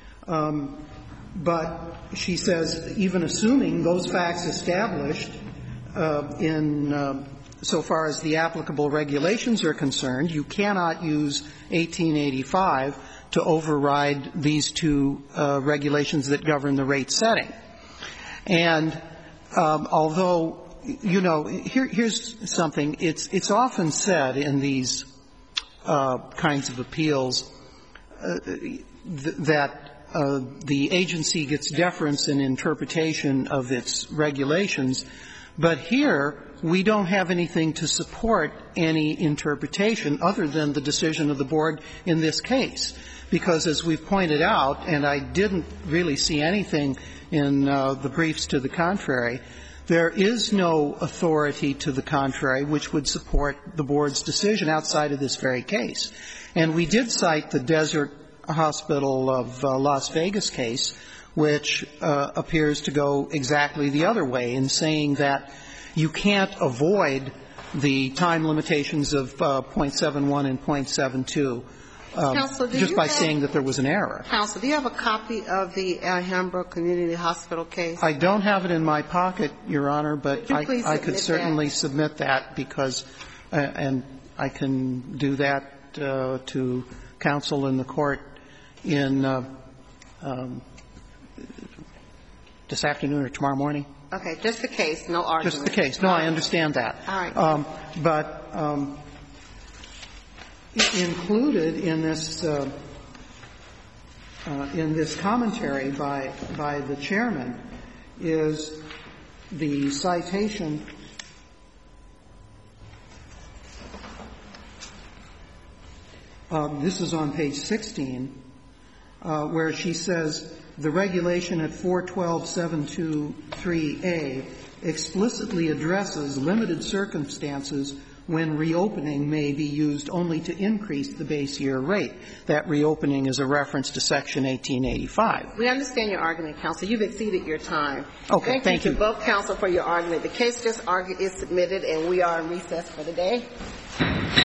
[SPEAKER 10] But she says, even assuming those facts established in so far as the applicable regulations are concerned, you cannot use 1885 to override these two regulations that govern the rate setting. And although, you know, here's something. It's often said in these kinds of appeals that the agency gets deference in interpretation of its regulations, But here, we don't have anything to support any interpretation other than the decision of the board in this case. Because as we've pointed out, and I didn't really see anything in the briefs to the contrary, there is no authority to the contrary which would support the board's decision outside of this very case. And we did cite the Desert Hospital of Las Vegas case, which appears to go exactly the other way in saying that you can't avoid the time limitations of .71 and .72 just by saying that there was an error.
[SPEAKER 2] Counsel, do you have a copy of the Alhambra Community Hospital case?
[SPEAKER 10] I don't have it in my pocket, Your Honor, but I could certainly submit that because and I can do that to counsel in the court in this afternoon or tomorrow morning.
[SPEAKER 2] Okay, just the case, no argument.
[SPEAKER 10] Just the case. No, I understand that.
[SPEAKER 2] All right.
[SPEAKER 10] But included in this commentary by the chairman is the citation this is on page 16, where she says the regulation at 412.723A explicitly addresses limited circumstances when reopening may be used only to increase the base year rate. That reopening is a reference to Section 1885.
[SPEAKER 2] We understand your argument, counsel. You've exceeded your time.
[SPEAKER 10] Okay, thank you.
[SPEAKER 2] To both counsel for your argument. The case just argued is submitted, and we are in recess for the day.